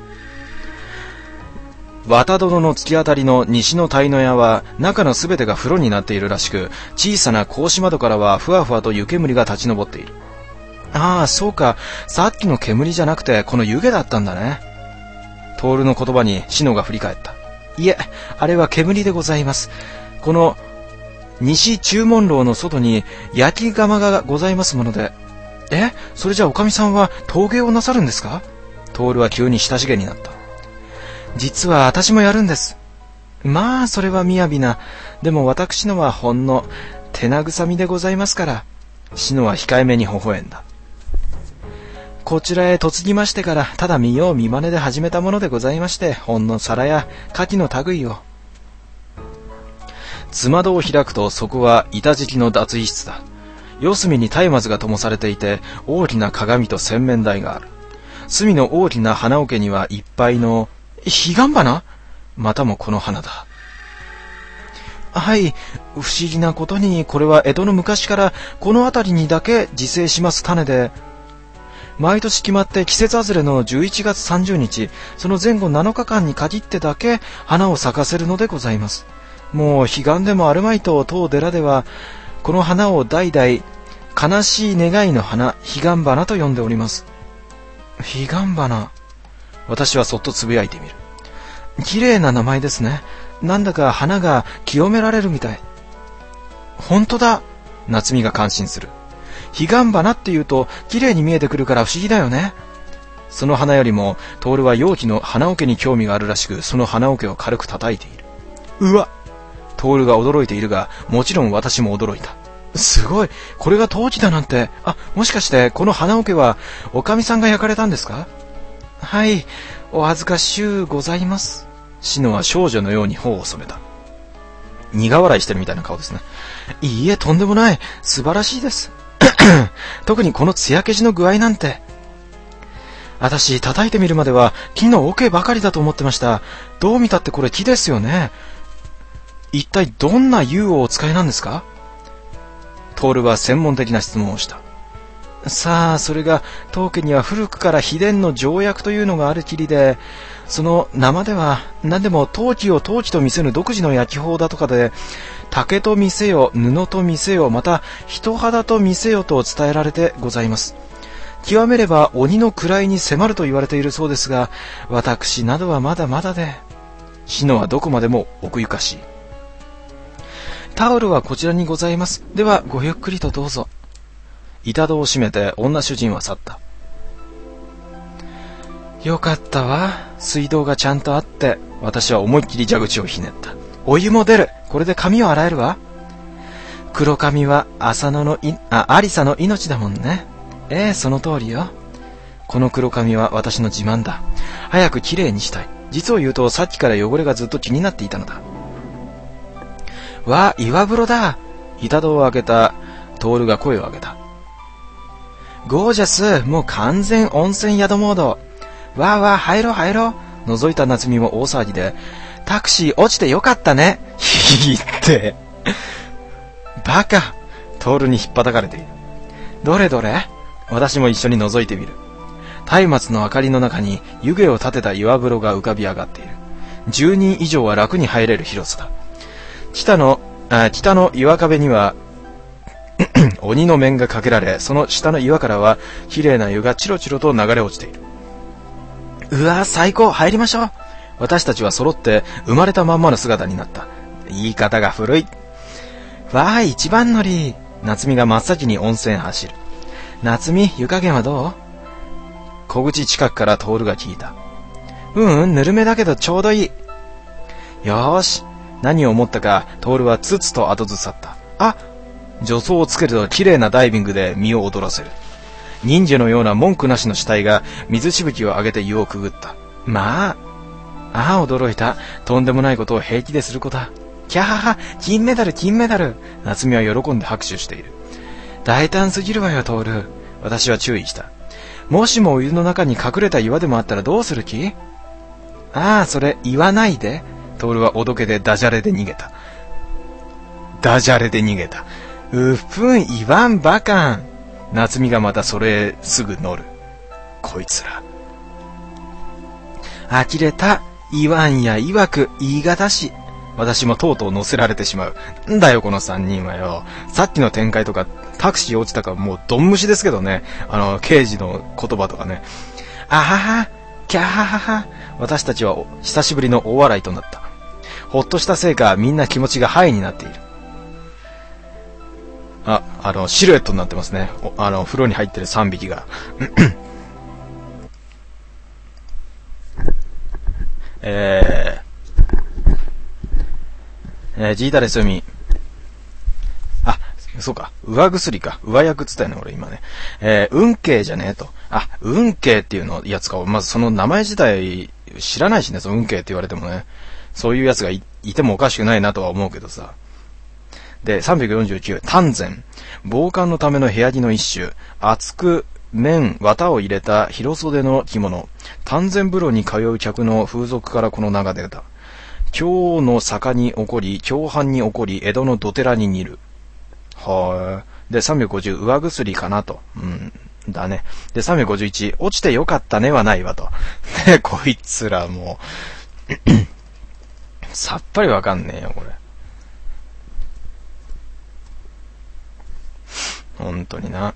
渡殿の突き当たりの西の鯛の屋は中のすべてが風呂になっているらしく、小さな格子窓からはふわふわと湯煙が立ち上っている。ああ、そうか、さっきの煙じゃなくてこの湯気だったんだね。トールの言葉にシノが振り返った。いえ、あれは煙でございます。この西中門楼の外に焼き窯がございますもので。え、それじゃおかみさんは陶芸をなさるんですか？トールは急に親しげになった。実は私もやるんです。まあそれはみやびな。でも私のはほんの手慰みでございますから。シノは控えめに微笑んだ。こちらへ嫁ぎましてからただ見よう見まねで始めたものでございまして、ほんの皿や牡蠣の類を。つまどを開くとそこは板敷きの脱衣室だ。四隅に松明が灯されていて、大きな鏡と洗面台がある。隅の大きな花桶にはいっぱいの彼岸花？またもこの花だ。はい、不思議なことにこれは江戸の昔からこの辺りにだけ自生します種で、毎年決まって季節外れのじゅういちがつさんじゅうにち、その前後なのかかんに限ってだけ花を咲かせるのでございます。もう彼岸でもあるまいと当寺ではこの花を代々悲しい願いの花、彼岸花と呼んでおります。彼岸花。私はそっとつぶやいてみる。綺麗な名前ですね。なんだか花が清められるみたい。本当だ。夏美が感心する。彼岸花って言うと綺麗に見えてくるから不思議だよね。その花よりもトールは容器の花桶に興味があるらしく、その花桶を軽く叩いている。うわ。トールが驚いているが、もちろん私も驚いた。すごい、これが陶器だなんて。あ、もしかしてこの花桶はおかみさんが焼かれたんですか？はい、お恥ずかしゅうございます。シノは少女のように頬を染めた。苦笑いしてるみたいな顔ですね。いいえ、とんでもない。素晴らしいです。特にこの艶消しの具合なんて。私、叩いてみるまでは木の桶ばかりだと思ってました。どう見たってこれ木ですよね。一体どんな釉をお使いなんですか？トールは専門的な質問をした。さあ、それが当家には古くから秘伝の条約というのがあるきりで、その生では何でも陶器を陶器と見せぬ独自の焼き法だとかで、竹と見せよ、布と見せよ、また人肌と見せよと伝えられてございます。極めれば鬼の位に迫ると言われているそうですが、私などはまだまだで。シノはどこまでも奥ゆかしい。タオルはこちらにございます。ではごゆっくりとどうぞ。板戸を閉めて女主人は去った。よかったわ。水道がちゃんとあって。私は思いっきり蛇口をひねった。お湯も出る。これで髪を洗えるわ。黒髪は浅野のいあアリサの命だもんね。ええ、その通りよ。この黒髪は私の自慢だ。早くきれいにしたい。実を言うとさっきから汚れがずっと気になっていたのだ。わあ、岩風呂だ。板戸を開けたトールが声を上げた。ゴージャス、もう完全温泉宿モード。わあわあ、入ろう入ろう。覗いた夏美も大騒ぎで、タクシー落ちてよかったね。ひって。バカ。トールに引っ叩かれている。どれどれ？私も一緒に覗いてみる。松明の明かりの中に湯気を立てた岩風呂が浮かび上がっている。じゅうにん以上は楽に入れる広さだ。北の、あ、北の岩壁には鬼の面がかけられ、その下の岩からは綺麗な湯がチロチロと流れ落ちている。うわー、最高、入りましょう。私たちは揃って生まれたまんまの姿になった。言い方が古い。わーい、一番乗り。夏美が真っ先に温泉走る。夏美、湯加減はどう？小口近くからトールが聞いた。うんうん、ぬるめだけどちょうどいい。よーし。何を思ったか、トールはつつと後ずさった。あ、助走をつけると綺麗なダイビングで身を躍らせる。忍者のような文句なしの死体が水しぶきを上げて湯をくぐった。まあ、ああ、驚いた。とんでもないことを平気でする子だ。キャハハ、金メダル、金メダル。夏美は喜んで拍手している。大胆すぎるわよ、トール。私は注意した。もしもお湯の中に隠れた岩でもあったらどうする気？ ああ、それ言わないで。トールはおどけでダジャレで逃げた。ダジャレで逃げた。うっぷん言わんばかん。夏美がまたそれへすぐ乗る。こいつら。呆れた。言わんや曰く言い方し。私もとうとう乗せられてしまう。んだよこの三人はよ。さっきの展開とかタクシー落ちたかもうドン無視ですけどね。あの刑事の言葉とかね。あはは、キャハハハ。私たちは久しぶりの大笑いとなった。ほっとしたせいかみんな気持ちがハイになっている。あ、あのシルエットになってますね。あの風呂に入ってる三匹が。えー、えー、ジータですよみ。あ、そうか。上薬か。上役っつったよね、俺今ね。えー、運慶じゃねえと。あ、運慶っていうのやつか。まずその名前自体知らないしね、その運慶って言われてもね。そういうやつが い, いてもおかしくないなとは思うけどさ。で、さんびゃくよんじゅうきゅう、丹前。防寒のための部屋着の一種。厚く、綿、綿を入れた広袖の着物。丹前風呂に通う客の風俗からこの名が出た。今日の坂に起こり、共犯に起こり、江戸の土寺に似る。はぁ。で、さんびゃくごじゅう、上薬かなと。うん。だね。で、さんびゃくごじゅういち、落ちてよかったねはないわと。で、こいつらもう、さっぱりわかんねえよ、これ。本当にな。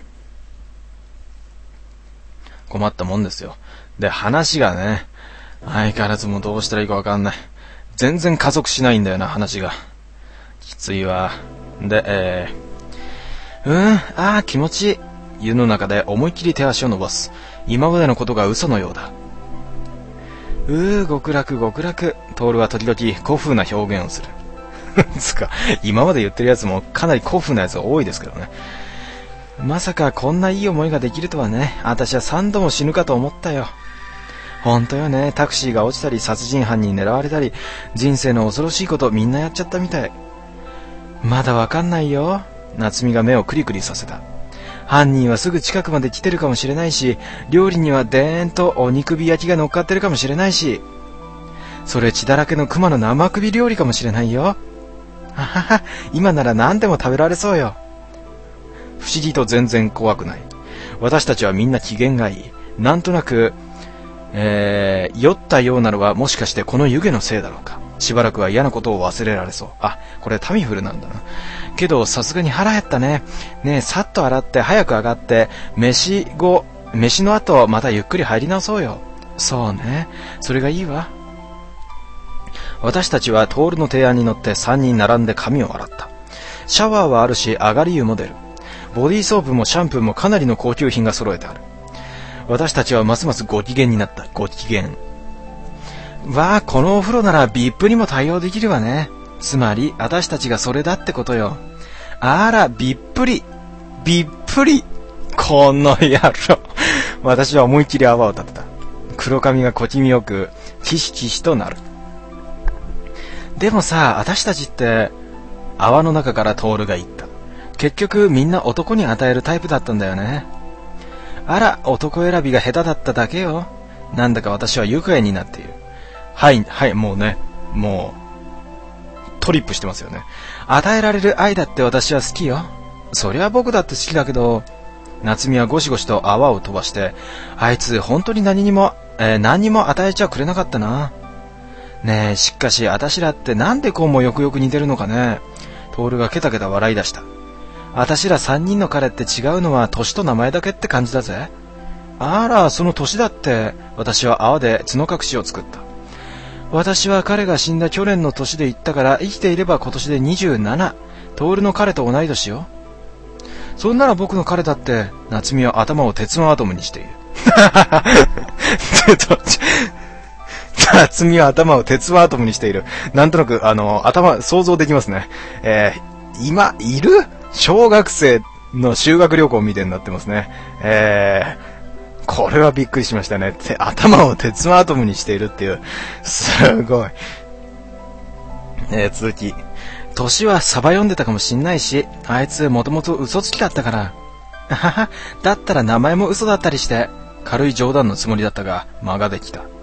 困ったもんですよ。で、話がね、相変わらずもうどうしたらいいかわかんない。全然加速しないんだよな、話が。きついわ。で、えー、うーん、あー気持ちいい。湯の中で思いっきり手足を伸ばす。今までのことが嘘のようだ。うー、極楽極楽。トールは時々古風な表現をする。つか、今まで言ってるやつもかなり古風なやつが多いですけどね。まさかこんないい思いができるとはね。私は三度も死ぬかと思ったよ。ほんとよね。タクシーが落ちたり、殺人犯に狙われたり、人生の恐ろしいことみんなやっちゃったみたい。まだわかんないよ。夏美が目をクリクリさせた。犯人はすぐ近くまで来てるかもしれないし、料理にはでーんとお肉火焼きが乗っかってるかもしれないし、それ血だらけの熊の生首料理かもしれないよ。ははは、今なら何でも食べられそうよ。不思議と全然怖くない。私たちはみんな機嫌がいい。なんとなく、えー、酔ったようなのはもしかしてこの湯気のせいだろうか。しばらくは嫌なことを忘れられそう。あ、これタミフルなんだな。けどさすがに腹減ったね。ねえ、さっと洗って早く上がって、飯後、飯の後またゆっくり入り直そうよ。そうね。それがいいわ。私たちはトールの提案に乗ってさんにん並んで髪を洗った。シャワーはあるし上がり湯も出る。ボディーソープもシャンプーもかなりの高級品が揃えてある。私たちはますますご機嫌になった。ご機嫌。わあ、このお風呂なら ブイアイピー にも対応できるわね。つまり私たちがそれだってことよ。あら、びっぷり。びっぷり。この野郎。私は思いっきり泡を立てた。黒髪が小気味よく、キシキシとなる。でもさ、私たちって、泡の中からトールが言った。結局みんな男に与えるタイプだったんだよね。あら、男選びが下手だっただけよ。なんだか私は愉快になっている。はい、はい、もうね、もう、トリップしてますよね。与えられる愛だって私は好きよ。そりゃ僕だって好きだけど、夏美はゴシゴシと泡を飛ばして、あいつ本当に何にも、えー、何にも与えちゃくれなかったな。ねえ、しかし私らってなんでこうもよくよく似てるのかね。トールがケタケタ笑い出した。私ら三人の彼って違うのは年と名前だけって感じだぜ。あら、その年だって。私は泡で角隠しを作った。私は彼が死んだ去年の年で言ったから、生きていれば今年でにじゅうなな。トールの彼と同い年よ。そんなら僕の彼だって。夏美は頭を鉄のアトムにしている。ちょっと夏美は頭を鉄のアトムにしている。なんとなくあの頭想像できますね。えー、今いる小学生の修学旅行みたいになってますね。えー、これはびっくりしましたね。頭を鉄のアトムにしているっていう。すごい。えー、続き。年はサバ読んでたかもしんないし、あいつもともと嘘つきだったから。はは、だったら名前も嘘だったりして、軽い冗談のつもりだったが、間ができた。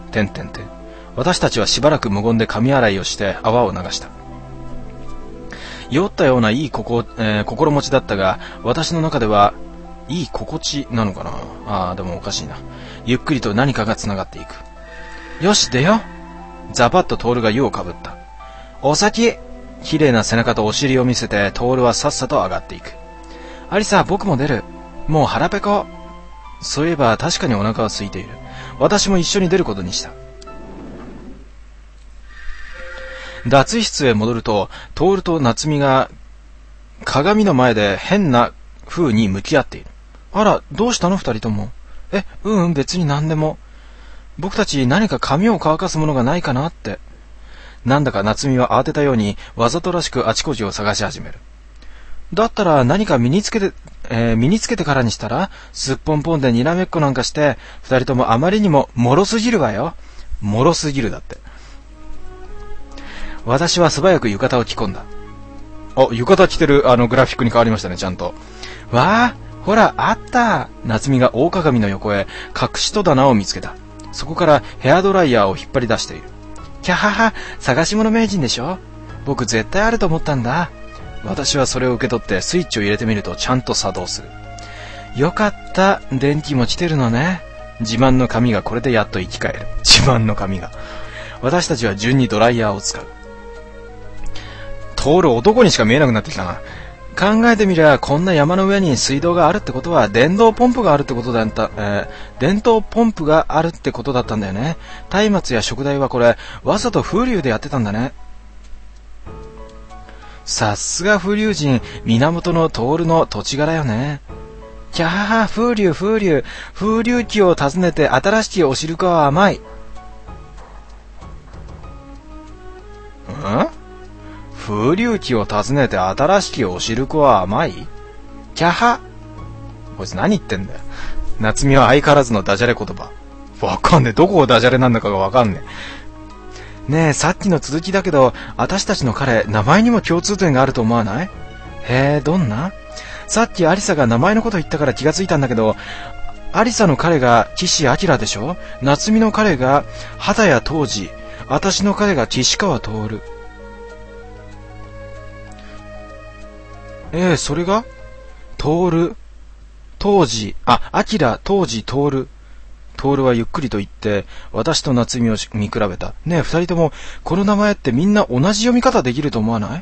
てんてんてん。私たちはしばらく無言で髪洗いをして泡を流した。酔ったようないいここ、えー、心持ちだったが、私の中ではいい心地なのかな。ああ、でもおかしいな。ゆっくりと何かが繋がっていく。よし、出よ。ザパッとトールが湯をかぶった。お先。綺麗な背中とお尻を見せて、トールはさっさと上がっていく。アリサ、僕も出る。もう腹ペコ。そういえば確かにお腹は空いている。私も一緒に出ることにした。脱衣室へ戻ると、トールと夏美が鏡の前で変な風に向き合っている。あら、どうしたの二人とも。え、うんうん、別に何でも。僕たち何か髪を乾かすものがないかなって。なんだか夏美は慌てたようにわざとらしくあちこちを探し始める。だったら何か身につけて、えー、身につけてからにしたら、すっぽんぽんでにらめっこなんかして、二人ともあまりにも脆すぎるわよ。脆すぎるだって。私は素早く浴衣を着込んだ。あ、浴衣着てるあのグラフィックに変わりましたね、ちゃんと。わあ、ほら、あった。夏美が大鏡の横へ隠し戸棚を見つけた。そこからヘアドライヤーを引っ張り出している。キャハハ、探し物名人でしょ。僕絶対あると思ったんだ。私はそれを受け取ってスイッチを入れてみるとちゃんと作動する。よかった、電気も来てるのね。自慢の髪がこれでやっと生き返る。自慢の髪が。私たちは順にドライヤーを使う。トール男にしか見えなくなってきたな。考えてみりゃこんな山の上に水道があるってことは電動ポンプがあるってことだった、えー、電動ポンプがあるってことだったんだよね。松明や食材はこれわざと風流でやってたんだね。さすが風流人源のトールの土地柄よね。キャハハ、風流風流風流期を訪ねて新しきお汁粉は甘い。ん？風流期を訪ねて新しきお汁粉は甘い？キャハ。こいつ何言ってんだよ。夏美は相変わらずのダジャレ言葉。わかんねえ。どこがダジャレなんだかがわかんねえ。ねえ、さっきの続きだけど、私たちの彼、名前にも共通点があると思わない？へえ、どんな？さっきアリサが名前のこと言ったから気がついたんだけど、アリサの彼が岸明でしょ？夏美の彼が畑谷当時、私の彼が岸川徹。ええ、それが徹、当時、あ、明、当時、徹。徹はゆっくりと言って、私と夏美を見比べた。ねえ、二人とも、この名前ってみんな同じ読み方できると思わない？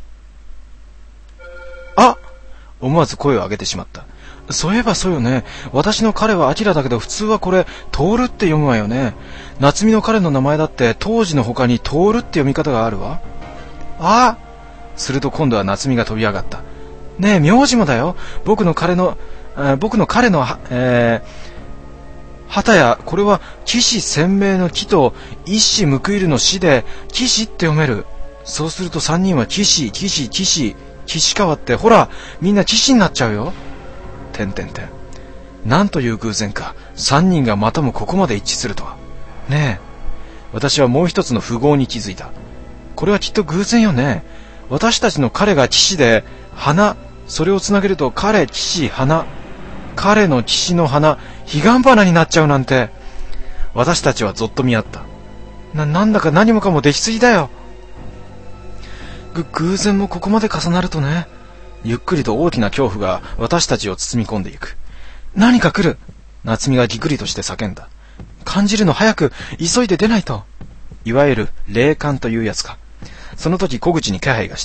あ！思わず声を上げてしまった。そういえばそうよね。私の彼は明だけど、普通はこれ、徹って読むわよね。夏美の彼の名前だって、当時の他に徹って読み方があるわ。あ！すると今度は夏美が飛び上がった。ねえ、名字もだよ。僕の彼の、えー、僕の彼の、えー、畑谷、これは、騎士鮮明の騎と、一矢報いるの死で、騎士って読める。そうすると三人は騎士、騎士、騎士、岸川って、ほら、みんな騎士になっちゃうよ。てんてんてん。なんという偶然か、三人がまたもここまで一致するとは。ねえ、私はもう一つの符号に気づいた。これはきっと偶然よね。私たちの彼が騎士で、花、それをつなげると彼、騎士、花。彼の騎士の花、彼岸花になっちゃうなんて。私たちはぞっと見合った。な、なんだか何もかも出来すぎだよ。ぐ、偶然もここまで重なるとね。ゆっくりと大きな恐怖が私たちを包み込んでいく。何か来る。夏美がぎくりとして叫んだ。感じるの早く、急いで出ないと。いわゆる霊感というやつか。その時小口に気配がした。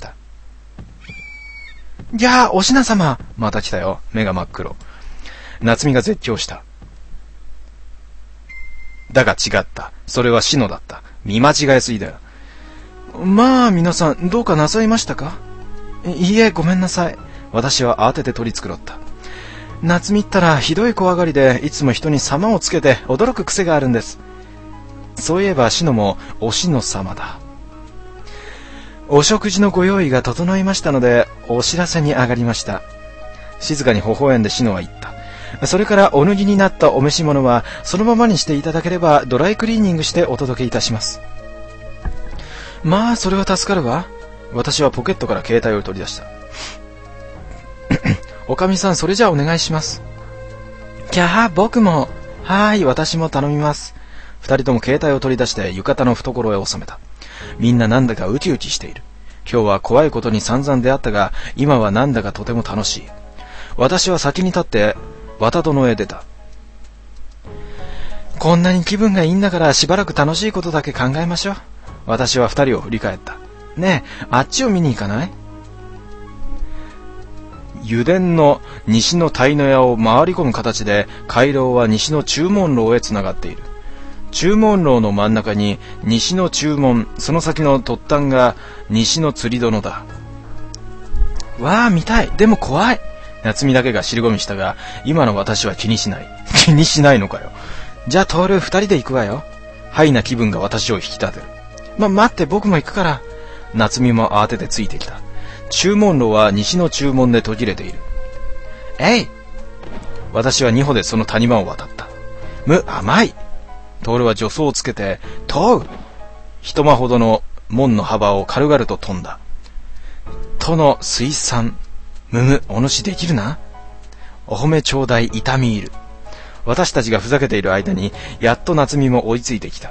ぎゃあ、お品様。また来たよ。目が真っ黒。夏美が絶叫した。だが違った。それはシノだった。見間違えすぎだよ。まあ、皆さん、どうかなさいましたか？いいえ、ごめんなさい。私は慌てて取り繕った。夏美ったらひどい怖がりで、いつも人に様をつけて驚く癖があるんです。そういえばシノもおしの様だ。お食事のご用意が整いましたので、お知らせに上がりました。静かに微笑んでシノは言った。それからお脱ぎになったお召し物は、そのままにしていただければドライクリーニングしてお届けいたします。まあ、それは助かるわ。私はポケットから携帯を取り出した。おかみさん、それじゃあお願いします。キャー、僕も。はーい、私も頼みます。 二人とも携帯を取り出して浴衣の懐へ収めた。みんななんだかウキウキしている。今日は怖いことに散々出会ったが、今はなんだかとても楽しい。私は先に立って綿殿へ出た。こんなに気分がいいんだからしばらく楽しいことだけ考えましょう。私は二人を振り返った。ねえ、あっちを見に行かない？油田の西の鯛の屋を回り込む形で回廊は西の中門楼へつながっている。中門楼の真ん中に西の中門、その先の突端が西の釣り殿だ。わあ、見たい。でも怖い。夏美だけが尻込みしたが、今の私は気にしない。気にしないのかよ。じゃあ、トール二人で行くわよ。ハイな気分が私を引き立てる。ま、待って、僕も行くから。夏美も慌ててついてきた。中門路は西の中門で途切れている。えい！私は二歩でその谷間を渡った。む、甘い！トールは助走をつけて、とう！一間ほどの門の幅を軽々と飛んだ。との水産。むむ、お主できるな。お褒めちょうだい、痛み入る。私たちがふざけている間に、やっと夏美も追いついてきた。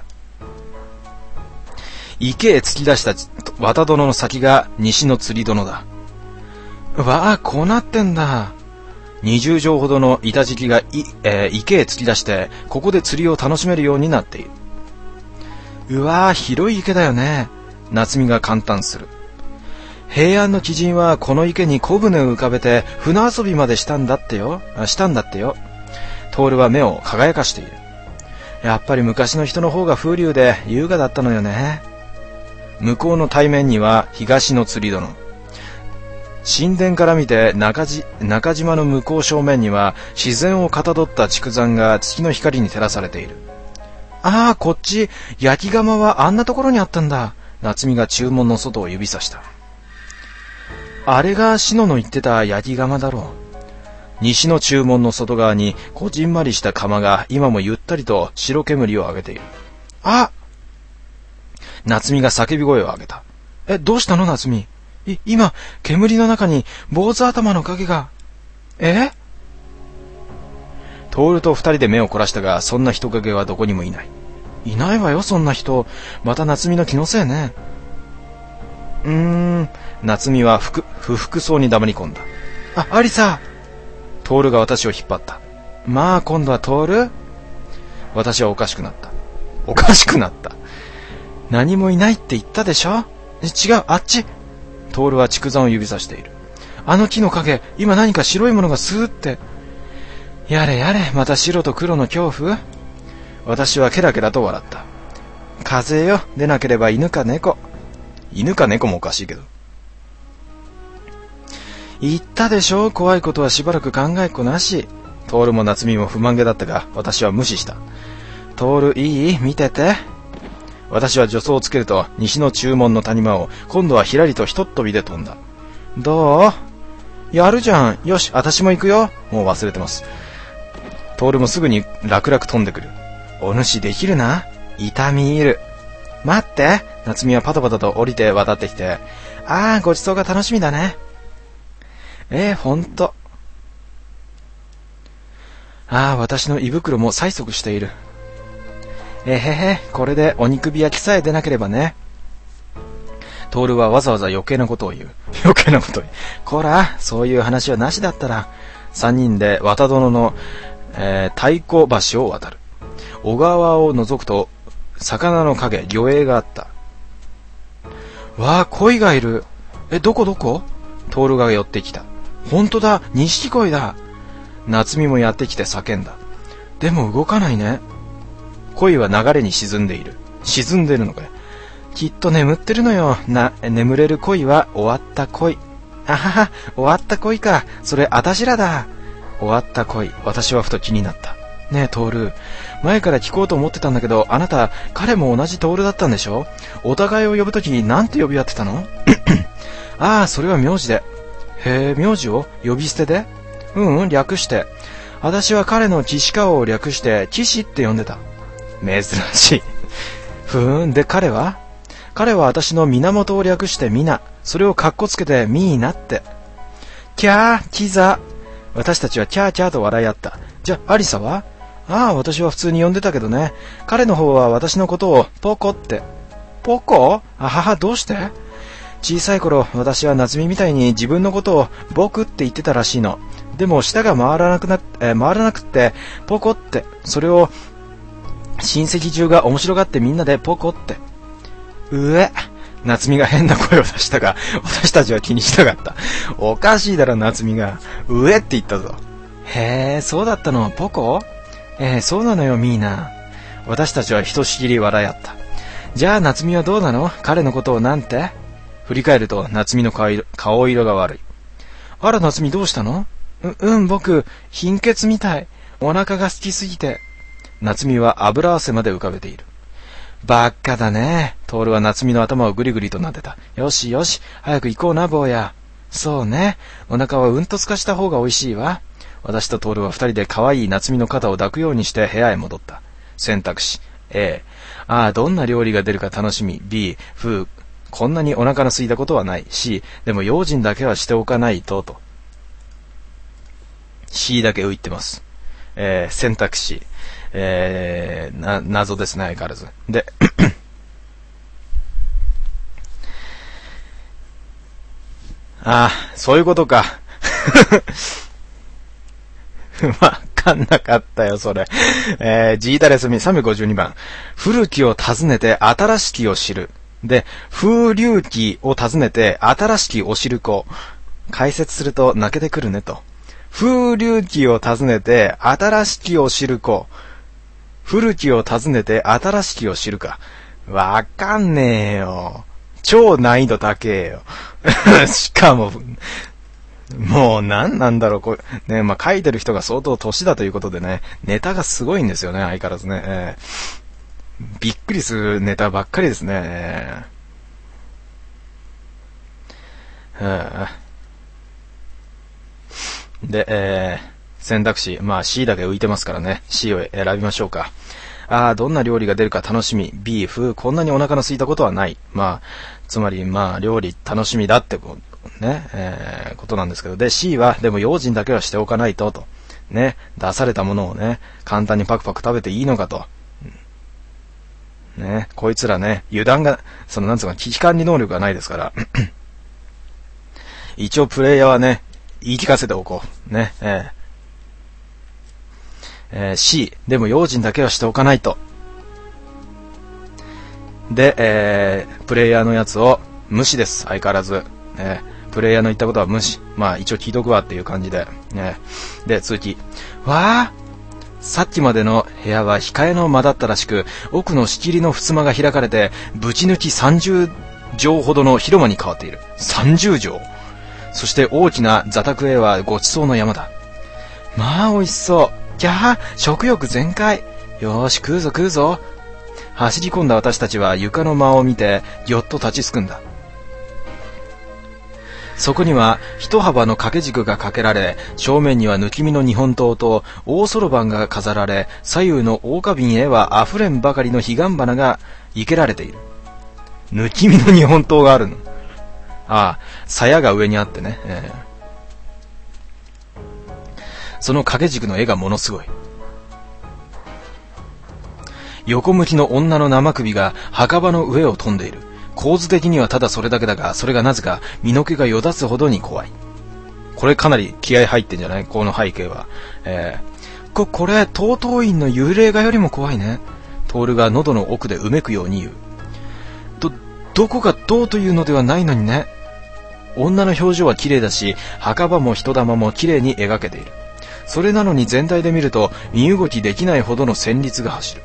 池へ突き出した綿殿の先が西の釣り殿だ。わあ、こうなってんだ。二十畳ほどの板敷きがい、えー、池へ突き出して、ここで釣りを楽しめるようになっている。うわあ、広い池だよね。夏美が感嘆する。平安の貴人はこの池に小舟を浮かべて船遊びまでしたんだってよ。したんだってよ。トールは目を輝かしている。やっぱり昔の人の方が風流で優雅だったのよね。向こうの対面には東の釣り殿。神殿から見て 中, じ中島の向こう正面には自然をかたどった竹山が月の光に照らされている。ああ、こっち焼き窯はあんなところにあったんだ。夏美が中門の外を指さした。あれが篠の言ってた焼き窯だろう。西の中門の外側にこじんまりした窯が今もゆったりと白煙を上げている。あ！夏美が叫び声を上げた。え、どうしたの夏美？い、今、煙の中に坊主頭の影が。え？トールと二人で目を凝らしたが、そんな人影はどこにもいない。いないわよ、そんな人。また夏美の気のせいね。うーん、夏美は不服そうに黙り込んだ。あ、アリサ！トールが私を引っ張った。まあ、今度はトール？私はおかしくなった。おかしくなった。何もいないって言ったでしょ？違う、あっち。トールは竹山を指さしている。あの木の影、今何か白いものがスーって。やれやれ、また白と黒の恐怖？私はケラケラと笑った。風よ、出なければ犬か猫。犬か猫もおかしいけど。言ったでしょ、怖いことはしばらく考えっこなし。トールも夏美も不満げだったが、私は無視した。トール、いい？見てて。私は助走をつけると西の中門の谷間を今度はひらりとひとっ飛びで飛んだ。どう？やるじゃん。よし、私も行くよ。もう忘れてます。トールもすぐに楽々飛んでくる。お主できるな。痛み入る。待って。夏美はパタパタと降りて渡ってきて。ああ、ごちそうが楽しみだね。えー、ほんと。ああ、私の胃袋も催促している。えへへ、これでお肉火焼きさえ出なければね。トールはわざわざ余計なことを言う。余計なことを言う。こら、そういう話はなしだったら。三人で綿殿の、えー、太鼓橋を渡る。小川を覗くと、魚の影、魚影があった。わあ、鯉がいる。え、どこどこ？トールが寄ってきた。ほんとだ、錦鯉だ。夏美もやってきて叫んだ。でも動かないね。鯉は流れに沈んでいる。沈んでるのかよ。きっと眠ってるのよ。な、眠れる鯉は終わった鯉。あはは、終わった鯉か。それあたしらだ。終わった鯉。私はふと気になった。ねえ、トール。前から聞こうと思ってたんだけど、あなた、彼も同じトールだったんでしょ？お互いを呼ぶときなんて呼び合ってたの？ああ、それは名字で。へえ、名字を呼び捨てで？うんうん、略して。私は彼の岸川を略して、岸って呼んでた。珍しい。ふーん、で彼は？彼は私の源を略してミナ。それをカッコつけてミーナって。キャー、キザ。私たちはキャーキャーと笑い合った。じゃ、アリサは？ ああ、私は普通に呼んでたけどね。彼の方は私のことをポコって。ポコ？あはは、どうして？小さい頃、私は夏美みたいに自分のことを僕って言ってたらしいの。でも舌が回らなくなっ、えー、回らなくって、ポコって。それを、親戚中が面白がってみんなでポコって。うえ。夏美が変な声を出したが、私たちは気にしなかった。おかしいだろ、夏美が。うえって言ったぞ。へえ、そうだったの、ポコ？ええ、そうなのよ、ミーナ。私たちはひとしきり笑い合った。じゃあ、夏美はどうなの？彼のことをなんて？振り返ると、夏美の顔色、顔色が悪い。あら、夏美どうしたの？う、うん、僕、貧血みたい。お腹が空きすぎて。夏美は油汗まで浮かべている。ばっかだね。トールは夏美の頭をぐりぐりと撫でた。よしよし、早く行こうな、坊や。そうね。お腹はうんとすかした方が美味しいわ。私とトールは二人で可愛い夏美の肩を抱くようにして部屋へ戻った。選択肢 A。ああ、どんな料理が出るか楽しみ。B。ふう。こんなにお腹の空いたことはない。C。でも用心だけはしておかないと、と。C だけ浮いてます。えー、選択肢。えー、な、謎ですね、相変わらず。で、ああ、そういうことか。わかんなかったよ、それ。えー、ジータレスミさんびゃくごじゅうにばん。古きを訪ねて新しきを知る。で、風流記を訪ねて新しきを知る子。解説すると泣けてくるねと。風流記を訪ねて新しきを知る子。古きを訪ねて新しきを知るか。わかんねえよ。超難易度高えよ。しかも、もう何なんだろう、これ。ね、まあ、書いてる人が相当年だということでね、ネタがすごいんですよね、相変わらずね。えー、びっくりするネタばっかりですね。えー、で、えー、選択肢、まあ C だけ浮いてますからね、C を選びましょうか。ああ、どんな料理が出るか楽しみ。B、ふこんなにお腹の空いたことはない。まあ、つまり、まあ、料理楽しみだってこと、ね、えー、ことなんですけど。で、C は、でも用心だけはしておかないと、と。ね、出されたものをね、簡単にパクパク食べていいのかと。ね、こいつらね、油断が、その、なんつうか、危機管理能力がないですから。一応プレイヤーはね、言い聞かせておこう。ね、えーえー、C、でも用心だけはしておかないと。で、えー、プレイヤーのやつを無視です、相変わらず。えー、プレイヤーの言ったことは無視。まあ一応聞いとくわっていう感じで。ね、で、続き。わあ、さっきまでの部屋は控えの間だったらしく、奥の仕切りの襖が開かれて、ぶち抜きさんじゅうじょうほどの広間に変わっている。さんじゅうじょう。そして大きな座卓へはごちそうの山だ。まあ美味しそう。キャー、食欲全開。よーし、食うぞ食うぞ。走り込んだ私たちは床の間を見て、ぎょっと立ちすくんだ。そこには、一幅の掛け軸がかけられ、正面には抜き身の日本刀と、大そろばんが飾られ、左右の大花瓶へは溢れんばかりの彼岸花が生けられている。抜き身の日本刀があるの。ああ、鞘が上にあってね。えーその掛け軸の絵がものすごい。横向きの女の生首が墓場の上を飛んでいる。構図的にはただそれだけだが、それがなぜか身の毛がよだつほどに怖い。これかなり気合入ってんじゃない？この背景は。えー、こ、これ、東東院の幽霊画よりも怖いね。トールが喉の奥でうめくように言う。ど、どこがどうというのではないのにね。女の表情は綺麗だし、墓場も人玉も綺麗に描けている。それなのに全体で見ると身動きできないほどの旋律が走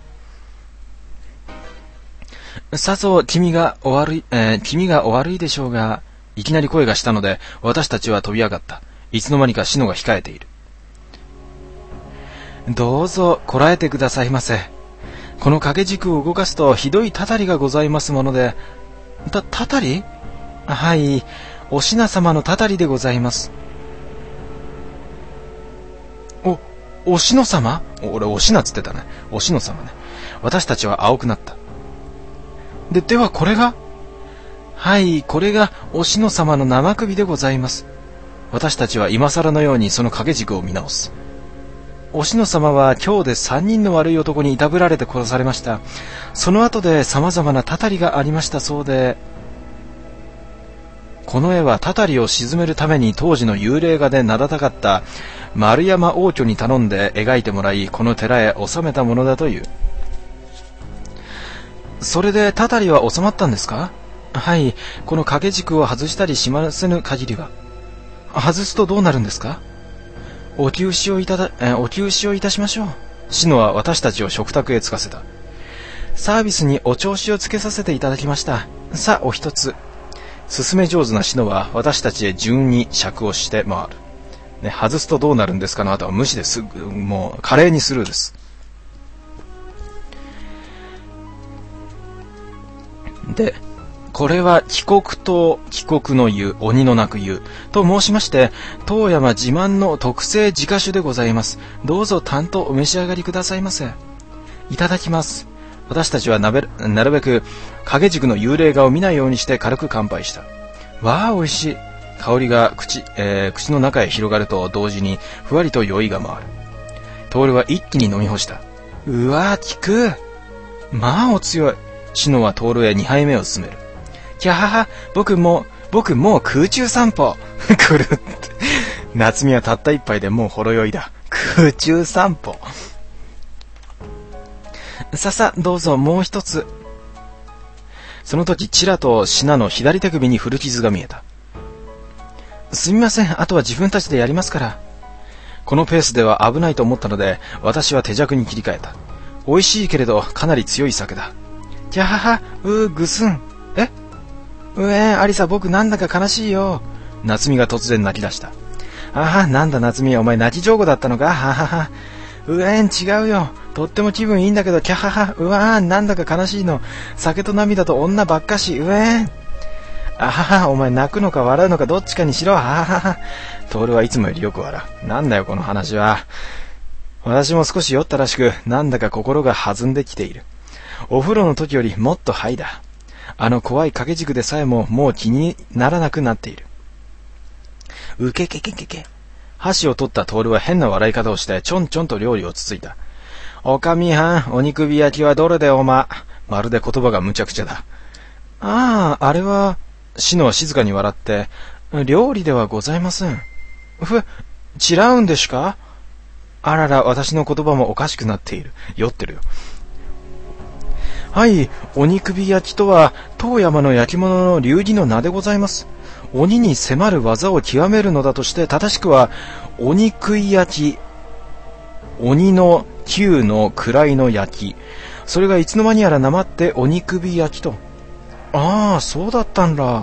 る。さぞ君がお悪い、えー、君がお悪いでしょうが、いきなり声がしたので私たちは飛び上がった。いつの間にかシノが控えている。どうぞこらえてくださいませ。この掛け軸を動かすとひどいたたりがございますもので。た、たたり？はい、お品様のたたりでございます。お、おしの様？俺、おしなっつってたね。おしの様ね。私たちは青くなった。で、ではこれが？はい、これがおしの様の生首でございます。私たちは今更のようにその掛け軸を見直す。 お篠様は今日で三人の悪い男にいたぶられて殺されました。その後で様々なたたりがありましたそうで、この絵はたたりを鎮めるために当時の幽霊画で名高かった丸山応挙に頼んで描いてもらい、この寺へ収めたものだという。それでたたりは収まったんですか？はい、この掛け軸を外したりしませぬ限りは。外すとどうなるんですか？お休止をいただ、えお休止をいたしましょう。篠は私たちを食卓へ着かせた。サービスにお調子をつけさせていただきました。さあ、お一つ。進め上手な篠は私たちへ順に尺をして回る。ね、外すとどうなるんですかの後は無視です。もう華麗にスルーです。で、これは帰国と帰国の湯、鬼の鳴く湯と申しまして、当山自慢の特製自家酒でございます。どうぞ担当お召し上がりくださいませ。いただきます。私たちはなべなるべく掛け軸の幽霊画を見ないようにして軽く乾杯した。わあ、美味しい。香りが口、えー、口の中へ広がると同時にふわりと酔いが回る。徹は一気に飲み干した。うわー、効く。まあお強い。篠は徹へ二杯目を進める。キャハハ、僕も、僕もう空中散歩。くるって。夏美はたった一杯でもうほろ酔いだ。空中散歩。ささ、どうぞもう一つ。その時、ちらとシナの左手首に古傷が見えた。すみません、あとは自分たちでやりますから。このペースでは危ないと思ったので、私は手酌に切り替えた。美味しいけれど、かなり強い酒だ。キャハハ、うー、ぐすん。えうえー、アリサ、僕なんだか悲しいよ。夏美が突然泣き出した。ああ、なんだ夏美、お前泣き上手だったのか。ははは。うえん、違うよ。とっても気分いいんだけど、キャハハ、うわー、なんだか悲しいの。酒と涙と女ばっかし、うえん。あはは、お前泣くのか笑うのかどっちかにしろ。ははは。徹はいつもよりよく笑う。なんだよこの話は。私も少し酔ったらしく、なんだか心が弾んできている。お風呂の時よりもっとハイだ。あの怖い掛け軸でさえももう気にならなくなっている。うけけけけけ。箸を取った徹は変な笑い方をしてちょんちょんと料理をつついた。おかみはん、お肉火焼きはどれでおま。まるで言葉がむちゃくちゃだ。ああ、あれは、篠は静かに笑って、料理ではございません。ふ、違うんでしゅか？あらら、私の言葉もおかしくなっている。酔ってるよ。はい、お肉火焼きとは、当山の焼き物の流儀の名でございます。鬼に迫る技を極めるのだとして、正しくは、鬼食い焼き。鬼の九の位の焼き。それがいつの間にやらなまって鬼首焼きと。ああ、そうだったんだ。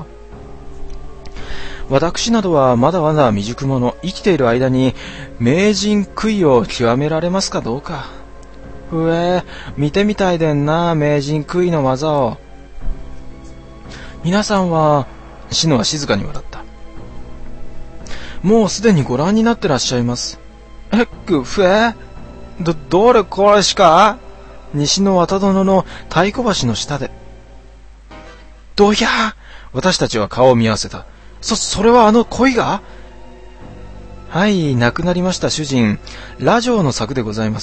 私などはまだまだ未熟者。生きている間に名人食いを極められますかどうか。うえ、見てみたいでんな、名人食いの技を。皆さんは、篠は静かに笑った。もうすでにご覧になってらっしゃいます。えっく、ふえど、どれこれしか？西の渡殿の太鼓橋の下で。どやー！私たちは顔を見合わせた。そ、それはあの恋が？はい、亡くなりました主人、ラジョーの作でございます。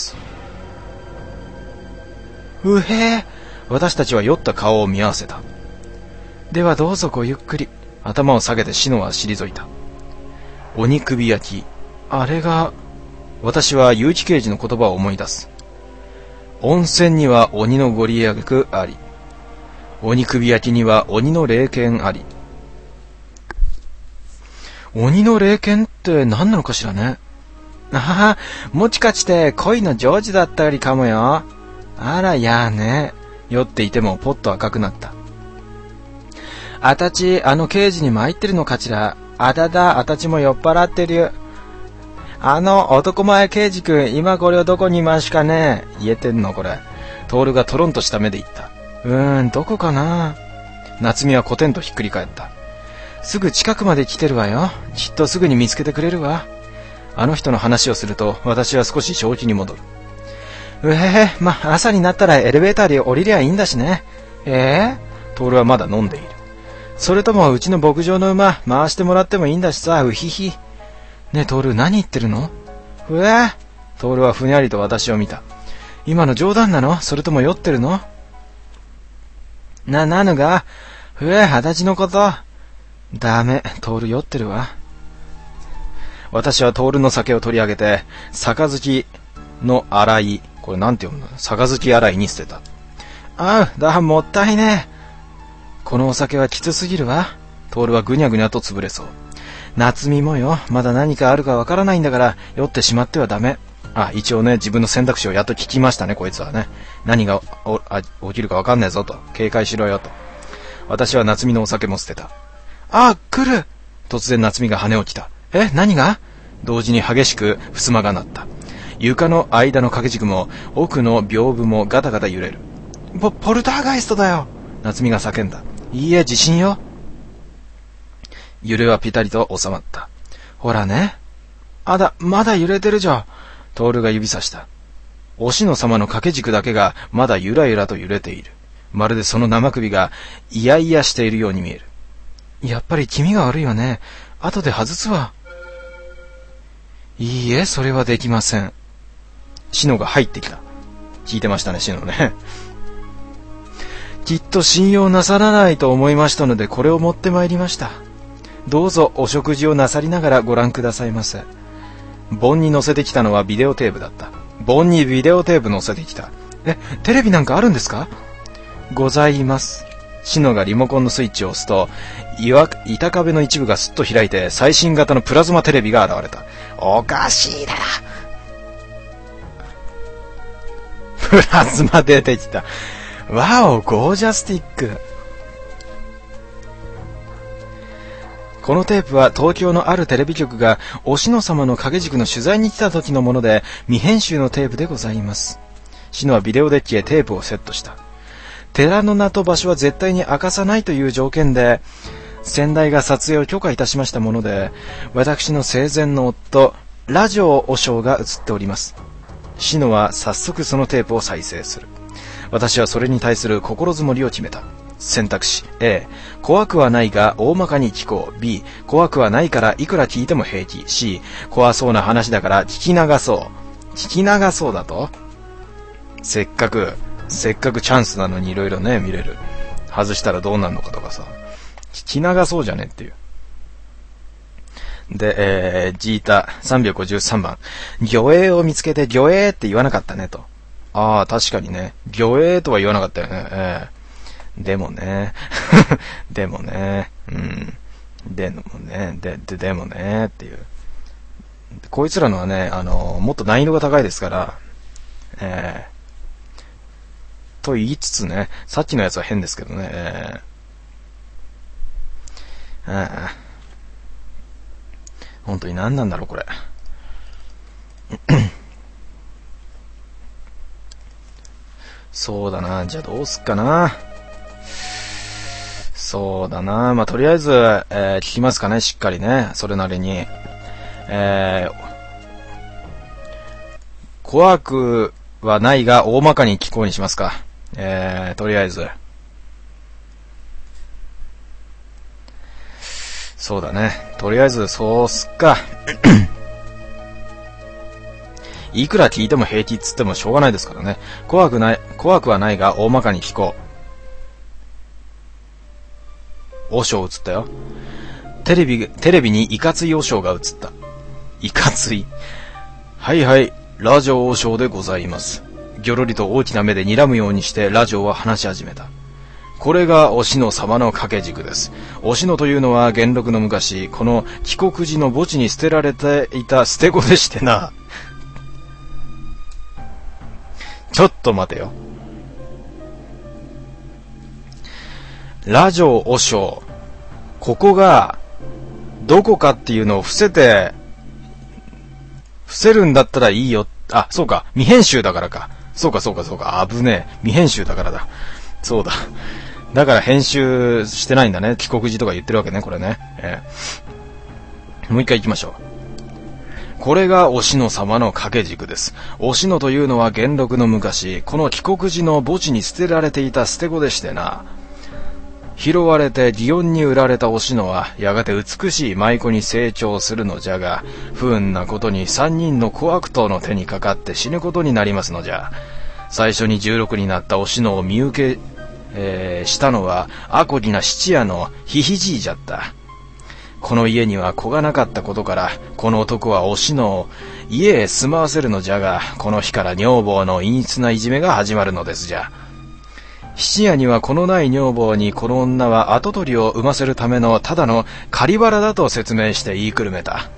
うへー！私たちは酔った顔を見合わせた。ではどうぞごゆっくり。頭を下げて篠は退いた。鬼首焼き。あれが、私は結城刑事の言葉を思い出す。温泉には鬼のご利益あり。鬼首焼きには鬼の霊剣あり。鬼の霊剣って何なのかしらね。あは、もちかして恋の成就だったりかもよ。あらやーね。酔っていてもポッと赤くなった。あたち、あの刑事に参ってるのかしら。あだだ、あたちも酔っ払ってる。あの男前刑事くん、今これをどこにいますかね。言えてんのこれ。徹がトロンとした目で言った。うーん、どこかな。夏美はコテンとひっくり返った。すぐ近くまで来てるわよ。きっとすぐに見つけてくれるわ。あの人の話をすると、私は少し正気に戻る。うへへ、ま、朝になったらエレベーターで降りりゃいいんだしね。ええー、徹はまだ飲んでいる。それともうちの牧場の馬回してもらってもいいんだしさ、うひひ。ねえ徹、何言ってるの？うえー、 トールはふにゃりと私を見た。今の冗談なの？それとも酔ってるの？な、なぬが？ふえ、二十歳のこと。ダメ、トール酔ってるわ。私はトールの酒を取り上げて、杯の洗い、これなんて読むの？杯洗いに捨てた。あう、だ、もったいねえ。このお酒はきつすぎるわ。トールはぐにゃぐにゃと潰れそう。夏美もよ、まだ何かあるかわからないんだから、酔ってしまってはダメ。あ、一応ね、自分の選択肢をやっと聞きましたね、こいつはね。何がおあ起きるかわかんねえぞと。警戒しろよと。私は夏美のお酒も捨てた。あ、来る！突然夏美が跳ね起きた。え、何が？同時に激しく襖が鳴った。床の間の掛け軸も、奥の屏風もガタガタ揺れる。ポ、ポルターガイストだよ！夏美が叫んだ。いいえ、地震よ。揺れはピタリと収まった。ほらね。あだ、まだ揺れてるじゃん。トールが指さした。おしの様の掛け軸だけがまだゆらゆらと揺れている。まるでその生首がイヤイヤしているように見える。やっぱり気味が悪いわね。後で外すわ。いいえ、それはできません。シノが入ってきた。聞いてましたね、シノね。きっと信用なさらないと思いましたので、これを持ってまいりました。どうぞお食事をなさりながらご覧くださいませ。盆に載せてきたのはビデオテープだった。盆にビデオテープ載せてきた。え、テレビなんかあるんですか？ございます。シノがリモコンのスイッチを押すと、板壁の一部がスッと開いて、最新型のプラズマテレビが現れた。おかしいだろ。プラズマ出てきた。わお、ゴージャスティック。このテープは東京のあるテレビ局がおしの様の掛け軸の取材に来た時のもので、未編集のテープでございます。シノはビデオデッキへテープをセットした。寺の名と場所は絶対に明かさないという条件で、先代が撮影を許可いたしましたもので、私の生前の夫、ラジオ和尚が映っております。シノは早速そのテープを再生する。私はそれに対する心づもりを決めた。選択肢 A、 怖くはないが大まかに聞こう。 B、 怖くはないからいくら聞いても平気。 C、 怖そうな話だから聞き流そう。聞き流そうだと、せっかくせっかくチャンスなのにいろいろね見れる。外したらどうなるのかとかさ、聞き流そうじゃねっていう。で、えー、ジータさんびゃくごじゅうさんばん、魚影を見つけて魚影って言わなかったねと。ああ、確かにね、魚影とは言わなかったよね。えーでもね、でもね、うん、でもね、で、で、でもね、っていう。こいつらのはね、あの、もっと難易度が高いですから、えー、と言いつつね、さっきのやつは変ですけどね、えー、ああ、本当に何なんだろう、これ。そうだな、じゃあどうすっかな。そうだな、まあ、とりあえず、えー、聞きますかね、しっかりね、それなりに。えー、怖くはないが大まかに聞こうにしますか。えー、とりあえず。そうだね、とりあえずそうすっか。いくら聞いても平気っつってもしょうがないですからね。怖くない、怖くはないが大まかに聞こう。和尚映ったよ。テレビ、テレビにいかつい和尚が映った。いかつい。はいはい、ラジオ和尚でございます。ぎょろりと大きな目で睨むようにしてラジオは話し始めた。これがおしの様の掛け軸です。おしのというのは元禄の昔、この帰国寺の墓地に捨てられていた捨て子でしてな。ちょっと待てよ。ラジオ和尚、ここがどこかっていうのを伏せて、伏せるんだったらいいよ。あ、そうか、未編集だからか。そうかそうかそうか、危ねえ、未編集だからだ。そうだ、だから編集してないんだね。帰国寺とか言ってるわけね、これね。えー、もう一回行きましょう。これがおしの様の掛け軸です。おしのというのは元禄の昔、この帰国寺の墓地に捨てられていた捨て子でしてな。 拾われて祇園に売られたおしのはやがて美しい舞妓に成長するのじゃが、不運なことに三人の小悪党の手にかかって死ぬことになりますのじゃ。最初に十六になったおしのを見受け、えー、したのはあこぎな七夜のひひじいじゃった。この家には子がなかったことから、この男はおしのを家へ住まわせるのじゃが、この日から女房の陰鬱ないじめが始まるのですじゃ。七夜にはこのない女房にこの女は跡取りを産ませるためのただの狩り腹だと説明して言いくるめた。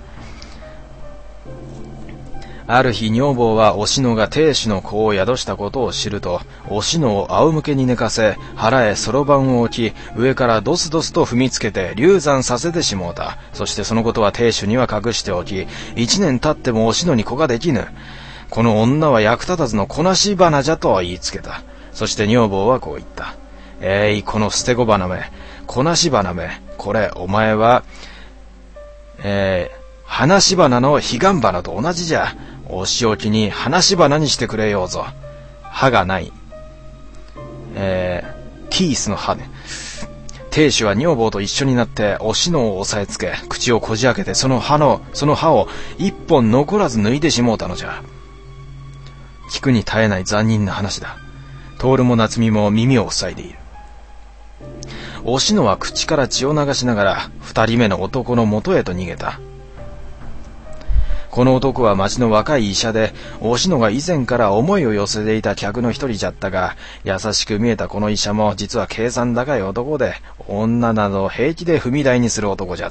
ある日女房はおしのが亭主の子を宿したことを知ると、おしのを仰向けに寝かせ、腹へそろばんを置き、上からドスドスと踏みつけて流産させてしもうた。そしてそのことは亭主には隠しておき、一年経ってもおしのに子ができぬ。この女は役立たずのこなし花じゃと言いつけた。そして女房はこう言った。えい、この捨て子花め、こなし花め、これお前は、えー、花し花の彼岸花と同じじゃ。お仕置きに花し花にしてくれようぞ。歯がない。えー、キースの歯ね。亭主は女房と一緒になっておしのを押さえつけ、口をこじ開けてその歯の、その歯を一本残らず抜いてしもうたのじゃ。聞くに耐えない残忍な話だ。徹も夏美も耳を塞いでいる。おしのは口から血を流しながら二人目の男の元へと逃げた。この男は町の若い医者で、おしのが以前から思いを寄せていた客の一人じゃったが、優しく見えたこの医者も実は計算高い男で、女など平気で踏み台にする男じゃった。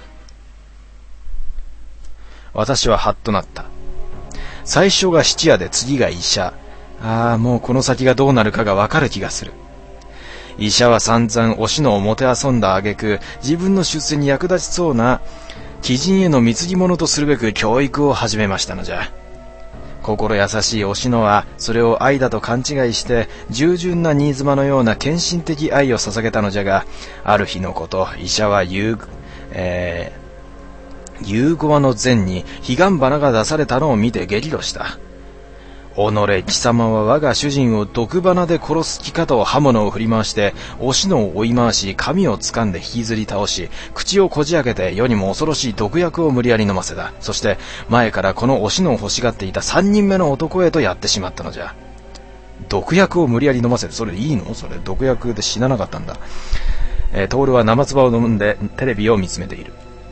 私はハッとなった。最初が質屋で次が医者。ああ、もうこの先がどうなるかがわかる気がする。医者は散々おしのをもてあそんだ挙句、自分の出世に役立ちそうな貴人への貢ぎ物とするべく教育を始めましたのじゃ。心優しいおしのはそれを愛だと勘違いして、従順な新妻のような献身的愛を捧げたのじゃが、ある日のこと、医者は夕、えー、夕ごわの膳に彼岸花が出されたのを見て激怒した。おのれ貴様は我が主人を毒花で殺す気かと刃物を振り回して、おしのを追い回し、髪を掴んで引きずり倒し、口をこじ開けて世にも恐ろしい毒薬を無理やり飲ませた。そして前からこのおしのを欲しがっていた三人目の男へとやってしまったのじゃ。毒薬を無理やり飲ませる、それいいの？それ毒薬で死ななかったんだ。えー、トールは生唾を飲んでテレビを見つめている。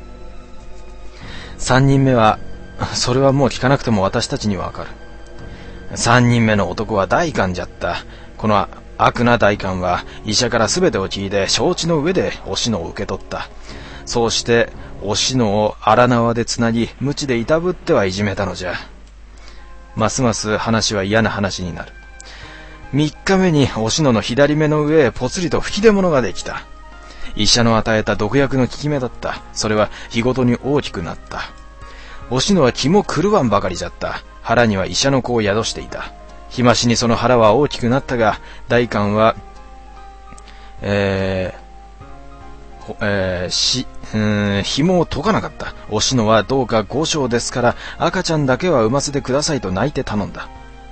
三人目は、それはもう聞かなくても私たちにはわかる。三人目の男は代官じゃった。この悪な代官は医者から全てを聞いて承知の上でおしのを受け取った。そうしておしのを荒縄でつなぎ、鞭でいたぶってはいじめたのじゃ。ますます話は嫌な話になる。三日目におしのの左目の上へぽつりと吹き出物ができた。医者の与えた毒薬の効き目だった。それは日ごとに大きくなった。おしのは気も狂わんばかりじゃった。腹には医者の子を宿していた。日増しにその腹は大きくなったが、代官は、えー、えー、し、うーん、紐を解かなかった。おしのはどうかご章ですから赤ちゃんだけは産ませてくださいと泣いて頼んだ。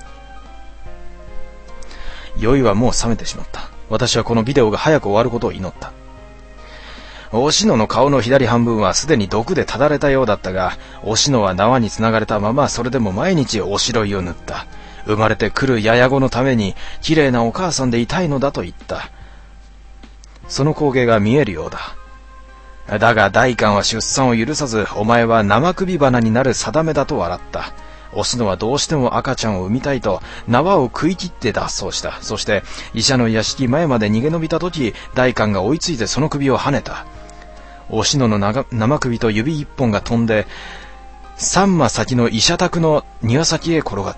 酔いはもう冷めてしまった。私はこのビデオが早く終わることを祈った。おしのの顔の左半分はすでに毒でただれたようだったが、おしのは縄につながれたままそれでも毎日おしろいを塗った。生まれてくるやや子のために綺麗なお母さんでいたいのだと言った。その光景が見えるようだ。だが代官は出産を許さず、お前は生首花になる定めだと笑った。おしのはどうしても赤ちゃんを産みたいと縄を食い切って脱走した。そして医者の屋敷前まで逃げ延びた時、代官が追いついてその首をはねた。おしのの生首と指一本が飛んで三馬先の医者宅の庭先へ転がった。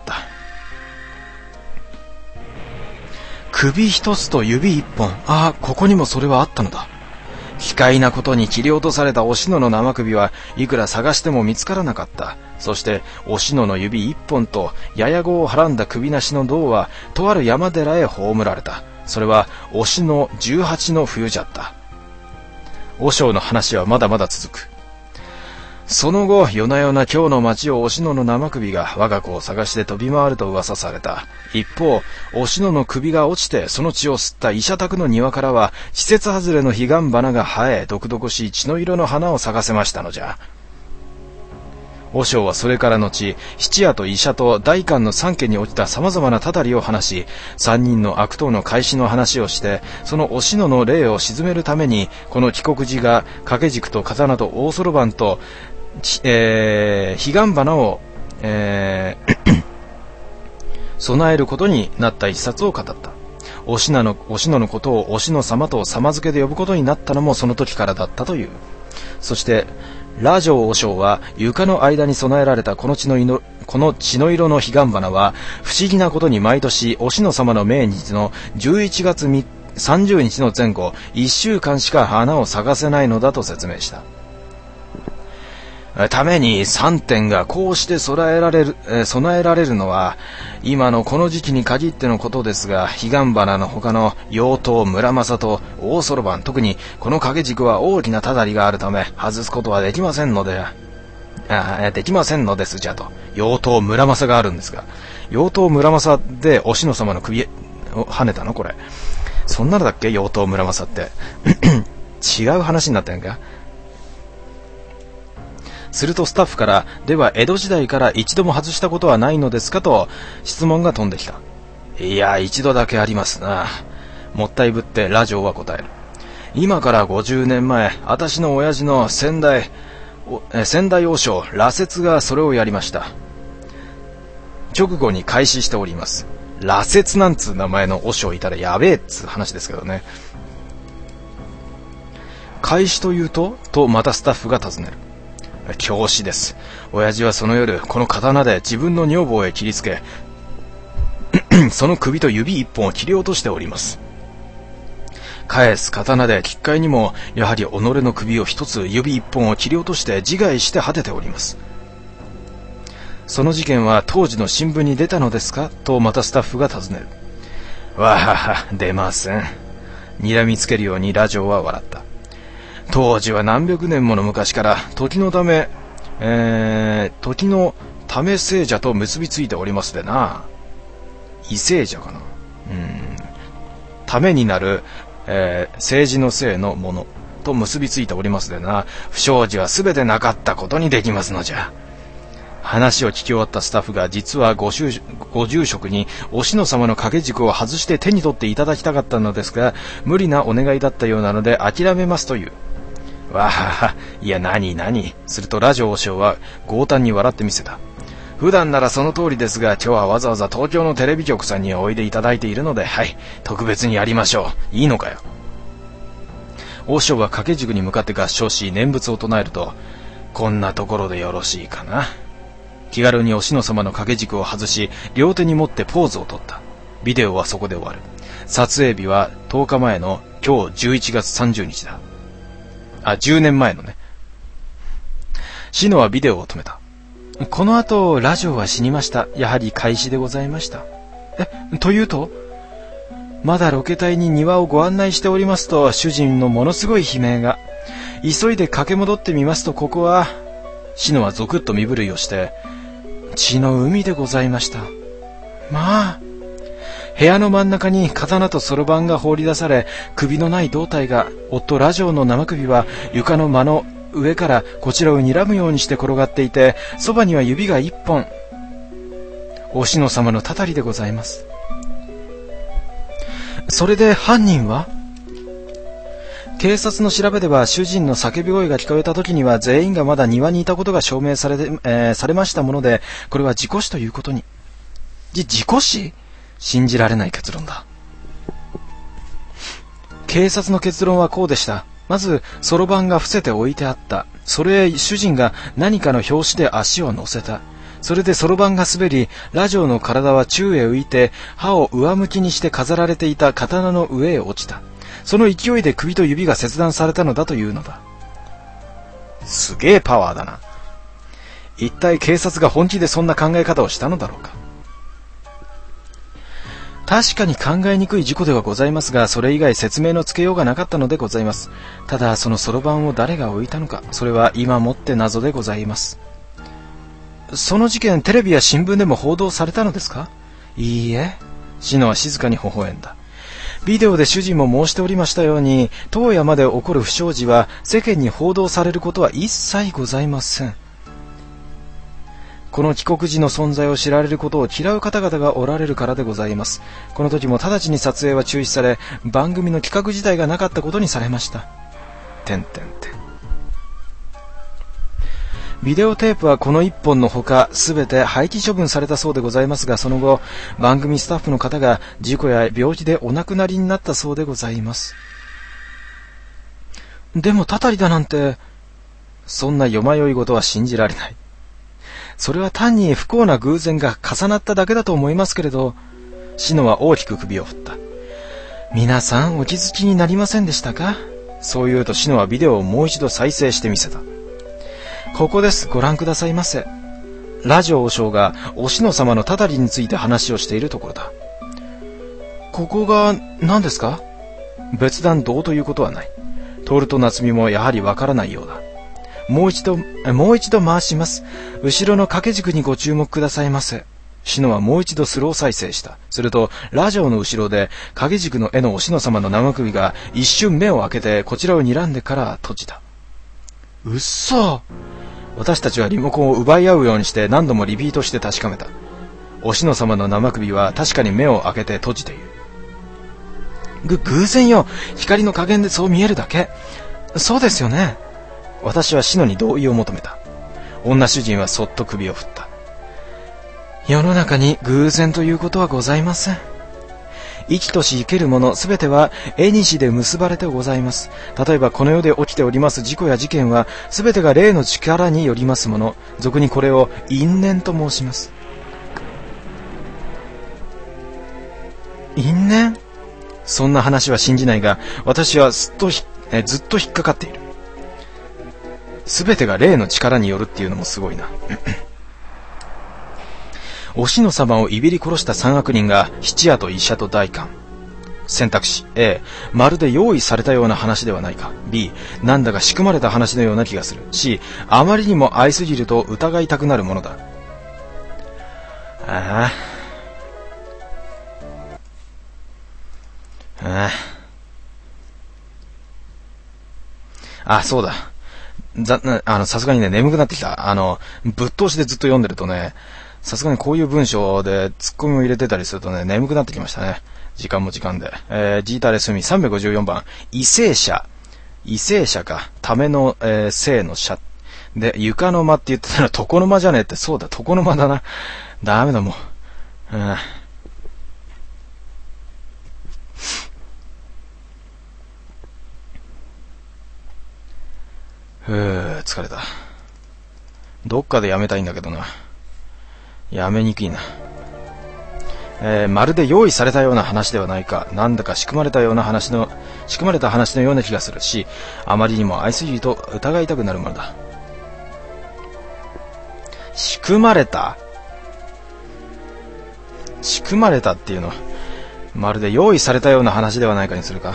首一つと指一本、ああ、ここにもそれはあったのだ。奇怪なことに切り落とされたおしのの生首はいくら探しても見つからなかった。そしておしのの指一本とやや子をはらんだ首なしの銅はとある山寺へ葬られた。それはおしの十八の冬じゃった。和尚の話はまだまだ続く。 その後、夜な夜な京の町をおしのの生首が我が子を探して飛び回ると噂された。一方、おしのの首が落ちてその血を吸った医者宅の庭からは、季節外れの彼岸花が生え、毒々しい血の色の花を咲かせましたのじゃ。和尚はそれから後、七夜と医者と代官の三家に起きた様々なたたりを話し、三人の悪党の開始の話をして、そのおしのの霊を鎮めるために、この帰国寺が掛け軸と刀と大そろばんと、えー、彼岸花を、えー、備えることになった一冊を語った。おしなの、おしののことをおしの様と様付けで呼ぶことになったのもその時からだったという。そして、羅城和尚は床の間に備えられたこの血の色、この血の色の彼岸花は不思議なことに毎年おしの様の命日のじゅういちがつさんじゅうにちの前後いっしゅうかんしか花を咲かせないのだと説明した。ために三点がこうして備えられる、えー、備えられるのは今のこの時期に限ってのことですが、彼岸花の他の妖刀村正と大そろばん、特にこの掛け軸は大きなたたりがあるため外すことはできませんのであできませんのですじゃと。妖刀村正があるんですが、妖刀村正でおしの様の首を跳ねたのこれ。そんなのだっけ、妖刀村正って違う話になったんか。するとスタッフから、では江戸時代から一度も外したことはないのですかと質問が飛んできた。いや、一度だけありますな。もったいぶって羅城は答える。今からごじゅうねんまえ、私の親父の先代、先代和尚、羅刹がそれをやりました。直後に開始しております。羅刹なんつう名前の和尚いたらやべえっつう話ですけどね。開始というととまたスタッフが尋ねる。教師です。親父はその夜、この刀で自分の女房へ切りつけ、その首と指一本を切り落としております。返す刀で奇怪にも、やはり己の首を一つ、指一本を切り落として自害して果てております。その事件は当時の新聞に出たのですかとまたスタッフが尋ねる。わはは、出ません。睨みつけるように羅城は笑った。当時は何百年もの昔から時のため、えー、時のため聖者と結びついておりますでな。異聖者かな。うん。ためになる、えー、政治の聖のものと結びついておりますでな。不祥事はすべてなかったことにできますのじゃ。話を聞き終わったスタッフが、実はご住ご住職におしの様の掛け軸を外して手に取っていただきたかったのですが、無理なお願いだったようなので諦めますという。わはは、いや何何。すると羅城和尚は豪胆に笑ってみせた。普段ならその通りですが、今日はわざわざ東京のテレビ局さんにおいでいただいているので、はい、特別にやりましょう。いいのかよ。和尚は掛け軸に向かって合唱し念仏を唱えると、こんなところでよろしいかな。気軽におしの様の掛け軸を外し、両手に持ってポーズを取った。ビデオはそこで終わる。撮影日はとおかまえの今日じゅういちがつさんじゅうにちだ。あ、じゅうねんまえのね。シノはビデオを止めた。この後、羅城は死にました。やはり開始でございました。え、というと？まだロケ隊に庭をご案内しておりますと、主人のものすごい悲鳴が。急いで駆け戻ってみますと、ここは、シノはゾクッと身震いをして、血の海でございました。まあ、部屋の真ん中に刀とそろばんが放り出され、首のない胴体が、夫羅城の生首は床の間の上からこちらを睨むようにして転がっていて、そばには指が一本。おしの様のたたりでございます。それで犯人は？警察の調べでは、主人の叫び声が聞こえた時には全員がまだ庭にいたことが証明されて、えー、されましたもので、これは事故死ということに。じ、事故死？信じられない結論だ。警察の結論はこうでした。まず、そろばんが伏せて置いてあった。それへ主人が何かの拍子で足を乗せた。それでそろばんが滑り、羅城の体は宙へ浮いて、刃を上向きにして飾られていた刀の上へ落ちた。その勢いで首と指が切断されたのだというのだ。すげえパワーだな。一体警察が本気でそんな考え方をしたのだろうか。 確かに考えにくい事故ではございますが、それ以外説明のつけようがなかったのでございます。ただそのそろばんを誰が置いたのか、それは今もって謎でございます。その事件、テレビや新聞でも報道されたのですか？いいえ。シノは静かに微笑んだ。ビデオで主人も申しておりましたように、当夜まで起こる不祥事は世間に報道されることは一切ございません。この帰国時の存在を知られることを嫌う方々がおられるからでございます。この時も直ちに撮影は中止され、番組の企画自体がなかったことにされました。てんてんてん。ビデオテープはこの一本のほかすべて廃棄処分されたそうでございますが、その後番組スタッフの方が事故や病気でお亡くなりになったそうでございます。でもたたりだなんて、そんなよまよい事は信じられない。それは単に不幸な偶然が重なっただけだと思いますけれど、シノは大きく首を振った。皆さんお気づきになりませんでしたか？そう言うとシノはビデオをもう一度再生してみせた。ここです、ご覧くださいませ。ラジオ和尚がお篠様のたたりについて話をしているところだ。ここが何ですか？別段どうということはない。トールと夏美もやはりわからないようだ。もう一度、もう一度回します。後ろの掛け軸にご注目くださいませ。シノはもう一度スロー再生した。すると、ラジオの後ろで掛け軸の絵のお篠様の生首が一瞬目を開けてこちらを睨んでから閉じた。うっそ。私たちはリモコンを奪い合うようにして何度もリピートして確かめた。お篠様の生首は確かに目を開けて閉じている。ぐ、偶然よ。光の加減でそう見えるだけ。そうですよね。私はシノに同意を求めた。女主人はそっと首を振った。世の中に偶然ということはございません。生きとし生けるものすべては縁で結ばれてございます。例えばこの世で起きております事故や事件はすべてが霊の力によりますもの。俗にこれを因縁と申します。因縁？そんな話は信じないが、私はずっとひえずっと引っかかっている。すべてが霊の力によるっていうのもすごいな。お篠様をいびり殺した三悪人が七夜と医者と代官。選択肢 A、 まるで用意されたような話ではないか。 B、 なんだか仕組まれた話のような気がする。 C、 あまりにも愛すぎると疑いたくなるものだ。あああああ、そうだ。ざ、あの、さすがにね、眠くなってきた。あの、ぶっ通しでずっと読んでるとね、さすがにこういう文章でツッコミを入れてたりするとね、眠くなってきましたね。時間も時間で。えー、ジータレスミさんびゃくごじゅうよんばん。為政者。為政者か。ための、えー、生の者。で、床の間って言ってたら床の間じゃねえって、そうだ、床の間だな。ダメだ、もう。うん。ふぅ、疲れた。どっかでやめたいんだけどな。やめにくいな。えー、まるで用意されたような話ではないか。なんだか仕組まれたような話の、仕組まれた話のような気がするし、あまりにも愛すぎると疑いたくなるものだ。仕組まれた仕組まれたっていうの、まるで用意されたような話ではないかにするか。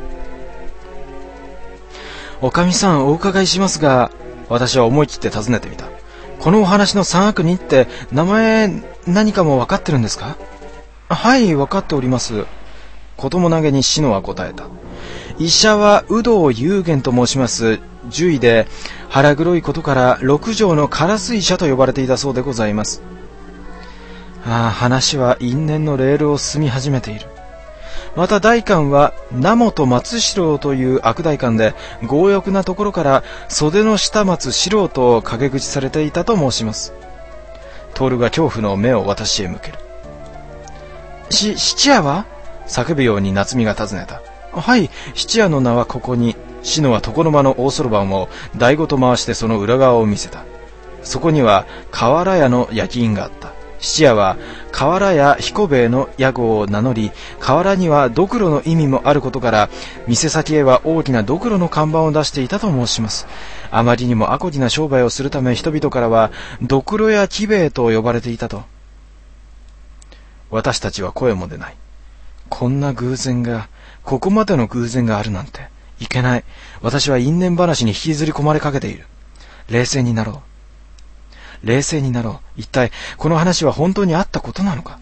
おかみさん、お伺いしますが、私は思い切って尋ねてみた。このお話の三悪人って名前何かも分かってるんですか？はい、分かっております。子供投げにシノは答えた。医者は有働幽玄と申します。獣医で腹黒いことから六条のカラス医者と呼ばれていたそうでございます。ああ、話は因縁のレールを進み始めている。また代官は名本松四郎という悪代官で、強欲なところから袖の下松四郎と陰口されていたと申します。徹が恐怖の目を私へ向ける。し、七夜は？叫ぶように夏美が尋ねた。はい、七夜の名はここに。シノは床の間の大そろばんを台ごと回してその裏側を見せた。そこには河原屋の焼き印があった。七夜は河原屋彦兵衛の屋号を名乗り、河原にはドクロの意味もあることから、店先へは大きなドクロの看板を出していたと申します。あまりにも悪事な商売をするため、人々からはドクロ屋喜兵衛と呼ばれていたと。私たちは声も出ない。 こんな偶然が、ここまでの偶然があるなんて。いけない。私は因縁話に引きずり込まれかけている。冷静になろう。冷静になろう。一体、この話は本当にあったことなのか。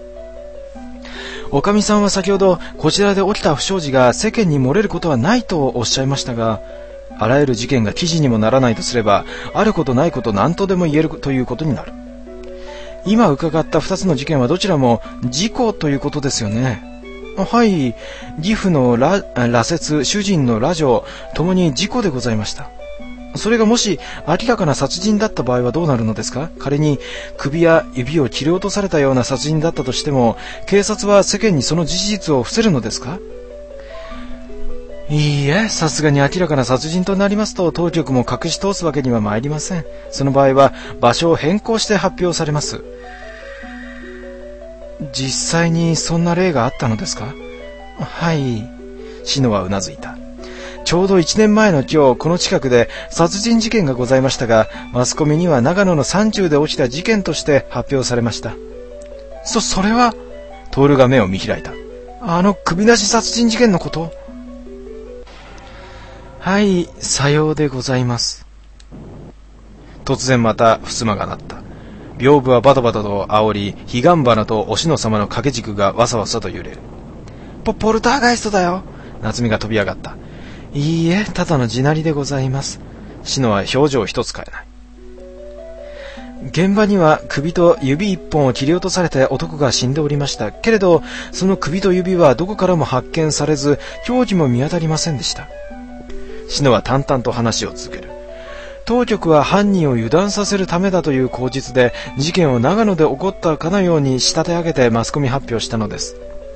おかみさんは先ほど、こちらで起きた不祥事が世間に漏れることはないとおっしゃいましたが、あらゆる事件が記事にもならないとすれば、あることないこと何とでも言えるということになる。今伺った二つの事件はどちらも事故ということですよね。はい、義父の羅刹、主人の羅女、ともに事故でございました。それがもし明らかな殺人だった場合はどうなるのですか？仮に首や指を切り落とされたような殺人だったとしても、警察は世間にその事実を伏せるのですか？いいえ、さすがに明らかな殺人となりますと、当局も隠し通すわけには参りません。その場合は場所を変更して発表されます。実際にそんな例があったのですか？はい。シノはうなずいた。ちょうど一年前の今日、この近くで殺人事件がございましたが、マスコミには長野の山中で起きた事件として発表されました。そ、それは？トールが目を見開いた。あの首なし殺人事件のこと？はい、さようでございます。突然また襖が鳴った。屏風はバタバタと煽り、彼岸花とお篠様の掛け軸がわさわさと揺れる。ポ、ポルターガイストだよ。夏美が飛び上がった。いいえ、ただの地鳴りでございます。シノは表情一つ変えない。現場には首と指一本を切り落とされて男が死んでおりました。けれど、その首と指はどこからも発見されず、凶器も見当たりませんでした。シノは淡々と話を続ける。当局は犯人を油断させるためだという口実で、事件を長野で起こったかのように仕立て上げてマスコミ発表したのです。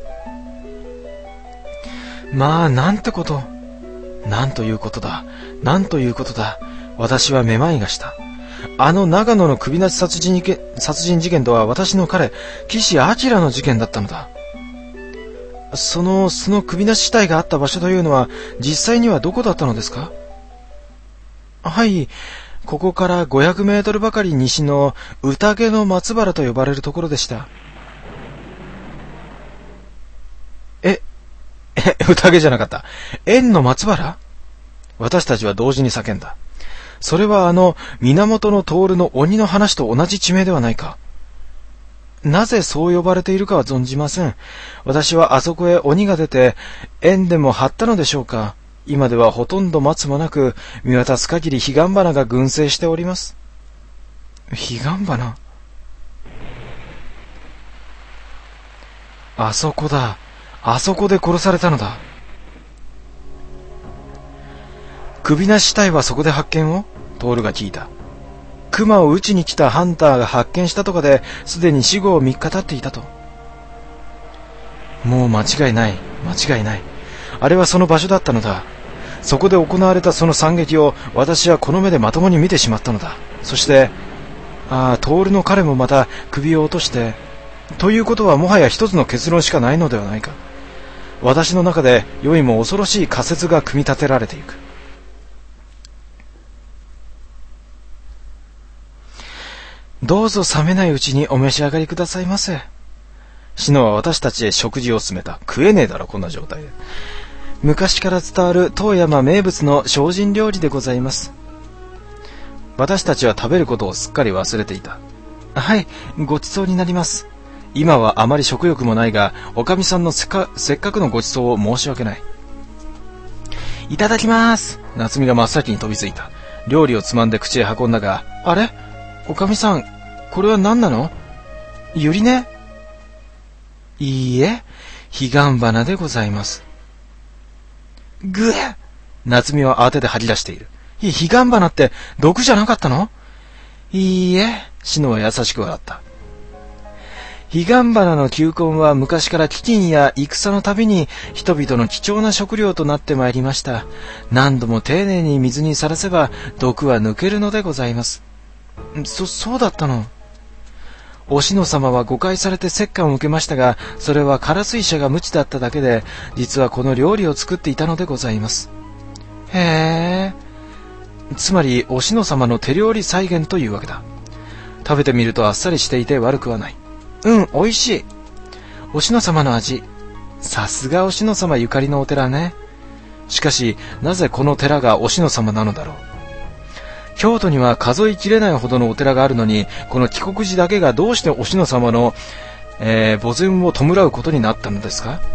まあ、なんてこと。なんということだ。なんということだ。私はめまいがした。あの長野の首なし殺人事件、殺人事件とは私の彼、岸明の事件だったのだ。その、その首なし死体があった場所というのは、実際にはどこだったのですか？はい、ここからごひゃくメートルばかり西の宴の松原と呼ばれるところでした。え、え、宴じゃなかった。縁の松原？私たちは同時に叫んだ。それはあの源の徹の鬼の話と同じ地名ではないか。なぜそう呼ばれているかは存じません。私はあそこへ鬼が出て縁でも張ったのでしょうか。今ではほとんど松もなく、見渡す限り彼岸花が群生しております。彼岸花？あそこだ。あそこで殺されたのだ。首なし死体はそこで発見を？トールが聞いた。熊を撃ちに来たハンターが発見したとかで、すでに死後みっか経っていたと。もう間違いない。間違いない。あれはその場所だったのだ。そこで行われたその惨劇を私はこの目でまともに見てしまったのだ。そして、ああ、トールの彼もまた首を落として、ということはもはや一つの結論しかないのではないか。私の中で良いも恐ろしい仮説が組み立てられていく。どうぞ冷めないうちにお召し上がりくださいませ。シノは私たちへ食事を勧めた。食えねえだろ、こんな状態で。昔から伝わる当山名物の精進料理でございます。私たちは食べることをすっかり忘れていた。はい、ごちそうになります。今はあまり食欲もないが、おかみさんのせっか、せっかくのごちそうを申し訳ない。いただきます。夏美が真っ先に飛びついた。料理をつまんで口へ運んだが、あれ？おかみさん、これは何なの？ゆりね？いいえ、彼岸花でございます。ぐえ！夏美は慌てて吐き出している。い、彼岸花って毒じゃなかったの？いいえ、シノは優しく笑った。彼岸花の球根は昔から飢饉や戦のたびに人々の貴重な食料となってまいりました。何度も丁寧に水にさらせば毒は抜けるのでございます。そ、そうだったの。お篠様は誤解されて折檻を受けましたが、それは唐水社が無知だっただけで、実はこの料理を作っていたのでございます。へえ。つまりお篠様の手料理再現というわけだ。食べてみるとあっさりしていて悪くはない。うん、美味しい。お篠様の味。 さすがお篠様ゆかりのお寺ね。しかし、なぜこの寺がお篠様なのだろう。京都には数えきれないほどのお寺があるのに、この帰国寺だけがどうしてお篠様の、えー、墓前を弔うことになったのですか？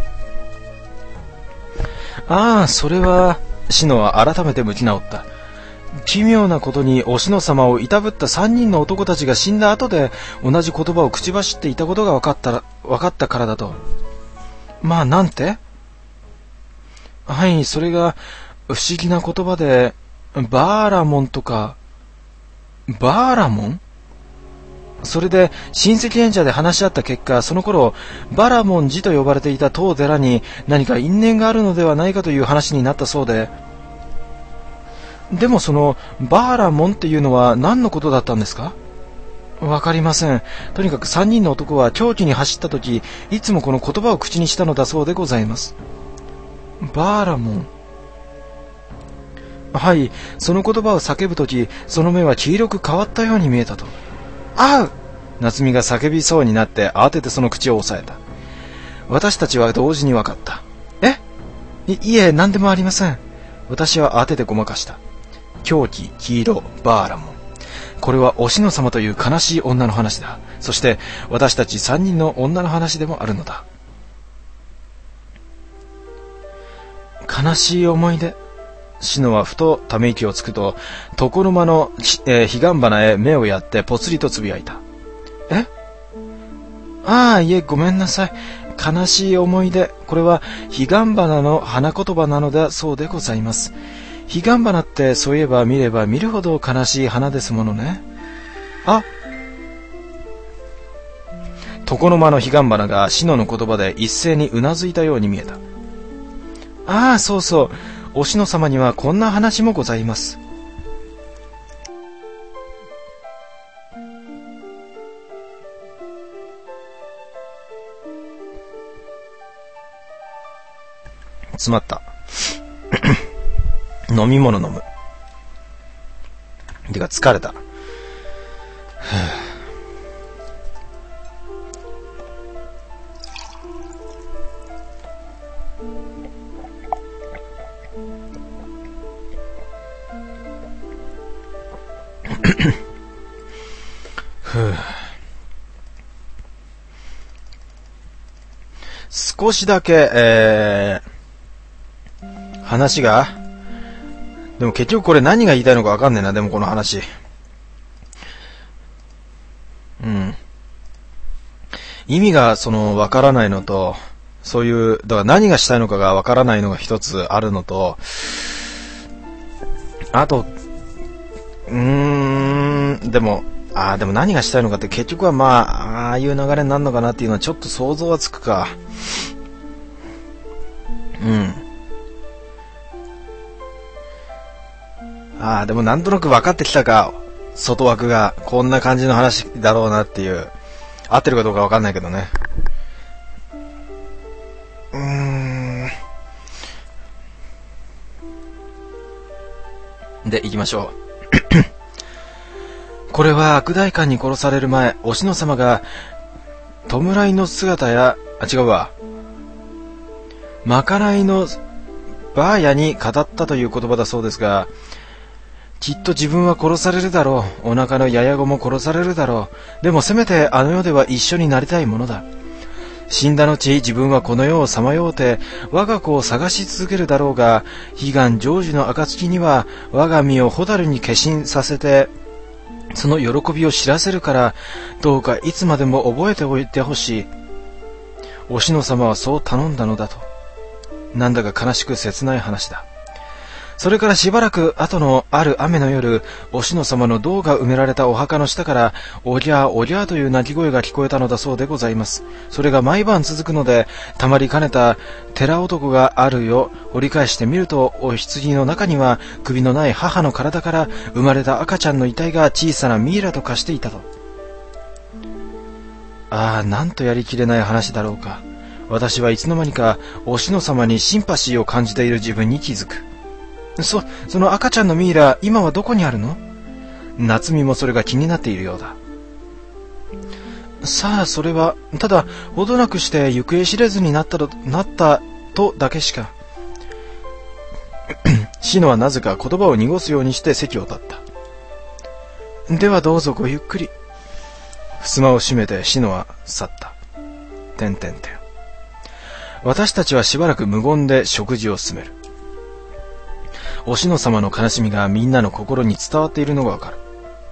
ああ、それは、篠は改めて向き直った。奇妙なことにお篠様をいたぶった三人の男たちが死んだ後で同じ言葉を口走っていたことが分かったら、分かったからだと。まあ、なんて？はい、それが不思議な言葉で、バーラモンとか、バーラモン？それで親戚演者で話し合った結果、その頃バラモン寺と呼ばれていた当寺に何か因縁があるのではないかという話になったそうで、でもそのバーラモンっていうのは何のことだったんですか？わかりません。とにかく三人の男は狂気に走った時、いつもこの言葉を口にしたのだそうでございます。バーラモン。はい、その言葉を叫ぶ時、その目は黄色く変わったように見えたと。あう！夏美が叫びそうになって慌ててその口を押さえた。私たちは同時に分かった。え？い、いえ、何でもありません。私は慌ててごまかした。狂気、黄色、バーラモン。これはお篠様という悲しい女の話だ。そして私たち三人の女の話でもあるのだ。悲しい思い出。篠はふとため息をつくと、床の間の、えー、彼岸花へ目をやってぽつりとつぶやいた。え？ああ、いえ、ごめんなさい。悲しい思い出。これは彼岸花の花言葉なのだそうでございます。彼岸花ってそういえば見れば見るほど悲しい花ですものね。あ、床の間の彼岸花が篠の言葉で一斉にうなずいたように見えた。ああ、そうそう。お篠様にはこんな話もございます。詰まった。飲み物飲む。てか疲れた。少しだけ、えー、話が、でも結局これ何が言いたいのかわかんねえな、でもこの話。うん。意味がそのわからないのと、そういう、だから何がしたいのかがわからないのが一つあるのと、あと、うーん、でも、ああ、でも何がしたいのかって結局はまあ、ああいう流れになるのかなっていうのはちょっと想像はつくか。うん。ああ、でもなんとなく分かってきたか。外枠がこんな感じの話だろうなっていう。合ってるかどうか分かんないけどね。うーん。で、行きましょう。これは悪代官に殺される前、お篠様が弔いの姿や、あ、違うわ。まかないのバーヤに語ったという言葉だそうですが、きっと自分は殺されるだろう。お腹のやや子も殺されるだろう。でもせめてあの世では一緒になりたいものだ。死んだ後、自分はこの世をさまようて、我が子を探し続けるだろうが、悲願成就の暁には、我が身を蛍に化身させて、その喜びを知らせるから、どうかいつまでも覚えておいてほしい。お篠様はそう頼んだのだと。なんだか悲しく切ない話だ。それからしばらく後のある雨の夜、お篠様の銅が埋められたお墓の下から、おりゃーおりゃーという鳴き声が聞こえたのだそうでございます。それが毎晩続くので、たまりかねた寺男があるよ、折り返してみると、お棺の中には首のない母の体から生まれた赤ちゃんの遺体が小さなミイラと化していたと。ああ、なんとやりきれない話だろうか。私はいつの間にかお篠様にシンパシーを感じている自分に気づく。そ、その赤ちゃんのミイラ、今はどこにあるの？夏美もそれが気になっているようだ。 さあ、それは、ただ、ほどなくして行方知れずになったと、なったとだけしか。シノはなぜか言葉を濁すようにして席を立った。ではどうぞごゆっくり。襖を閉めてシノは去った。てんてんてん。私たちはしばらく無言で食事を進める。おしの様の悲しみがみんなの心に伝わっているのがわかる。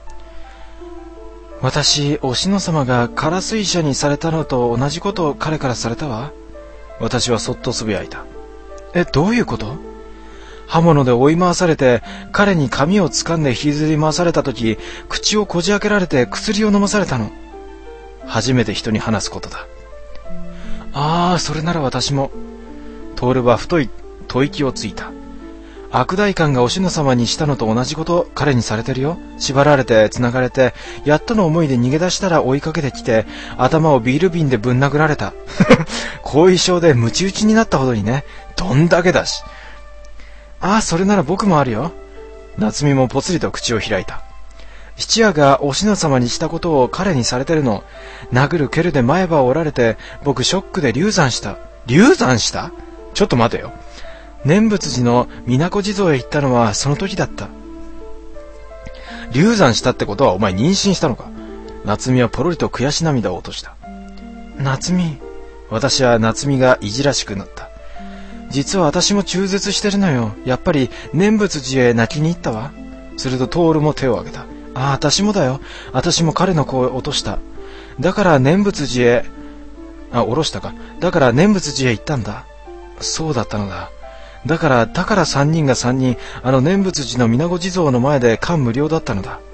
私、おしの様がカラス医者にされたのと同じことを彼からされたわ。私はそっとつぶやいた。え、どういうこと？刃物で追い回されて、彼に髪を掴んで引きずり回されたとき、口をこじ開けられて薬を飲まされたの。初めて人に話すことだ。ああ、それなら私も。トールは太い吐息をついた。悪代官がおしの様にしたのと同じこと彼にされてるよ。縛られて繋がれて、やっとの思いで逃げ出したら追いかけてきて、頭をビール瓶でぶん殴られた。後遺症でムチ打ちになったほどにね。どんだけだし。ああ、それなら僕もあるよ。夏美もぽつりと口を開いた。七夜がおしの様にしたことを彼にされてるの。殴る蹴るで前歯を折られて、僕ショックで流産した。流産した？ちょっと待てよ。念仏寺の水子地蔵へ行ったのはその時だった。流産したってことはお前妊娠したのか？夏美はポロリと悔し涙を落とした。夏美。私は夏美がいじらしくなった。実は私も中絶してるのよ。やっぱり念仏寺へ泣きに行ったわ。するとトールも手を挙げた。ああ、私もだよ。私も彼の子を落とした。だから念仏寺へ、あ、下ろしたか。だから念仏寺へ行ったんだ。そうだったのだ。だから、だから三人が三人、あの念仏寺の水子地蔵の前で感無量だったのだ。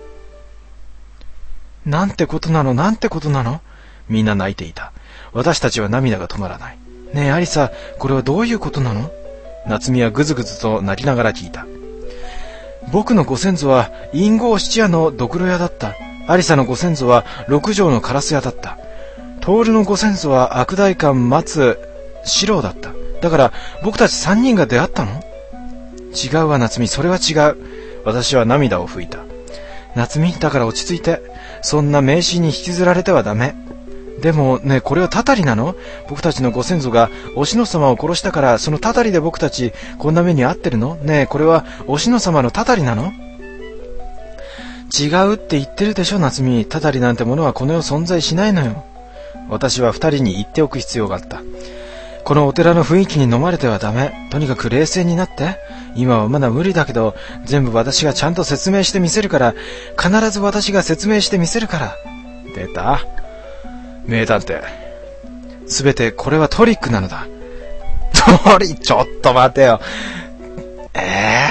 なんてことなの、なんてことなの。みんな泣いていた。私たちは涙が止まらない。ねえ、アリサ、これはどういうことなの？夏美はぐずぐずと泣きながら聞いた。僕のご先祖は陰号七夜のドクロ屋だった。アリサのご先祖は六条のカラス屋だった。トールのご先祖は悪代官松四郎だった。だから僕たち三人が出会ったの？違うわ夏美、それは違う。私は涙を拭いた。夏美、だから落ち着いて。そんな迷信に引きずられてはダメ。でもね、これはたたりなの？僕たちのご先祖がおしの様を殺したから、そのたたりで僕たちこんな目に遭ってるの？ねえ、これはおしの様のたたりなの？違うって言ってるでしょ夏美。たたりなんてものはこの世存在しないのよ。私は二人に言っておく必要があった。このお寺の雰囲気に飲まれてはダメ。とにかく冷静になって。今はまだ無理だけど、全部私がちゃんと説明してみせるから、必ず私が説明してみせるから。出た？名探偵。すべてこれはトリックなのだ。トリ、ちょっと待てよ。ええ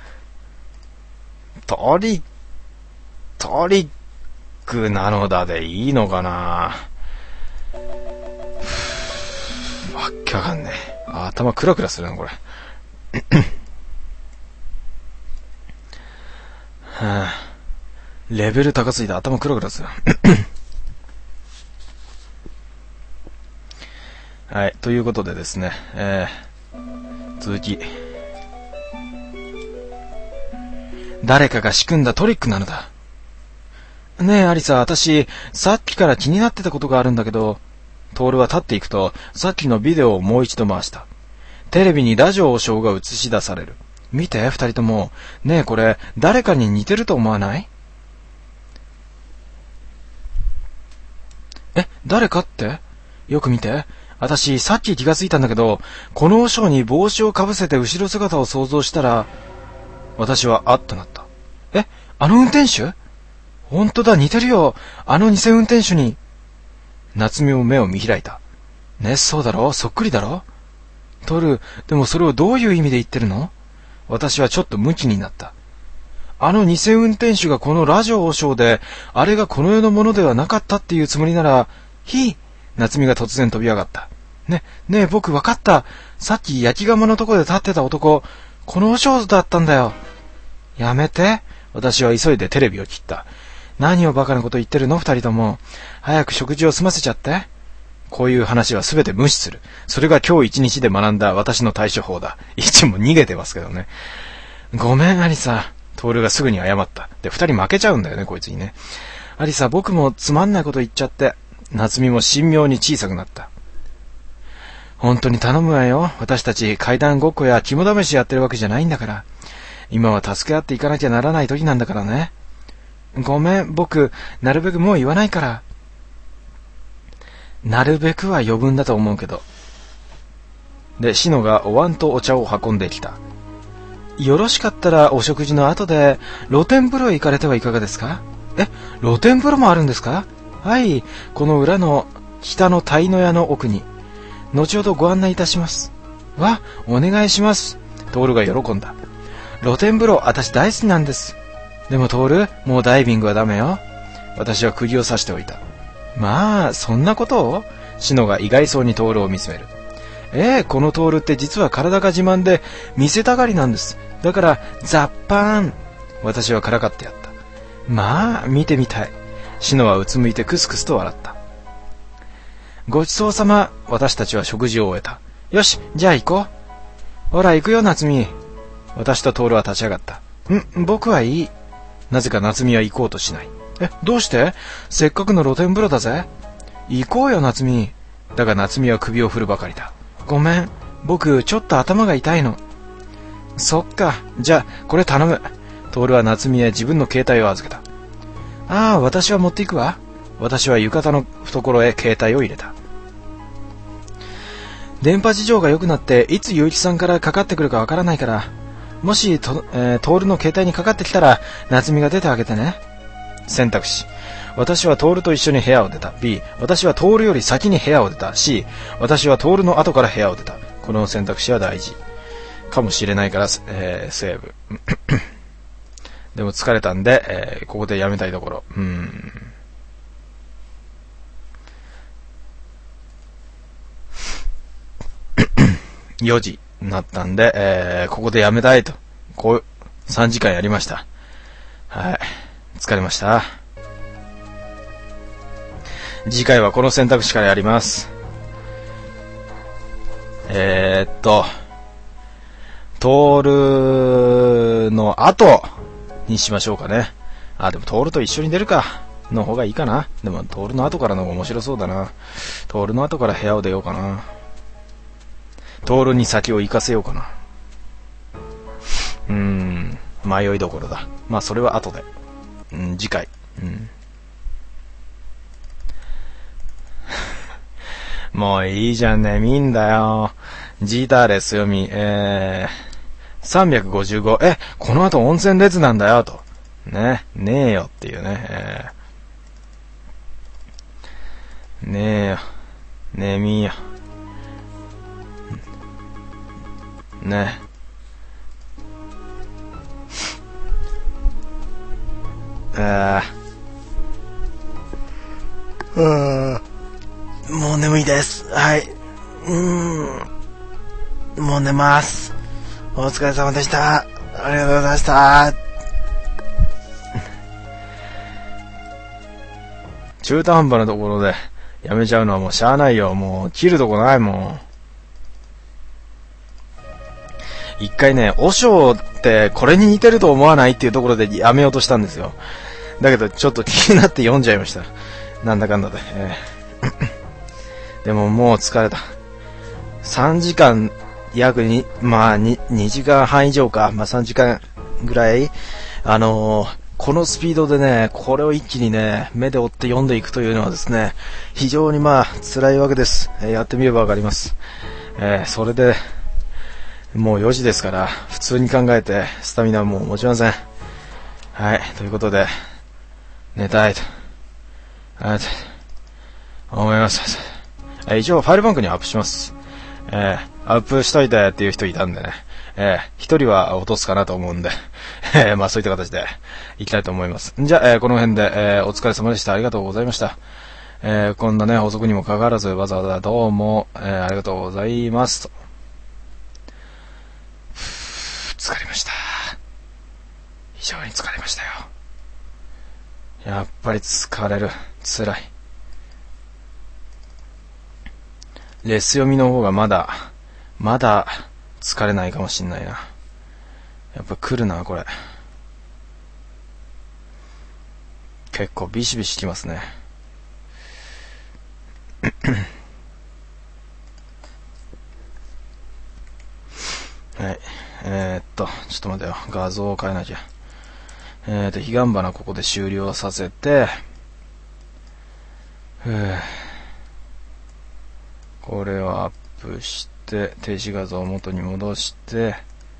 ー、トリ、トリックなのだでいいのかな。わっけわかんねえ。頭クラクラするなこれ。はあ、レベル高すぎて頭クラクラする。はい、ということでですね、えー、続き。誰かが仕組んだトリックなのだ。ねえ、アリサ、私、さっきから気になってたことがあるんだけど、トールは立っていくと、さっきのビデオをもう一度回した。テレビにラジオ王将が映し出される。見て、二人とも。ねえ、これ、誰かに似てると思わない？え、誰かって？よく見て。私、さっき気がついたんだけど、この和尚に帽子をかぶせて後ろ姿を想像したら、私はあっとなった。え、あの運転手？ほんとだ、似てるよ。あの偽運転手に。夏美も目を見開いた。ね、そうだろ？そっくりだろ？トル、でもそれをどういう意味で言ってるの？私はちょっとムキになった。あの偽運転手がこのラジオ王将で、あれがこの世のものではなかったっていうつもりなら、ひぃ、夏美が突然飛び上がった。ね、ねえ、僕わかった。さっき焼き窯のとこで立ってた男、この和尚だったんだよ。やめて。私は急いでテレビを切った。何をバカなこと言ってるの二人とも。早く食事を済ませちゃって。こういう話はすべて無視する。それが今日一日で学んだ私の対処法だ。一応逃げてますけどね。ごめん、アリサ。トールがすぐに謝った。で、二人負けちゃうんだよね、こいつにね。アリサ、僕もつまんないこと言っちゃって。 夏美も神妙に小さくなった。本当に頼むわよ。私たち階段ごっこや肝試しやってるわけじゃないんだから。今は助け合っていかなきゃならない時なんだからね。ごめん、僕、なるべくもう言わないから。なるべくは余分だと思うけど。で、シノがお椀とお茶を運んできた。よろしかったらお食事の後で露天風呂へ行かれてはいかがですか？え、露天風呂もあるんですか？はい、この裏の北の鯛の屋の奥に。後ほどご案内いたします。わ、お願いします。トールが喜んだ。露天風呂、私大好きなんです。でもトール、もうダイビングはダメよ。私は釘を刺しておいた。まあ、そんなことを？シノが意外そうにトールを見つめる。ええ、このトールって実は体が自慢で見せたがりなんです。だから、ザッパーン。私はからかってやった。まあ、見てみたい。シノはうつむいてクスクスと笑った。ごちそうさま。私たちは食事を終えた。よし、じゃあ行こう。ほら、行くよ、夏美。私とトールは立ち上がった。ん、僕はいい。なぜか夏美は行こうとしない。え、どうして？せっかくの露天風呂だぜ。行こうよ、夏美。だが夏美は首を振るばかりだ。ごめん、僕ちょっと頭が痛いの。そっか、じゃあこれ頼む。トールは夏美へ自分の携帯を預けた。ああ、私は持っていくわ。私は浴衣の懐へ携帯を入れた。電波事情が良くなっていつ結城さんからかかってくるかわからないから、もしと、えー、トールの携帯にかかってきたら夏美が出てあげてね。選択肢。私はトールと一緒に部屋を出た。 B、 私はトールより先に部屋を出た。 C、 私はトールの後から部屋を出た。この選択肢は大事かもしれないから、えー、セーブでも疲れたんで、えー、ここでやめたいところ。うーんよじになったんで、えー、ここでやめたいと。こう、さんじかんやりました。はい。疲れました。次回はこの選択肢からやります。えー、っと、トールの後にしましょうかね。あ、でもトールと一緒に出るか。の方がいいかな。でもトールの後からの方が面白そうだな。トールの後から部屋を出ようかな。トールに先を行かせようかな。うーん、迷いどころだ。まあそれは後で。うん、次回。うん。もういいじゃんね、見んだよ。ジーターレス読み、えー、さんびゃくごじゅうご。え、この後温泉列なんだよ、と。ね、ねえよっていうね。えー、ねえよ。ねえみーよ。ねえ。ああ。もう眠いです。はい。うーん。もう寝ます。お疲れ様でした。ありがとうございました。中途半端なところでやめちゃうのはもうしゃあないよ。もう切るとこないもん。一回ね、和尚ってこれに似てると思わないっていうところでやめようとしたんですよ。だけどちょっと気になって読んじゃいました。なんだかんだで。えー、でももう疲れた。さんじかん約に、まあ 2, 2時間半以上か。まあさんじかんぐらい。あのー、このスピードでね、これを一気にね、目で追って読んでいくというのはですね、非常にまあ辛いわけです。えー、やってみればわかります。えー、それで、もうよじですから、普通に考えて、スタミナはもう持ちません。はい、ということで、寝たいと、はい、思います。えー、一応ファイルバンクにアップします。えー、アップしといてっていう人いたんでね、えー、一人は落とすかなと思うんで、えー、まあそういった形で、いきたいと思います。じゃあ、えー、この辺で、えー、お疲れ様でした。ありがとうございました。えー、こんなね、遅くにもかかわらず、わざわざどうも、えー、ありがとうございますと。疲れました。非常に疲れましたよ。やっぱり疲れる。辛い。レス読みの方がまだ、まだ疲れないかもしんないな。やっぱ来るな、これ。結構ビシビシきますね。 ちょっと待てよ。画像を変えなきゃ。えーと、彼岸花ここで終了させて、ふぅこれをアップして、停止画像を元に戻して、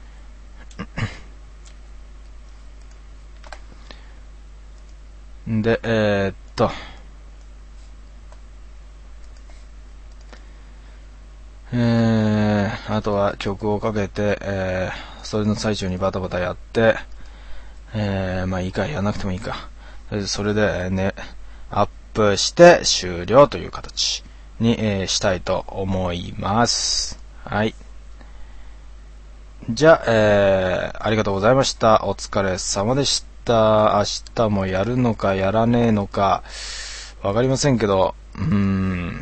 で、えー、っと、えー、あとは曲をかけて、えー、それの最中にバタバタやって、えー、まあいいか、やらなくてもいいか。それでね、アップして終了という形に、えー、したいと思います。はい。じゃあ、えー、ありがとうございました。お疲れ様でした。明日もやるのかやらねえのか、わかりませんけど、うーん。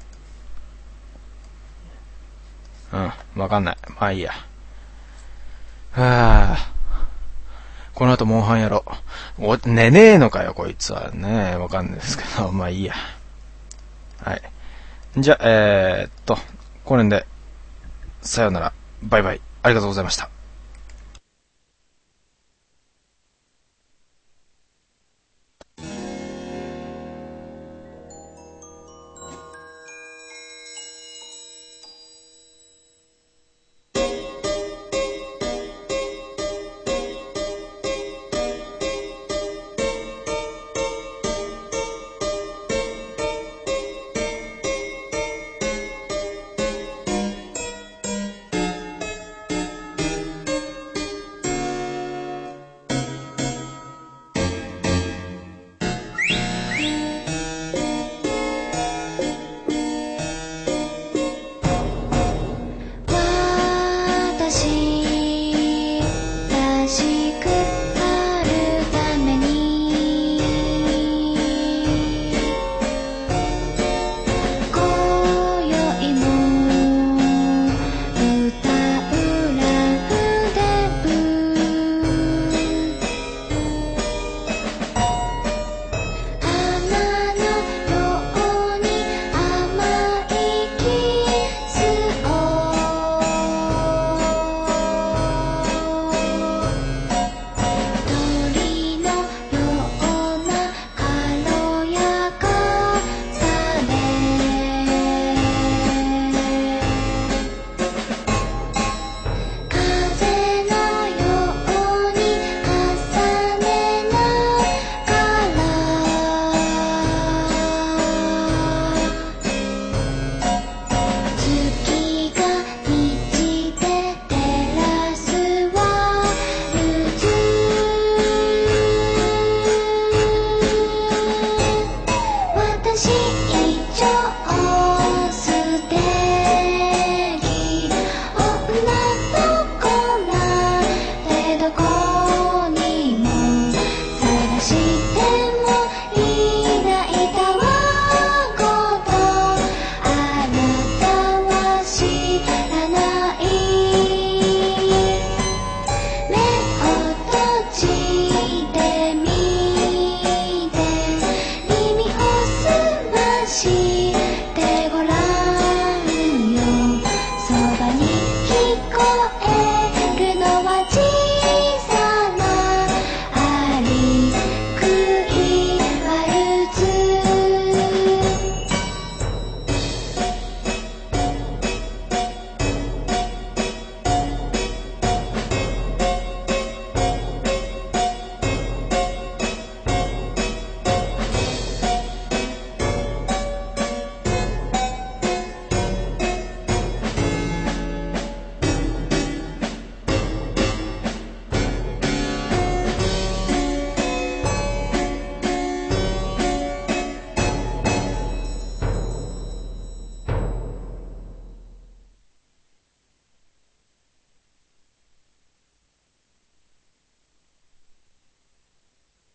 うん、わかんない。まあいいや。はぁ。この後モンハンやろう。お、寝ねえのかよ、こいつはね。わかんないですけど、まあいいや。はい。じゃあ、えーっと、これで、さよなら。バイバイ。ありがとうございました。